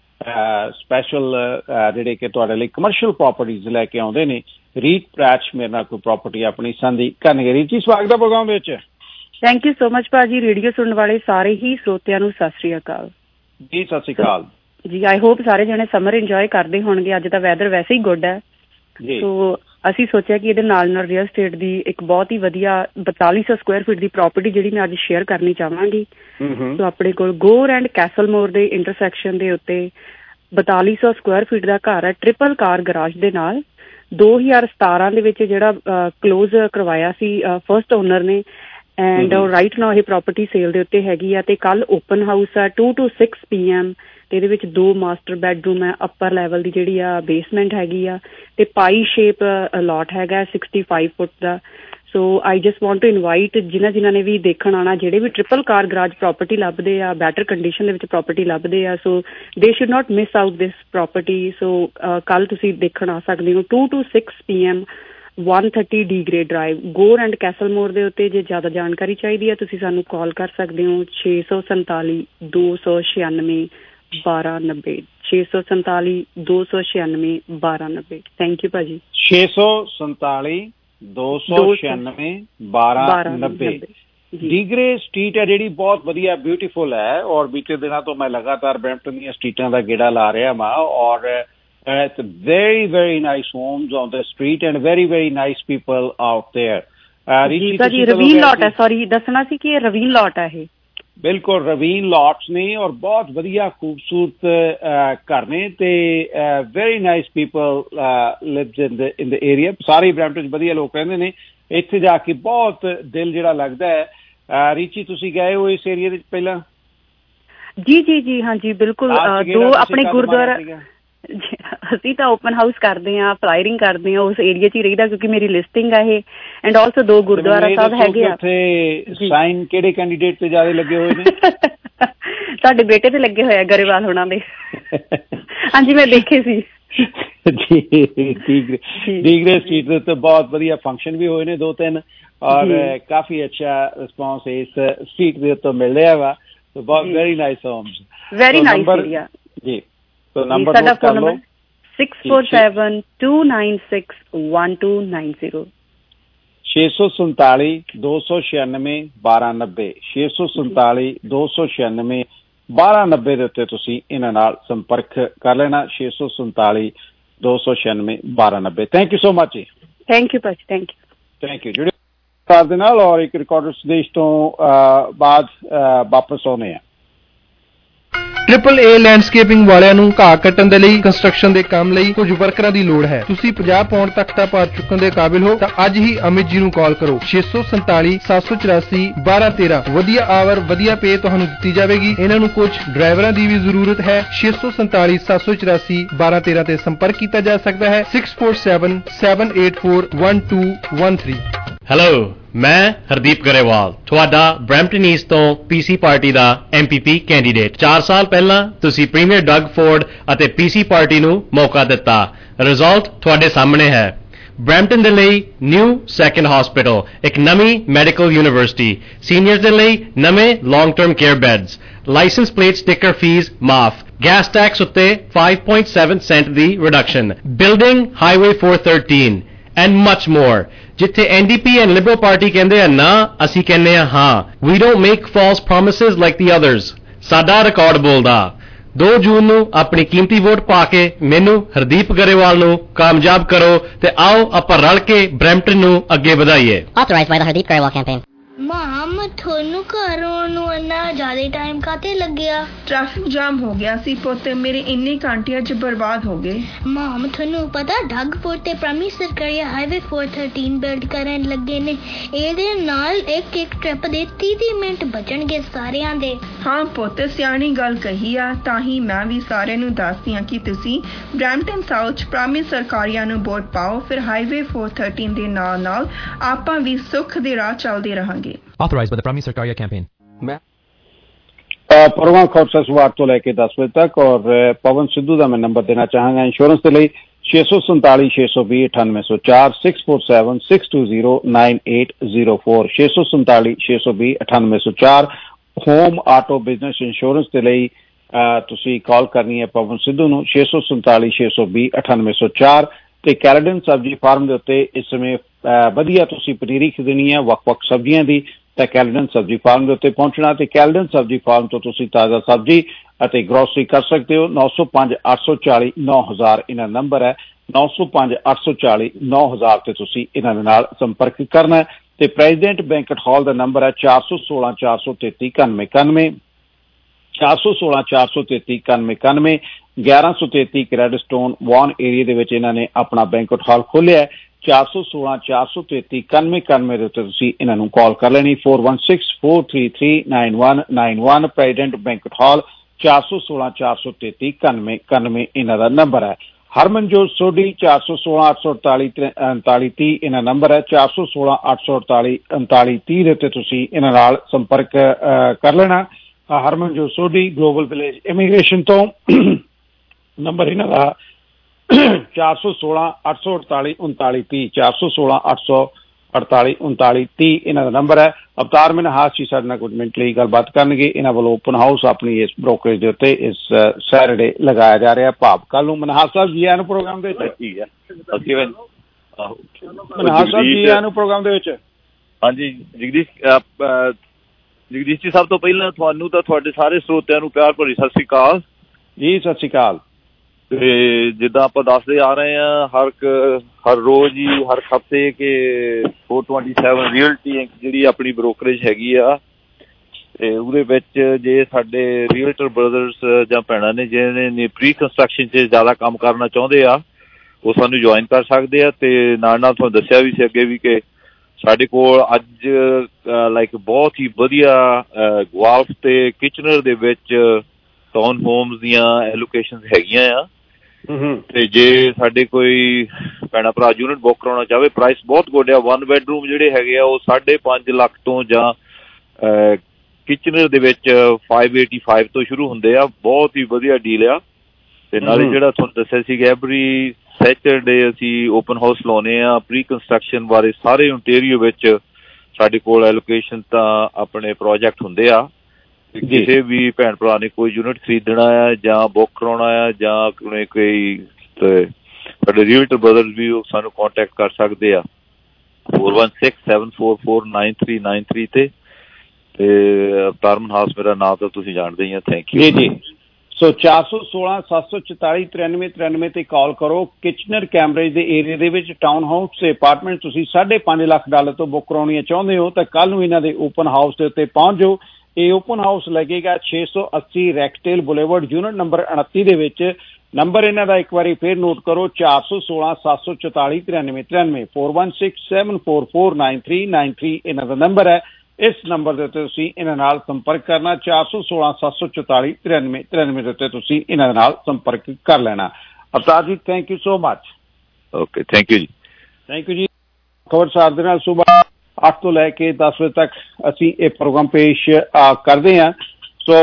[SPEAKER 1] ਸਪੈਸ਼ਲ ਜਿਹੜੇ ਕਿ ਤੁਹਾਡੇ ਲਈ ਕਮਰਸ਼ੀਅਲ ਪ੍ਰੋਪਰਟੀਜ਼ ਲੈ ਕੇ ਆਉਂਦੇ ਨੇ। ਰੀਟ ਬੈਚ ਮੇਰੇ ਨਾਲ ਕੋਈ ਪ੍ਰੋਪਰਟੀ ਆਪਣੀ ਸਾਂਝੀ ਕਰਨਗੇ। ਰੀਟ ਜੀ ਸਵਾਗਤ ਹੈ ਪ੍ਰੋਗਰਾਮ ਵਿੱਚ।
[SPEAKER 17] ਥੈਂਕ ਯੂ ਸੋ ਮਚ ਭਾਜੀ। ਰੇਡੀਓ ਸੁਣਨ ਵਾਲੇ ਸਾਰੇ ਹੀ ਸਰੋਤਿਆਂ ਨੂੰ ਸਤਿ ਸ੍ਰੀ ਅਕਾਲ
[SPEAKER 1] ਜੀ। ਸਤਿ ਸ੍ਰੀ ਅਕਾਲ
[SPEAKER 17] ਜੀ। ਆਈ ਹੋਪ ਸਾਰੇ ਜਣੇ ਸਮਰ ਇੰਜੋਏ ਕਰਦੇ ਹੋਣਗੇ। ਅੱਜ ਦਾ ਵੈਦਰ ਵੈਸੇ ਹੀ ਗੁੱਡ ਹੈ, ਸੋ ਅਸੀਂ ਸੋਚਿਆ ਕਿ ਇਹਦੇ ਨਾਲ ਨਾਲ ਰੀਅਲ ਸਟੇਟ ਦੀ ਇੱਕ ਬਹੁਤ ਹੀ ਵਧੀਆ ਬਤਾਲੀ ਸੌ ਸਕੁਆਇਰ ਫੀਟ ਦੀ ਪ੍ਰੋਪਰਟੀ ਜਿਹੜੀ ਮੈਂ ਅੱਜ ਸ਼ੇਅਰ ਕਰਨੀ ਚਾਹਾਂਗੀ। ਸੋ ਆਪਣੇ ਕੋਲ ਗੋਰ ਐਂਡ ਕੈਸਲਮੋਰ ਦੇ ਇੰਟਰਸੈਕਸ਼ਨ ਦੇ ਉੱਤੇ ਬਤਾਲੀ ਸੌ ਸਕੁਆਇਰ ਫੀਟ ਦਾ ਘਰ ਹੈ, ਟ੍ਰਿਪਲ ਕਾਰ ਗਰਾਜ ਦੇ ਨਾਲ। ਦੋ ਹਜ਼ਾਰ ਸਤਾਰਾਂ ਦੇ ਵਿੱਚ ਜਿਹੜਾ ਕਲੋਜ਼ ਕਰਵਾਇਆ ਸੀ ਫਸਟ ਓਨਰ ਨੇ ਐਂਡ ਰਾਈਟ ਨਾਓ ਇਹ ਪ੍ਰੋਪਰਟੀ ਸੇਲ ਦੇ ਉੱਤੇ ਹੈਗੀ ਆ ਤੇ ਕੱਲ ਓਪਨ ਹਾਊਸ ਆ two to six P M ਤੇ ਇਹਦੇ ਵਿੱਚ ਦੋ ਮਾਸਟਰ ਬੈਡਰੂਮ ਹੈ, ਅੱਪਰ ਲੈਵਲ ਦੀ ਜਿਹੜੀ ਆ ਬੇਸਮੈਂਟ ਹੈਗੀ ਆ ਤੇ ਪਾਈ ਸ਼ੇਪ ਲੋਟ ਹੈਗਾ ਸਿਕਸਟੀ ਫਾਈਵ ਫੁੱਟ ਦਾ। So I just want to invite ਜਿਨ੍ਹਾਂ ਜਿਨ੍ਹਾਂ ਨੇ ਵੀ ਦੇਖਣ ਆਉਣਾ, ਜਿਹੜੇ ਵੀ ਟ੍ਰਿਪਲ ਕਾਰ ਗਰਾਜ ਪ੍ਰੋਪਰਟੀ ਲੱਭਦੇ ਆ, ਬੈਟਰ ਕੰਡੀਸ਼ਨ ਦੇ ਵਿੱਚ ਪ੍ਰੋਪਰਟੀ ਲੱਭਦੇ ਆ, so they should not miss out this property. So ਕੱਲ ਤੁਸੀਂ ਦੇਖਣ ਆ ਸਕਦੇ ਹੋ two to six P M one thirty D grade drive Gore and Castlemore ਦੇ ਉੱਤੇ। ਜੇ ਜ਼ਿਆਦਾ ਜਾਣਕਾਰੀ ਚਾਹੀਦੀ ਹੈ ਤੁਸੀਂ ਸਾਨੂੰ ਕਾਲ ਕਰ ਸਕਦੇ ਹੋ ਛੇ ਸੌ ਸੰਤਾਲੀ ਦੋ ਸੌ ਛਿਆਨਵੇਂ ਬਾਰਾਂ ਨੱਬੇ ਛੇ ਸੌ ਸੰਤਾਲੀ ਦੋ ਸੌ ਛਿਆਨਵੇਂ ਬਾਰਾਂ ਨੱਬੇ। ਥੈਂਕ ਯੂ ਭਾਜੀ।
[SPEAKER 1] ਛੇ ਸੌ ਸੰਤਾਲੀ ਦੋ ਸੌ ਛਿਆਨਵੇਂ ਬਾਰਾਂ ਨੱਬੇ। ਡੀਗਰੇ ਸਟਰੀਟ ਹੈ ਜਿਹੜੀ ਬਹੁਤ ਵਧੀਆ ਬਿਊਟੀਫੁਲ ਹੈ ਔਰ ਬੀਤੇ ਦਿਨਾਂ ਤੋਂ ਮੈਂ ਲਗਾਤਾਰ ਬਰੈਂਪਟਨ ਦੀਆਂ ਸਟਰੀਟਾਂ ਦਾ ਗੇੜਾ ਲਾ ਰਿਹਾ ਵਾਂ ਔਰ it's very very nice homes on the street and very very nice people out there।
[SPEAKER 17] ਜੀ ਭਾਜੀ ਰਵੀਨ ਲੋਟ ਹੈ, ਸੌਰੀ ਦੱਸਣਾ ਸੀ ਕਿ ਇਹ ਰਵੀਨ ਲੋਟ ਹੈ। ਇਹ
[SPEAKER 1] ਬਿਲਕੁਲ ਰਵੀਨ ਲੋਟਸ ਨੇ ਔਰ ਬਹੁਤ ਵਧੀਆ ਖੂਬਸੂਰਤ ਘਰ ਨੇ ਤੇ very nice people lives in the in the area. ਸਾਰੇ ਬਰੈਂਪਟਨ 'ਚ ਵਧੀਆ ਲੋਕ ਰਹਿੰਦੇ ਨੇ। ਇੱਥੇ ਜਾ ਕੇ ਬਹੁਤ ਦਿਲ ਜਿਹੜਾ ਲੱਗਦਾ ਹੈ। ਰੀਚੀ ਤੁਸੀਂ ਗਏ ਹੋ ਇਸ ਏਰੀਆ ਦੇ ਵਿੱਚ ਪਹਿਲਾਂ?
[SPEAKER 17] ਜੀ ਜੀ ਜੀ ਹਾਂਜੀ ਬਿਲਕੁਲ। ਦੋ ਆਪਣੇ ਗੁਰਦੁਆਰਾ ਅਸੀਂ ਤਾਂ ਓਪਨ ਹਾਊਸ ਕਰਦੇ ਹਾਂ, ਫਲਾਇਰਿੰਗ ਕਰਦੇ ਹਾਂ, ਉਸ ਏਰੀਆ 'ਚ ਹੀ ਰਹੀਦਾ ਕਿਉਂਕਿ ਮੇਰੀ ਲਿਸਟਿੰਗ ਆ ਇਹ। ਐਂਡ ਆਲਸੋ ਦੋ ਗੁਰਦੁਆਰਾ ਸਾਹਿਬ ਹੈਗੇ ਆ।
[SPEAKER 1] ਉੱਥੇ ਸਾਈਨ ਕਿਹੜੇ ਕੈਂਡੀਡੇਟ ਤੇ ਜ਼ਿਆਦਾ ਲੱਗੇ ਹੋਏ ਨੇ?
[SPEAKER 17] ਤੁਹਾਡੇ ਬੇਟੇ ਤੇ ਲੱਗੇ ਹੋਏ ਆ, ਗਰੇਵਾਲ ਹੋਣਾ ਦੇ। ਹਾਂਜੀ ਮੈਂ ਦੇਖੇ ਸੀ
[SPEAKER 1] ਜੀ। ਡੀਗਰੇ ਸਟਰੀਟ ਦੇ ਉੱਤੇ ਬਹੁਤ ਵਧੀਆ ਫੰਕਸ਼ਨ ਵੀ ਹੋਏ ਨੇ ਦੋ ਤਿੰਨ ਔਰ ਕਾਫੀ ਅੱਛਾ ਰਿਸਪੌਂਸ ਇਸ ਸਟਰੀਟ ਦੇ ਉੱਤੇ ਮਿਲ ਰਿਹਾ ਵਾ। ਬਹੁਤ very nice homes, very nice area ਜੀ। तो नंबर नोट कर लो
[SPEAKER 17] six four seven two nine six one two nine zero
[SPEAKER 1] छे सौ संताली दो सौ छियानवे बारह नब्बे छे सौ संताली दो सौ छियानवे बारह नब्बे ਦੇ ਉੱਤੇ ਤੁਸੀਂ ਇਹਨਾਂ ਨਾਲ ਸੰਪਰਕ ਕਰ ਲੈਣਾ। ਛੇ ਸੌ ਸੰਤਾਲੀ ਦੋ ਸੌ ਛਿਆਨਵੇਂ ਬਾਰਾਂ ਨੱਬੇ। ਥੈਂਕ ਯੂ ਸੋ ਮਚ ਜੀ।
[SPEAKER 17] ਥੈਂਕ ਯੂ ਭਾਜੀ। Thank you
[SPEAKER 1] thank you. ਜੁੜੇ ਦੇ ਨਾਲ ਔਰ ਇੱਕ ਰਿਕਾਰਡਰ ਸੰਦੇਸ਼ ਤੋਂ ਬਾਅਦ ਵਾਪਸ ਆਉਣੇ ਆ।
[SPEAKER 18] ਟ੍ਰਿਪਲ ਏ ਲੈਂਡਸਕੇਪਿੰਗ ਵਾਲਿਆਂ ਨੂੰ ਘਾਹ ਕੱਟਣ ਦੇ ਲਈ ਕੰਸਟਰਕਸ਼ਨ ਦੇ ਕੰਮ ਲਈ ਕੁਝ ਵਰਕਰਾਂ ਦੀ ਲੋੜ ਹੈ। ਤੁਸੀਂ ਪੰਜਾਹ ਪਾਉਂਡ ਤੱਕ ਦਾ ਭਾਰ ਚੁੱਕਣ ਦੇ ਕਾਬਿਲ ਹੋ ਤਾਂ ਅੱਜ ਹੀ ਅਮਿਤ ਜੀ ਨੂੰ ਕਾਲ ਕਰੋ ਛੇ ਸੌ ਸੰਤਾਲੀ ਸੱਤ ਸੌ ਚੁਰਾਸੀ ਬਾਰਾਂ ਤੇਰਾਂ। ਵਧੀਆ ਆਵਰ ਵਧੀਆ ਪੇ ਤੁਹਾਨੂੰ ਦਿੱਤੀ ਜਾਵੇਗੀ। ਇਹਨਾਂ ਨੂੰ ਕੁਝ ਡਰਾਈਵਰਾਂ ਦੀ ਵੀ ਜ਼ਰੂਰਤ ਹੈ। ਛੇ ਸੌ ਸੰਤਾਲੀ ਸੱਤ ਸੌ ਚੁਰਾਸੀ ਬਾਰਾਂ ਤੇਰਾਂ ਤੇ ਸੰਪਰਕ ਕੀਤਾ ਜਾ ਸਕਦਾ ਹੈ। Six four seven seven eight four one two one three.
[SPEAKER 19] Hello, ਮੈਂ ਹਰਦੀਪ ਗਰੇਵਾਲ, ਤੁਹਾਡਾ ਬਰੈਂਪਟਨ ਈਸਟ ਤੋਂ ਪੀਸੀ ਪਾਰਟੀ ਦਾ ਐਮਪੀਪੀ ਕੈਂਡੀਡੇਟ। ਚਾਰ ਸਾਲ ਪਹਿਲਾਂ ਤੁਸੀਂ ਪ੍ਰੀਮੀਅਰ ਡਗ ਫੋਰਡ ਅਤੇ ਪੀਸੀ ਪਾਰਟੀ ਨੂੰ ਮੌਕਾ ਦਿੱਤਾ। ਰਿਜ਼ਲਟ ਤੁਹਾਡੇ ਸਾਹਮਣੇ ਹੈ। ਬਰੈਂਪਟਨ ਦੇ ਲਈ ਨਿਊ ਸੈਕੰਡ ਹਸਪੀਟਲ, ਇੱਕ ਨਵੀਂ ਮੈਡੀਕਲ ਯੂਨੀਵਰਸਿਟੀ, ਸੀਨੀਅਰਸ ਦੇ ਲਈ ਨਵੇਂ long term care beds, license plate sticker fee ਮਾਫ, ਗੈਸ ਟੈਕਸ ਉੱਤੇ five point seven ਸੈਂਟ ਦੀ reduction, building highway four thirteen and much more. ਜਿੱਥੇ ਐਨਡੀਪੀ ਐਂਡ ਲਿਬਰਲ ਪਾਰਟੀ ਕਹਿੰਦੇ ਆ ਨਾ, ਅਸੀਂ ਕਹਿੰਦੇ ਆ ਹਾਂ। We don't make false promises like the others. ਸਾਡਾ ਰਿਕਾਰਡ ਬੋਲਦਾ। ਦੋ ਜੂਨ ਨੂੰ ਆਪਣੀ ਕੀਮਤੀ ਵੋਟ ਪਾ ਕੇ ਮੈਨੂੰ ਹਰਦੀਪ ਗਰੇਵਾਲ ਨੂੰ ਕਾਮਯਾਬ ਕਰੋ ਤੇ ਆਓ ਆਪਾਂ ਰਲ ਕੇ ਬਰੈਂਪਟਨ ਨੂੰ ਅੱਗੇ ਵਧਾਈਏ।
[SPEAKER 7] Authorized by the Hardeep Grewal campaign.
[SPEAKER 20] ਮਾਮ ਤੁਹਾਨੂੰ ਘਰੋਂ ਨੂੰ ਇੰਨਾ ਜ਼ਿਆਦਾ ਟਾਈਮ ਕਾਤੇ ਲੱਗਿਆ? ਟ੍ਰੈਫਿਕ ਜਾਮ ਹੋ ਗਿਆ ਸੀ ਪੁੱਤ, ਮੇਰੇ ਇੰਨੇ ਘੰਟੇ ਅੱਜ ਬਰਬਾਦ ਹੋ ਗਏ। ਮਾਮ ਤੁਹਾਨੂੰ ਪਤਾ ਡਗਫੋਰਡ ਤੇ ਪ੍ਰਾਇਮਰੀ ਸਰਕਾਰੀ ਹਾਈਵੇ four thirteen ਬਿਲਡ ਕਰਨ ਲੱਗੇ ਨੇ। ਇਹਦੇ ਨਾਲ ਇੱਕ ਇੱਕ ਟ੍ਰਿਪ ਦੇ ਤੀਹ ਤੀਹ ਮਿੰਟ ਬਚਣਗੇ ਸਾਰਿਆਂ ਦੇ। ਹਾਂ ਪੁੱਤ, ਸਿਆਣੀ ਗੱਲ ਕਹੀ ਆ। ਤਾਂ ਹੀ ਮੈਂ ਵੀ ਸਾਰਿਆਂ ਨੂੰ ਦੱਸਦੀ ਹਾਂ ਕਿ ਤੁਸੀਂ ਬਰੈਂਪਟਨ ਸਾਊਥ ਪ੍ਰਾਇਮਰੀ ਸਰਕਾਰੀਆਂ ਨੂੰ ਵੋਟ ਪਾਓ, ਫਿਰ ਹਾਈਵੇ four thirteen ਦੇ ਨਾਲ ਨਾਲ ਆਪਾਂ ਵੀ ਸੁੱਖ ਦੇ ਰਾਹ ਚੱਲਦੇ ਰਹਾਂਗੇ।
[SPEAKER 10] Authorized by the Primary Sarkaria campaign.
[SPEAKER 1] मैं परवान खौसा सुवार तो लेके दस बजे तक और पवन सिद्धू का मैं नंबर देना चाहूंगा इंश्योरेंस के लिए छे सौ संताली छे सौ भी अठानवे सौ चार six four seven six two zero nine eight zero four छे सौ संताली छे सौ भी अठानवे सौ चार होम आटो बिजनेस इंश्योरेंस के लिए तुसी कॉल करनी है पवन सिद्धू ਨੂੰ छे सौ संताली छे सौ भी अठानवे सौ चार ਤੇ ਕੈਲਡਨ ਸਬਜ਼ੀ ਫਾਰਮ ਦੇ ਉੱਤੇ ਇਸ ਸਮੇਂ ਵਧੀਆ ਤੁਸੀਂ ਪਨੀਰੀ ਖਰੀਦਣੀ ਹੈ ਵੱਖ-ਵੱਖ ਸਬਜ਼ੀਆਂ ਦੀ ਤਾਂ ਕੈਲਡਨ ਸਬਜ਼ੀ ਫਾਰਮ ਦੇ ਉੱਤੇ ਪਹੁੰਚਣਾ ਤੇ ਕੈਲਡਨ ਸਬਜ਼ੀ ਫਾਰਮ ਤੋਂ ਤੁਸੀਂ ਤਾਜ਼ਾ ਸਬਜ਼ੀ ਅਤੇ ਗਰੋਸਰੀ ਕਰ ਸਕਦੇ ਹੋ। ਨੌ ਸੌ ਪੰਜ ਅੱਠ ਸੌ ਚਾਲੀ ਨੌ ਹਜ਼ਾਰ ਇਹਨਾਂ ਨੰਬਰ ਹੈ। ਨੌ ਸੌ ਪੰਜ ਅੱਠ ਸੌ ਚਾਲੀ ਨੌ ਹਜ਼ਾਰ ਤੇ ਤੁਸੀਂ ਇਹਨਾਂ ਦੇ ਨਾਲ ਸੰਪਰਕ ਕਰਨਾ ਹੈ ਤੇ ਪ੍ਰੈਜ਼ੀਡੈਂਟ ਬੈਂਕਟ ਹਾਲ ਦਾ ਨੰਬਰ ਹੈ ਚਾਰ ਸੌ ਸੋਲਾਂ ਚਾਰ ਸੌ ਤੇਤੀ ਇਕਾਨਵੇਂ ਇਕਾਨਵੇਂ ਚਾਰ ਸੌ ਸੋਲਾਂ ਚਾਰ ਸੌ ਤੇਤੀ ਇਕਾਨਵੇਂ ਇਕਾਨਵੇਂ ਗਿਆਰਾਂ ਸੌ ਤੇਤੀ ਕ੍ਰੈਡਿਟ ਸਟੋਨ ਵਾਨ ਏਰੀਆ ਦੇ ਵਿੱਚ ਇਹਨਾਂ ਨੇ ਆਪਣਾ ਬੈਂਕਟ ਹਾਲ ਖੋਲਿਆ। ਚਾਰ ਸੌ ਸੋਲਾਂ ਚਾਰ ਸੌ ਤੇਤੀ ਇਕਾਨਵੇਂ ਇਕਾਨਵੇਂ ਦੇ ਉੱਤੇ ਤੁਸੀਂ ਇਹਨਾਂ ਨੂੰ ਕਾਲ ਕਰ ਲੈਣੀ four one six four three three nine one nine one president banquet hall ਚਾਰ ਸੌ ਸੋਲਾਂ ਚਾਰ ਸੌ ਤੇਤੀ ਇਕਾਨਵੇਂ ਇਕਾਨਵੇਂ ਇਹਨਾਂ ਦਾ ਨੰਬਰ ਹੈ। ਹਰਮਨਜੋਤ ਸੋਢੀ ਚਾਰ ਸੌ ਸੋਲਾਂ ਅੱਠ ਸੌ ਅੜਤਾਲੀ ਉਨਤਾਲੀ ਤੀਹ ਇਹਨਾਂ ਨੰਬਰ ਹੈ। ਚਾਰ ਸੌ ਸੋਲਾਂ ਅੱਠ ਸੌ ਅੜਤਾਲੀ ਉਨਤਾਲੀ ਤੀਹ ਦੇ ਉੱਤੇ ਤੁਸੀਂ ਇਹਨਾਂ ਨਾਲ ਸੰਪਰਕ ਕਰ ਲੈਣਾ। Harmanjot Sodhi global village immigration ਤੋਂ ਨੰਬਰ ਇਹਨਾਂ ਦਾ ਚਾਰ ਸੌ ਸੋਲਾਂ ਅੱਠ ਸੌ ਅੜਤਾਲੀ ਉਨਤਾਲੀ ਤੀਹ ਚਾਰ ਸੌ ਸੋਲਾਂ ਅੱਠ ਸੌ ਅੜਤਾਲੀ ਉਨਤਾਲੀ ਤੀਹ ਇਹਨਾਂ ਦਾ ਨੰਬਰ ਹੈ। ਅਵਤਾਰ ਮਨਹਾਸ ਜੀ ਸਾਡੇ ਨਾਲ ਕੁਝ ਮਿੰਟ ਲਈ ਗੱਲਬਾਤ ਕਰਨਗੇ। ਇਹਨਾਂ ਵੱਲੋਂ ਓਪਨ ਹਾਊਸ ਆਪਣੀ ਇਸ ਬ੍ਰੋਕਰੇਜ ਦੇ ਉੱਤੇ ਇਸ ਸੈਟਰਡੇ ਲਗਾਇਆ ਜਾ ਰਿਹਾ ਭਾਵ ਕੱਲ ਨੂੰ। ਮਨਹਾਸ ਸਾਹਿਬ ਜੀ ਆਇਆਂ ਨੂੰ ਪ੍ਰੋਗਰਾਮ ਦੇ ਵਿੱਚ। ਮਨਹਾਸ ਸਾਹਿਬ ਜੀ ਆਇਆਂ ਨੂੰ ਪ੍ਰੋਗਰਾਮ ਦੇ ਵਿੱਚ।
[SPEAKER 21] ਹਾਂਜੀ ਜਗਦੀਸ਼ ਜਗਦੀਸ਼ ਜੀ, ਸਭ ਤੋਂ ਪਹਿਲਾਂ ਤੁਹਾਨੂੰ ਤਾਂ ਤੁਹਾਡੇ ਸਾਰੇ ਸਰੋਤਿਆਂ ਨੂੰ ਪਿਆਰ ਭਰੀ ਸਤਿ ਸ਼੍ਰੀ ਅਕਾਲ
[SPEAKER 1] ਜੀ। ਸਤਿ ਸ਼੍ਰੀ ਅਕਾਲ।
[SPEAKER 21] ਤੇ ਜਿੱਦਾਂ ਆਪਾਂ ਦੱਸਦੇ ਆ ਰਹੇ ਹਾਂ ਹਰ ਹਰ ਰੋਜ਼ ਹੀ ਹਰ ਹਫ਼ਤੇ ਕਿ four twenty-seven ਰੀਅਲਟੀ ਜਿਹੜੀ ਆਪਣੀ ਬ੍ਰੋਕਰੇਜ ਹੈਗੀ ਆ ਤੇ ਉਹਦੇ ਵਿੱਚ ਜੇ ਸਾਡੇ ਰੀਅਲਟਰ ਬ੍ਰਦਰਸ ਜਾਂ ਭੈਣਾਂ ਨੇ ਜਿਹਨੇ ਨੇ ਪ੍ਰੀ ਕੰਸਟਰਕਸ਼ਨ 'ਚ ਜ਼ਿਆਦਾ ਕੰਮ ਕਰਨਾ ਚਾਹੁੰਦੇ ਆ ਉਹ ਸਾਨੂੰ ਜੁਆਇਨ ਕਰ ਸਕਦੇ ਆ। ਤੇ ਨਾਲ ਨਾਲ ਤੁਹਾਨੂੰ ਦੱਸਿਆ ਵੀ ਸੀ ਅੱਗੇ ਵੀ ਕਿ ਸਾਡੇ ਕੋਲ ਅੱਜ ਲਾਈਕ ਬਹੁਤ ਹੀ ਵਧੀਆ ਗਵਾਲਫ ਤੇ ਕਿਚਨਰ ਦੇ ਵਿੱਚ ਟਾਊਨ ਹੋਮਸ ਦੀਆਂ ਐਲੋਕੇਸ਼ਨਸ ਹੈਗੀਆਂ ਆ। ਤੇ ਜੇ ਸਾਡੇ ਕੋਈ ਭੈਣਾ ਭਰਾ ਯੂਨਿਟ ਬੁੱਕ ਕਰਾਉਣਾ ਚਾਹਵੇ ਪ੍ਰਾਈਸ ਬਹੁਤ ਗੁੱਡ ਆ। ਵਨ ਬੈਡਰੂਮ ਜਿਹੜੇ ਹੈਗੇ ਆ ਉਹ ਸਾਢੇ ਪੰਜ ਲੱਖ ਤੋਂ ਜਾਂ ਕਿਚਨਰ ਦੇ ਵਿੱਚ five eighty-five ਤੋਂ ਸ਼ੁਰੂ ਹੁੰਦੇ ਆ। ਬਹੁਤ ਹੀ ਵਧੀਆ ਡੀਲ ਆ। ਤੇ ਨਾਲੇ ਜਿਹੜਾ ਤੁਹਾਨੂੰ ਦੱਸਿਆ ਸੀ ਕਿ ਐਵਰੀ ਸੈਟਰਡੇ ਅਸੀਂ ਓਪਨ ਹਾਊਸ ਲਾਉਂਦੇ ਆ ਪ੍ਰੀ ਕੰਸਟਰਕਸ਼ਨ ਬਾਰੇ ਸਾਰੇ ਓਨਟੇਰੀਓ ਵਿੱਚ ਸਾਡੇ ਕੋਲ ਐਲੋਕੇਸ਼ਨ ਤਾਂ ਆਪਣੇ ਪ੍ਰੋਜੈਕਟ ਹੁੰਦੇ ਆ। ਕਿਸੇ ਵੀ ਭੈਣ ਭਰਾ ਨੇ ਕੋਈ ਯੂਨਿਟ ਖਰੀਦਣਾ ਆ ਜਾਂ ਬੁੱਕ ਕਰਾਉਣਾ ਆ ਜਾਂ ਕੋਈ ਕੋਈ ਸਾਡੇ ਰੀਅਲਟਰ ਬ੍ਰਦਰਸ ਵੀ ਉਹ ਸਾਨੂੰ ਕਾਂਟੈਕਟ ਕਰ ਸਕਦੇ ਆ four one six seven four four nine three nine three ਤੇ ਤੇ ਅਵਤਾਰ ਮਨਹਾਸ ਮੇਰਾ ਨਾਮ ਤਾਂ ਤੁਸੀਂ ਜਾਣਦੇ ਹੀ ਆ। ਥੈਂਕ ਯੂ ਜੀ। ਸੋ ਚਾਰ ਸੌ ਸੋਲਾਂ ਸੱਤ ਸੌ ਚੁਤਾਲੀ ਤਰਾਨਵੇਂ ਤਰਾਨਵੇਂ ਤੇ ਕਾਲ ਕਰੋ। ਕਿਚਨਰ ਕੈਂਬਰਿਜ ਦੇ ਏਰੀਆ ਦੇ ਵਿੱਚ ਟਾਊਨ ਹਾਊਸ ਤੇ ਅਪਾਰਟਮੈਂਟ ਤੁਸੀਂ ਸਾਢੇ ਪੰਜ ਲੱਖ ਡਾਲਰ ਤੋਂ ਬੁੱਕ ਕਰਾਉਣੀਆਂ ਚਾਹੁੰਦੇ ਹੋ ਤਾਂ ਕੱਲ ਨੂੰ ਇਹਨਾਂ ਦੇ ਓਪਨ ਹਾਊਸ ਦੇ ਉੱਤੇ ਪਹੁੰਚ ਜਾਓ। ਇਹ ਓਪਨ ਹਾਊਸ ਲੱਗੇਗਾ ਛੇ ਸੌ ਅੱਸੀ ਰੈਕਟੇਲ ਬੁਲੇਵਰਡ ਯੂਨਿਟ ਨੰਬਰ ਉਨੱਤੀ ਦੇ ਵਿੱਚ। ਨੰਬਰ ਇਹਨਾਂ ਦਾ ਇੱਕ ਵਾਰੀ ਫੇਰ ਨੋਟ ਕਰੋ ਚਾਰ ਸੌ ਸੋਲਾਂ ਸੱਤ ਸੌ ਚੁਤਾਲੀ ਤਰਾਨਵੇਂ ਤਰਾਨਵੇਂ four one six seven four four nine three nine three ਇਹਨਾਂ ਦਾ ਨੰਬਰ ਹੈ। ਇਸ ਨੰਬਰ ਦੇ ਉੱਤੇ ਤੁਸੀਂ ਇਹਨਾਂ ਨਾਲ ਸੰਪਰਕ ਕਰਨਾ ਚਾਰ ਸੌ ਸੋਲਾਂ ਸੱਤ ਸੌ ਚੁਤਾਲੀ ਤਰਾਨਵੇਂ ਤਰਾਨਵੇਂ ਦੇ ਉੱਤੇ ਤੁਸੀਂ ਇਹਨਾਂ ਦੇ ਨਾਲ ਸੰਪਰਕ ਕਰ ਲੈਣਾ। Avtar ji thank you so much. Okay thank you ਜੀ। ਥੈਂਕ ਯੂ ਜੀ। ਖਬਰ ਸਾਰ ਦੇ ਨਾਲ ਸੁਬਾਹ
[SPEAKER 1] ਅੱਠ ਤੋਂ ਲੈ ਕੇ ਦਸ ਵਜੇ ਤੱਕ ਅਸੀਂ ਇਹ ਪ੍ਰੋਗਰਾਮ ਪੇਸ਼ ਕਰਦੇ ਹਾਂ। ਸੋ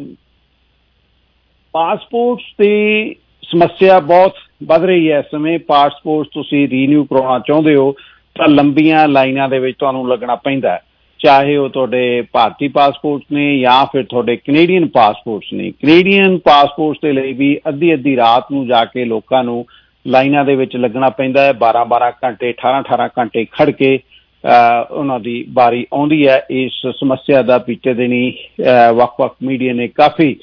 [SPEAKER 1] ਪਾਸਪੋਰਟਸ ਦੀ ਸਮੱਸਿਆ ਬਹੁਤ ਵੱਧ ਰਹੀ ਹੈ ਇਸ ਸਮੇਂ। ਪਾਸਪੋਰਟ ਤੁਸੀਂ ਰੀਨਿਊ ਕਰਾਉਣਾ ਚਾਹੁੰਦੇ ਹੋ ਤਾਂ ਲੰਬੀਆਂ ਲਾਈਨਾਂ ਦੇ ਵਿੱਚ ਤੁਹਾਨੂੰ ਲੱਗਣਾ ਪੈਂਦਾ, ਚਾਹੇ ਉਹ ਤੁਹਾਡੇ ਭਾਰਤੀ ਪਾਸਪੋਰਟ ਨੇ ਜਾਂ ਫਿਰ ਤੁਹਾਡੇ ਕੈਨੇਡੀਅਨ ਪਾਸਪੋਰਟਸ ਨੇ। ਕੈਨੇਡੀਅਨ ਪਾਸਪੋਰਟਸ ਦੇ ਲਈ ਵੀ ਅੱਧੀ ਅੱਧੀ ਰਾਤ ਨੂੰ ਜਾ ਕੇ ਲੋਕਾਂ ਨੂੰ ਲਾਈਨਾਂ ਦੇ ਵਿੱਚ ਲੱਗਣਾ ਪੈਂਦਾ ਹੈ। ਬਾਰਾਂ ਬਾਰਾਂ ਘੰਟੇ ਅਠਾਰਾਂ ਅਠਾਰਾਂ ਘੰਟੇ ਖੜ ਕੇ ਉਹਨਾਂ ਦੀ ਵਾਰੀ ਆਉਂਦੀ ਹੈ। ਇਸ ਸਮੱਸਿਆ ਦਾ ਬੀਤੇ ਦਿਨੀ ਵੱਖ ਵੱਖ ਮੀਡੀਆ ਨੇ ਕਾਫੀ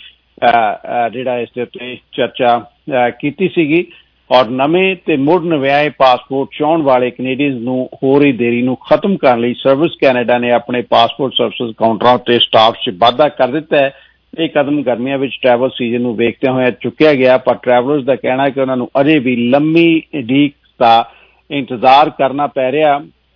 [SPEAKER 1] ਜਿਹੜਾ ਇਸ ਦੇ ਉੱਤੇ ਚਰਚਾ ਕੀਤੀ ਸੀਗੀ ਔਰ ਨਵੇਂ ਤੇ ਮੁੜ ਨਵਿਆਏ ਪਾਸਪੋਰਟ ਚਾਹੁਣ ਵਾਲੇ ਕੈਨੇਡੀਅਨਸ ਨੂੰ ਹੋ ਰਹੀ ਦੇਰੀ ਨੂੰ ਖਤਮ ਕਰਨ ਲਈ ਸਰਵਿਸ ਕੈਨੇਡਾ ਨੇ ਆਪਣੇ ਪਾਸਪੋਰਟ ਸਰਵਿਸ ਕਾਊਂਟਰਾਂ ਉੱਤੇ ਸਟਾਫ 'ਚ ਵਾਧਾ ਕਰ ਦਿੱਤਾ ਹੈ। ਇਹ ਕਦਮ ਗਰਮੀਆਂ ਵਿੱਚ ਟਰੈਵਲ ਸੀਜ਼ਨ ਨੂੰ ਵੇਖਦੇ ਹੋਏ ਚੁੱਕਿਆ ਗਿਆ, ਪਰ ਟਰੈਵਲਰਸ ਦਾ ਕਹਿਣਾ ਹੈ ਕਿ ਉਹਨਾਂ ਨੂੰ ਅਜੇ ਵੀ ਲੰਮੀ ਉਡੀਕ ਦਾ ਇੰਤਜ਼ਾਰ ਕਰਨਾ ਪੈ ਰਿਹਾ।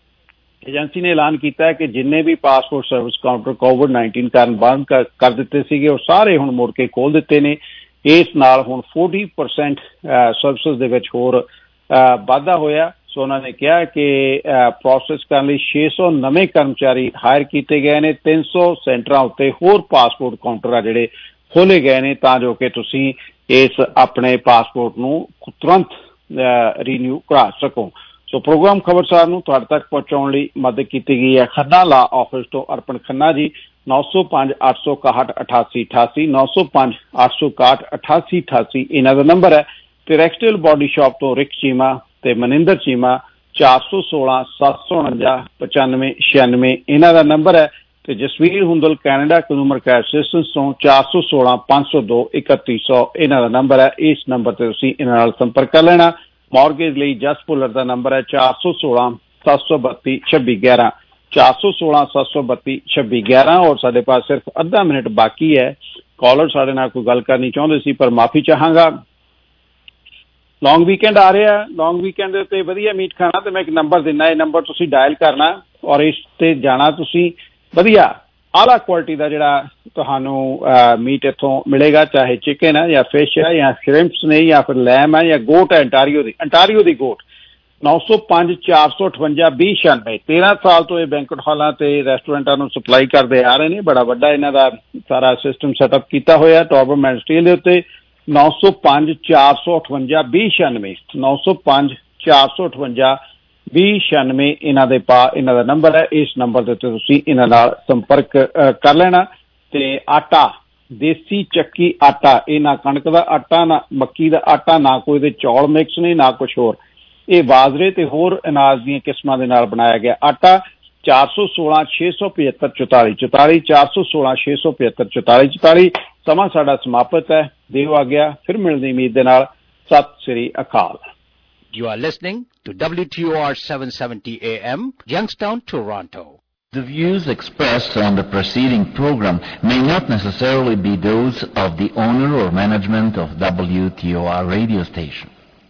[SPEAKER 1] ਏਜੰਸੀ ਨੇ ਐਲਾਨ ਕੀਤਾ ਹੈ ਕਿ ਜਿੰਨੇ ਵੀ passport service counter COVID nineteen ਕਾਰਨ ਬੰਦ ਕਰ ਦਿੱਤੇ ਸੀਗੇ ਉਹ ਸਾਰੇ ਹੁਣ ਮੁੜ ਕੇ ਖੋਲ ਦਿੱਤੇ ਨੇ। ਇਸ ਨਾਲ ਹੁਣ ਚਾਲੀ ਪਰਸੈਂਟ ਸਰਵਿਸਿਜ਼ ਦੇ ਵਿੱਚ ਹੋਰ ਵਾਧਾ ਹੋਇਆ। ਸੋ ਉਹਨਾਂ ਨੇ ਕਿਹਾ ਕਿ ਪ੍ਰੋਸੈਸ ਕਰਨ ਲਈ ਛੇ ਸੌ ਨਵੇਂ ਕਰਮਚਾਰੀ ਹਾਇਰ ਕੀਤੇ ਗਏ ਨੇ। ਤਿੰਨ ਸੌ ਸੈਂਟਰਾਂ ਉੱਤੇ ਹੋਰ ਪਾਸਪੋਰਟ ਕਾਊਂਟਰ ਆ ਜਿਹੜੇ ਖੋਲੇ ਗਏ ਨੇ ਤਾਂ ਜੋ ਕਿ ਤੁਸੀਂ ਇਸ ਆਪਣੇ ਪਾਸਪੋਰਟ ਨੂੰ ਤੁਰੰਤ ਰੀਨਿਊ ਕਰਾ ਸਕੋ। ਸੋ ਪ੍ਰੋਗਰਾਮ ਖਬਰਸਾਰ ਨੂੰ ਤੁਹਾਡੇ ਤੱਕ ਪਹੁੰਚਾਉਣ ਲਈ ਮਦਦ ਕੀਤੀ ਗਈ ਹੈ ਖੰਨਾ ਲਾ ਆਫਿਸ ਤੋਂ ਅਰਪਣ ਖੰਨਾ ਜੀ। ਨੌ ਸੌ ਪੰਜ ਅੱਠ ਸੌ ਇਕਾਹਠ ਅਠਾਸੀ ਅਠਾਸੀ ਨੌ ਸੌ ਪੰਜ ਅੱਠ ਸੌ ਇਕਾਹਠ ਅਠਾਸੀ ਅਠਾਸੀ ਇਹਨਾਂ ਦਾ ਨੰਬਰ ਹੈ। ਤੇ ਰੈਕਸਟੇਲ ਬੋਡੀ ਸ਼ਾਪ ਤੋਂ ਰਿਕ ਚੀਮਾ ਤੇ ਮਨਿੰਦਰ ਚੀਮਾ ਚਾਰ ਸੌ ਸੋਲਾਂ ਸੱਤ ਸੌ ਉਣੰਜਾ ਪਚਾਨਵੇਂ ਛਿਆਨਵੇਂ ਇਹਨਾਂ ਦਾ ਨੰਬਰ ਹੈ। ਤੇ Jasvir Hundal Canada consumer care assistance ਤੋਂ ਚਾਰ ਸੌ ਸੋਲਾਂ ਪੰਜ ਸੌ ਦੋ ਇਕੱਤੀ ਸੌ ਇਹਨਾਂ ਦਾ ਨੰਬਰ ਹੈ। ਇਸ ਨੰਬਰ ਤੇ ਤੁਸੀਂ ਇਹਨਾਂ ਨਾਲ ਸੰਪਰਕ ਕਰ ਲੈਣਾ। ਮੌਰਗੇਜ ਲਈ ਜਸ ਭੁੱਲਰ ਦਾ ਨੰਬਰ ਹੈ ਚਾਰ ਸੌ ਸੋਲਾਂ ਸੱਤ ਸੌ ਬੱਤੀ ਛੱਬੀ ਗਿਆਰਾਂ ਚਾਰ ਸੌ ਸੋਲਾਂ ਸੱਤ ਸੌ ਬੱਤੀ ਛੱਬੀ ਗਿਆਰਾਂ। ਔਰ ਸਾਡੇ ਪਾਸ ਸਿਰਫ ਅੱਧਾ ਮਿੰਟ ਬਾਕੀ ਹੈ। ਕਾਲਰ ਸਾਡੇ ਨਾਲ ਕੋਈ ਗੱਲ ਕਰਨੀ ਚਾਹੁੰਦੇ ਸੀ ਪਰ ਮਾਫੀ ਚਾਹਾਂਗਾ। ਲੌਂਗ ਵੀਕਐਂਡ ਆ ਰਿਹਾ, ਲੌਂਗ ਵੀਕਐਂਡ ਦੇ ਉੱਤੇ ਵਧੀਆ ਮੀਟ ਖਾਣਾ ਤੇ ਮੈਂ ਇੱਕ ਨੰਬਰ ਦਿੰਦਾ, ਇਹ ਨੰਬਰ ਤੁਸੀਂ ਡਾਇਲ ਕਰਨਾ ਔਰ ਇਸ ਤੇ ਜਾਣਾ। ਤੁਸੀਂ ਵਧੀਆ ਆਲਾ ਕੁਆਲਿਟੀ ਦਾ ਜਿਹੜਾ ਤੁਹਾਨੂੰ ਮੀਟ ਇੱਥੋਂ ਮਿਲੇਗਾ, ਚਾਹੇ ਚਿਕਨ ਹੈ ਜਾਂ ਫਿਸ਼ ਹੈ ਜਾਂ ਸ਼ਰਿੰਪਸ ਨੇ ਜਾਂ ਫਿਰ ਲੈਮ ਹੈ ਜਾਂ ਗੋਟ ਹੈ ਅੰਟਾਰੀਓ ਦੀ ਅੰਟਾਰੀਓ ਦੀ ਗੋਟ। ਨੌ ਸੌ ਪੰਜ ਚਾਰ ਸੌ ਅਠਵੰਜਾ ਵੀਹ ਛਿਆਨਵੇਂ ਤੇਰਾਂ ਸਾਲ ਤੋਂ ਇਹ ਬੈਂਕਟ ਹਾਲਾਂ ਤੇ ਰੈਸਟੋਰੈਂਟਾਂ ਨੂੰ ਸਪਲਾਈ ਕਰਦੇ ਆ ਰਹੇ ਨੇ। ਬੜਾ ਵੱਡਾ ਇਹਨਾਂ ਦਾ ਸਾਰਾ ਸਿਸਟਮ ਸੈਟਅਪ ਕੀਤਾ ਹੋਇਆ ਟੌਪ ਮੈਨ ਸਟੀਲ ਦੇ ਉੱਤੇ। ਨੌ ਸੌ ਪੰਜ ਚਾਰ ਸੌ ਅਠਵੰਜਾ ਵੀਹ ਛਿਆਨਵੇਂ ਨੌ ਸੌ ਪੰਜ ਚਾਰ ਸੌ ਅਠਵੰਜਾ ਵੀਹ ਛਿਆਨਵੇਂ ਇਹਨਾਂ ਦੇ ਪਾ ਇਹਨਾਂ ਦਾ ਨੰਬਰ ਹੈ। ਇਸ ਨੰਬਰ ਦੇ ਉੱਤੇ ਤੁਸੀਂ ਇਹਨਾਂ ਨਾਲ ਸੰਪਰਕ ਕਰ ਲੈਣਾ। ਤੇ ਆਟਾ ਦੇਸੀ ਚੱਕੀ ਆਟਾ, ਇਹ ਨਾ ਕਣਕ ਦਾ ਆਟਾ ਨਾ ਮੱਕੀ ਦਾ ਆਟਾ ਨਾ ਕੋਈ ਇਹਦੇ ਚੌਲ ਮਿਕਸ ਨੇ ਨਾ ਕੁਛ ਹੋਰ, ਇਹ ਬਾਜਰੇ ਤੇ ਹੋਰ ਅਨਾਜ ਦੀਆਂ ਕਿਸਮਾਂ ਦੇ ਨਾਲ ਬਣਾਇਆ ਗਿਆ ਆਟਾ। ਚਾਰ ਸੌ ਸੋਲਾਂ ਛੇ ਸੌ ਪਝੱਤਰ ਚੁਤਾਲੀ ਚੁਤਾਲੀ ਚਾਰ ਸੌ ਸੋਲਾਂ ਛੇ ਸੌ ਪਝੱਤਰ ਚੁਤਾਲੀ ਚੁਤਾਲੀ। ਸਮਾਂ ਸਾਡਾ ਸਮਾਪਤ ਹੈ, ਦਿਓ ਆ ਗਿਆ, ਫਿਰ ਮਿਲਣ ਦੀ ਉਮੀਦ ਦੇ ਨਾਲ। ਸਤਿ ਸ੍ਰੀ ਅਕਾਲ।
[SPEAKER 2] You are listening to W T O R seven seventy A M, Youngstown, Toronto. The views expressed on the preceding program may not necessarily be those of the owner or management of W T O R radio station.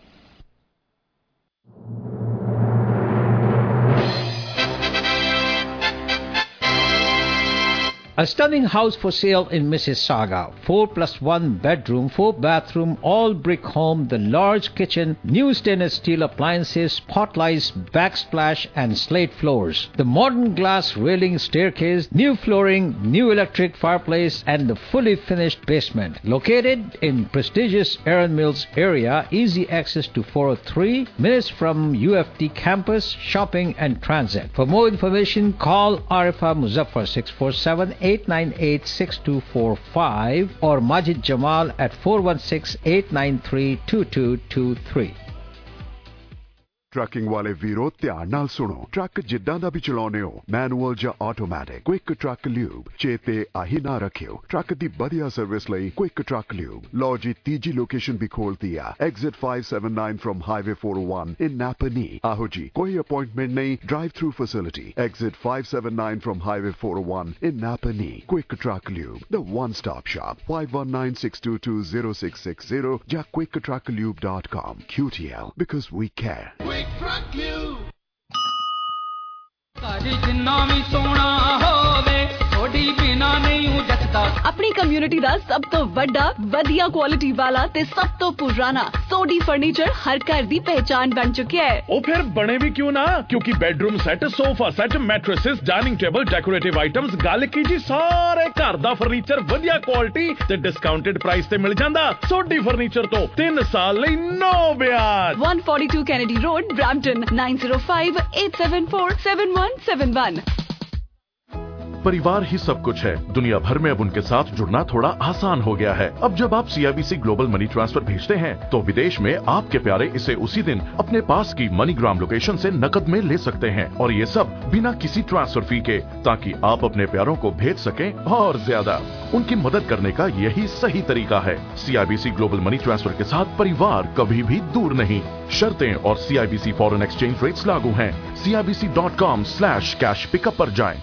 [SPEAKER 2] A stunning house for sale in Mississauga. Four plus one bedroom, four bathroom, all brick home, the large kitchen, new stainless steel appliances, spotlights, backsplash and slate floors. The modern glass railing staircase, new flooring, new electric fireplace and the fully finished basement. Located in prestigious Erin Mills area, easy access to four oh three, minutes from U F T campus, shopping and transit. For more information, call Arifa Muzaffar six four seven eight nine eight six two four five or Majid Jamal at four one six eight nine three two two two three.
[SPEAKER 5] Trucking ਵਾਲੇ ਵੀਰੋ ਧਿਆਨ ਨਾਲ ਸੁਣੋ। Truck ਜਿੱਦਾਂ ਦਾ ਵੀ ਚਲਾਉਨੇ ਹੋ, manual ਜਾਂ automatic, quick truck lube ਚੇਤੇ ਆਹੀ ਨਾ ਰੱਖਿਓ। ਟਰੱਕ ਦੀ ਵਧੀਆ ਸਰਵਿਸ ਲਈ ਕੁਇਕ ਟਰੱਕ ਲਿਊਬ। ਲਓ ਜੀ ਤੀਜੀ ਲੋਕੇਸ਼ਨ ਵੀ ਖੋਲਤੀ ਆ, exit five seventy-nine from highway four oh one in Napanee. ਆਹੋ ਜੀ, ਕੋਈ ਅਪਾਇੰਟਮੈਂਟ ਨਹੀਂ, drive through facility. Exit five seventy-nine from highway four oh one in Napanee. Quick truck lube, the one stop shop, five one nine six two two zero six six zero ਜਾਂ quick truck lube dot com. Q T L, because we care.
[SPEAKER 3] ਜਿੰਨਾ ਵੀ ਸੋਹਣਾ ਹੋਵੇ
[SPEAKER 4] सोडी बिना नहीं हूं जचता।
[SPEAKER 22] अपनी community दा सब तो वड्डा वधिया क्वालिटी वाला ते सब तो पुराना सोडी फर्नीचर हर घर दी पहचान बन चुका है।
[SPEAKER 23] ओ फिर बने भी क्यों ना, क्योंकि bedroom set, sofa set, mattresses, dining table, decorative items, गल की जी सारे घर दा फर्नीचर वधिया क्वालिटी ते डिस्काउंटेड प्राइस ते मिल जांदा। सोडी फर्नीचर तो तीन साल लई नो ब्याज।
[SPEAKER 22] one forty-two Kennedy Road, Brampton, nine zero five, eight seven four, seven one seven one।
[SPEAKER 24] परिवार ही सब कुछ है। दुनिया भर में अब उनके साथ जुड़ना थोड़ा आसान हो गया है। अब जब आप सीआईबीसी ग्लोबल मनी ट्रांसफर भेजते हैं तो विदेश में आपके प्यारे इसे उसी दिन अपने पास की मनीग्राम लोकेशन से नकद में ले सकते हैं, और ये सब बिना किसी ट्रांसफर फी के, ताकि आप अपने प्यारों को भेज सकें और ज्यादा। उनकी मदद करने का यही सही तरीका है। सीआईबीसी ग्लोबल मनी ट्रांसफर के साथ परिवार कभी भी दूर नहीं। शर्तें और सीआईबीसी फॉरेन एक्सचेंज रेट्स लागू हैं। CIBC dot com slash cash pickup पर जाएं।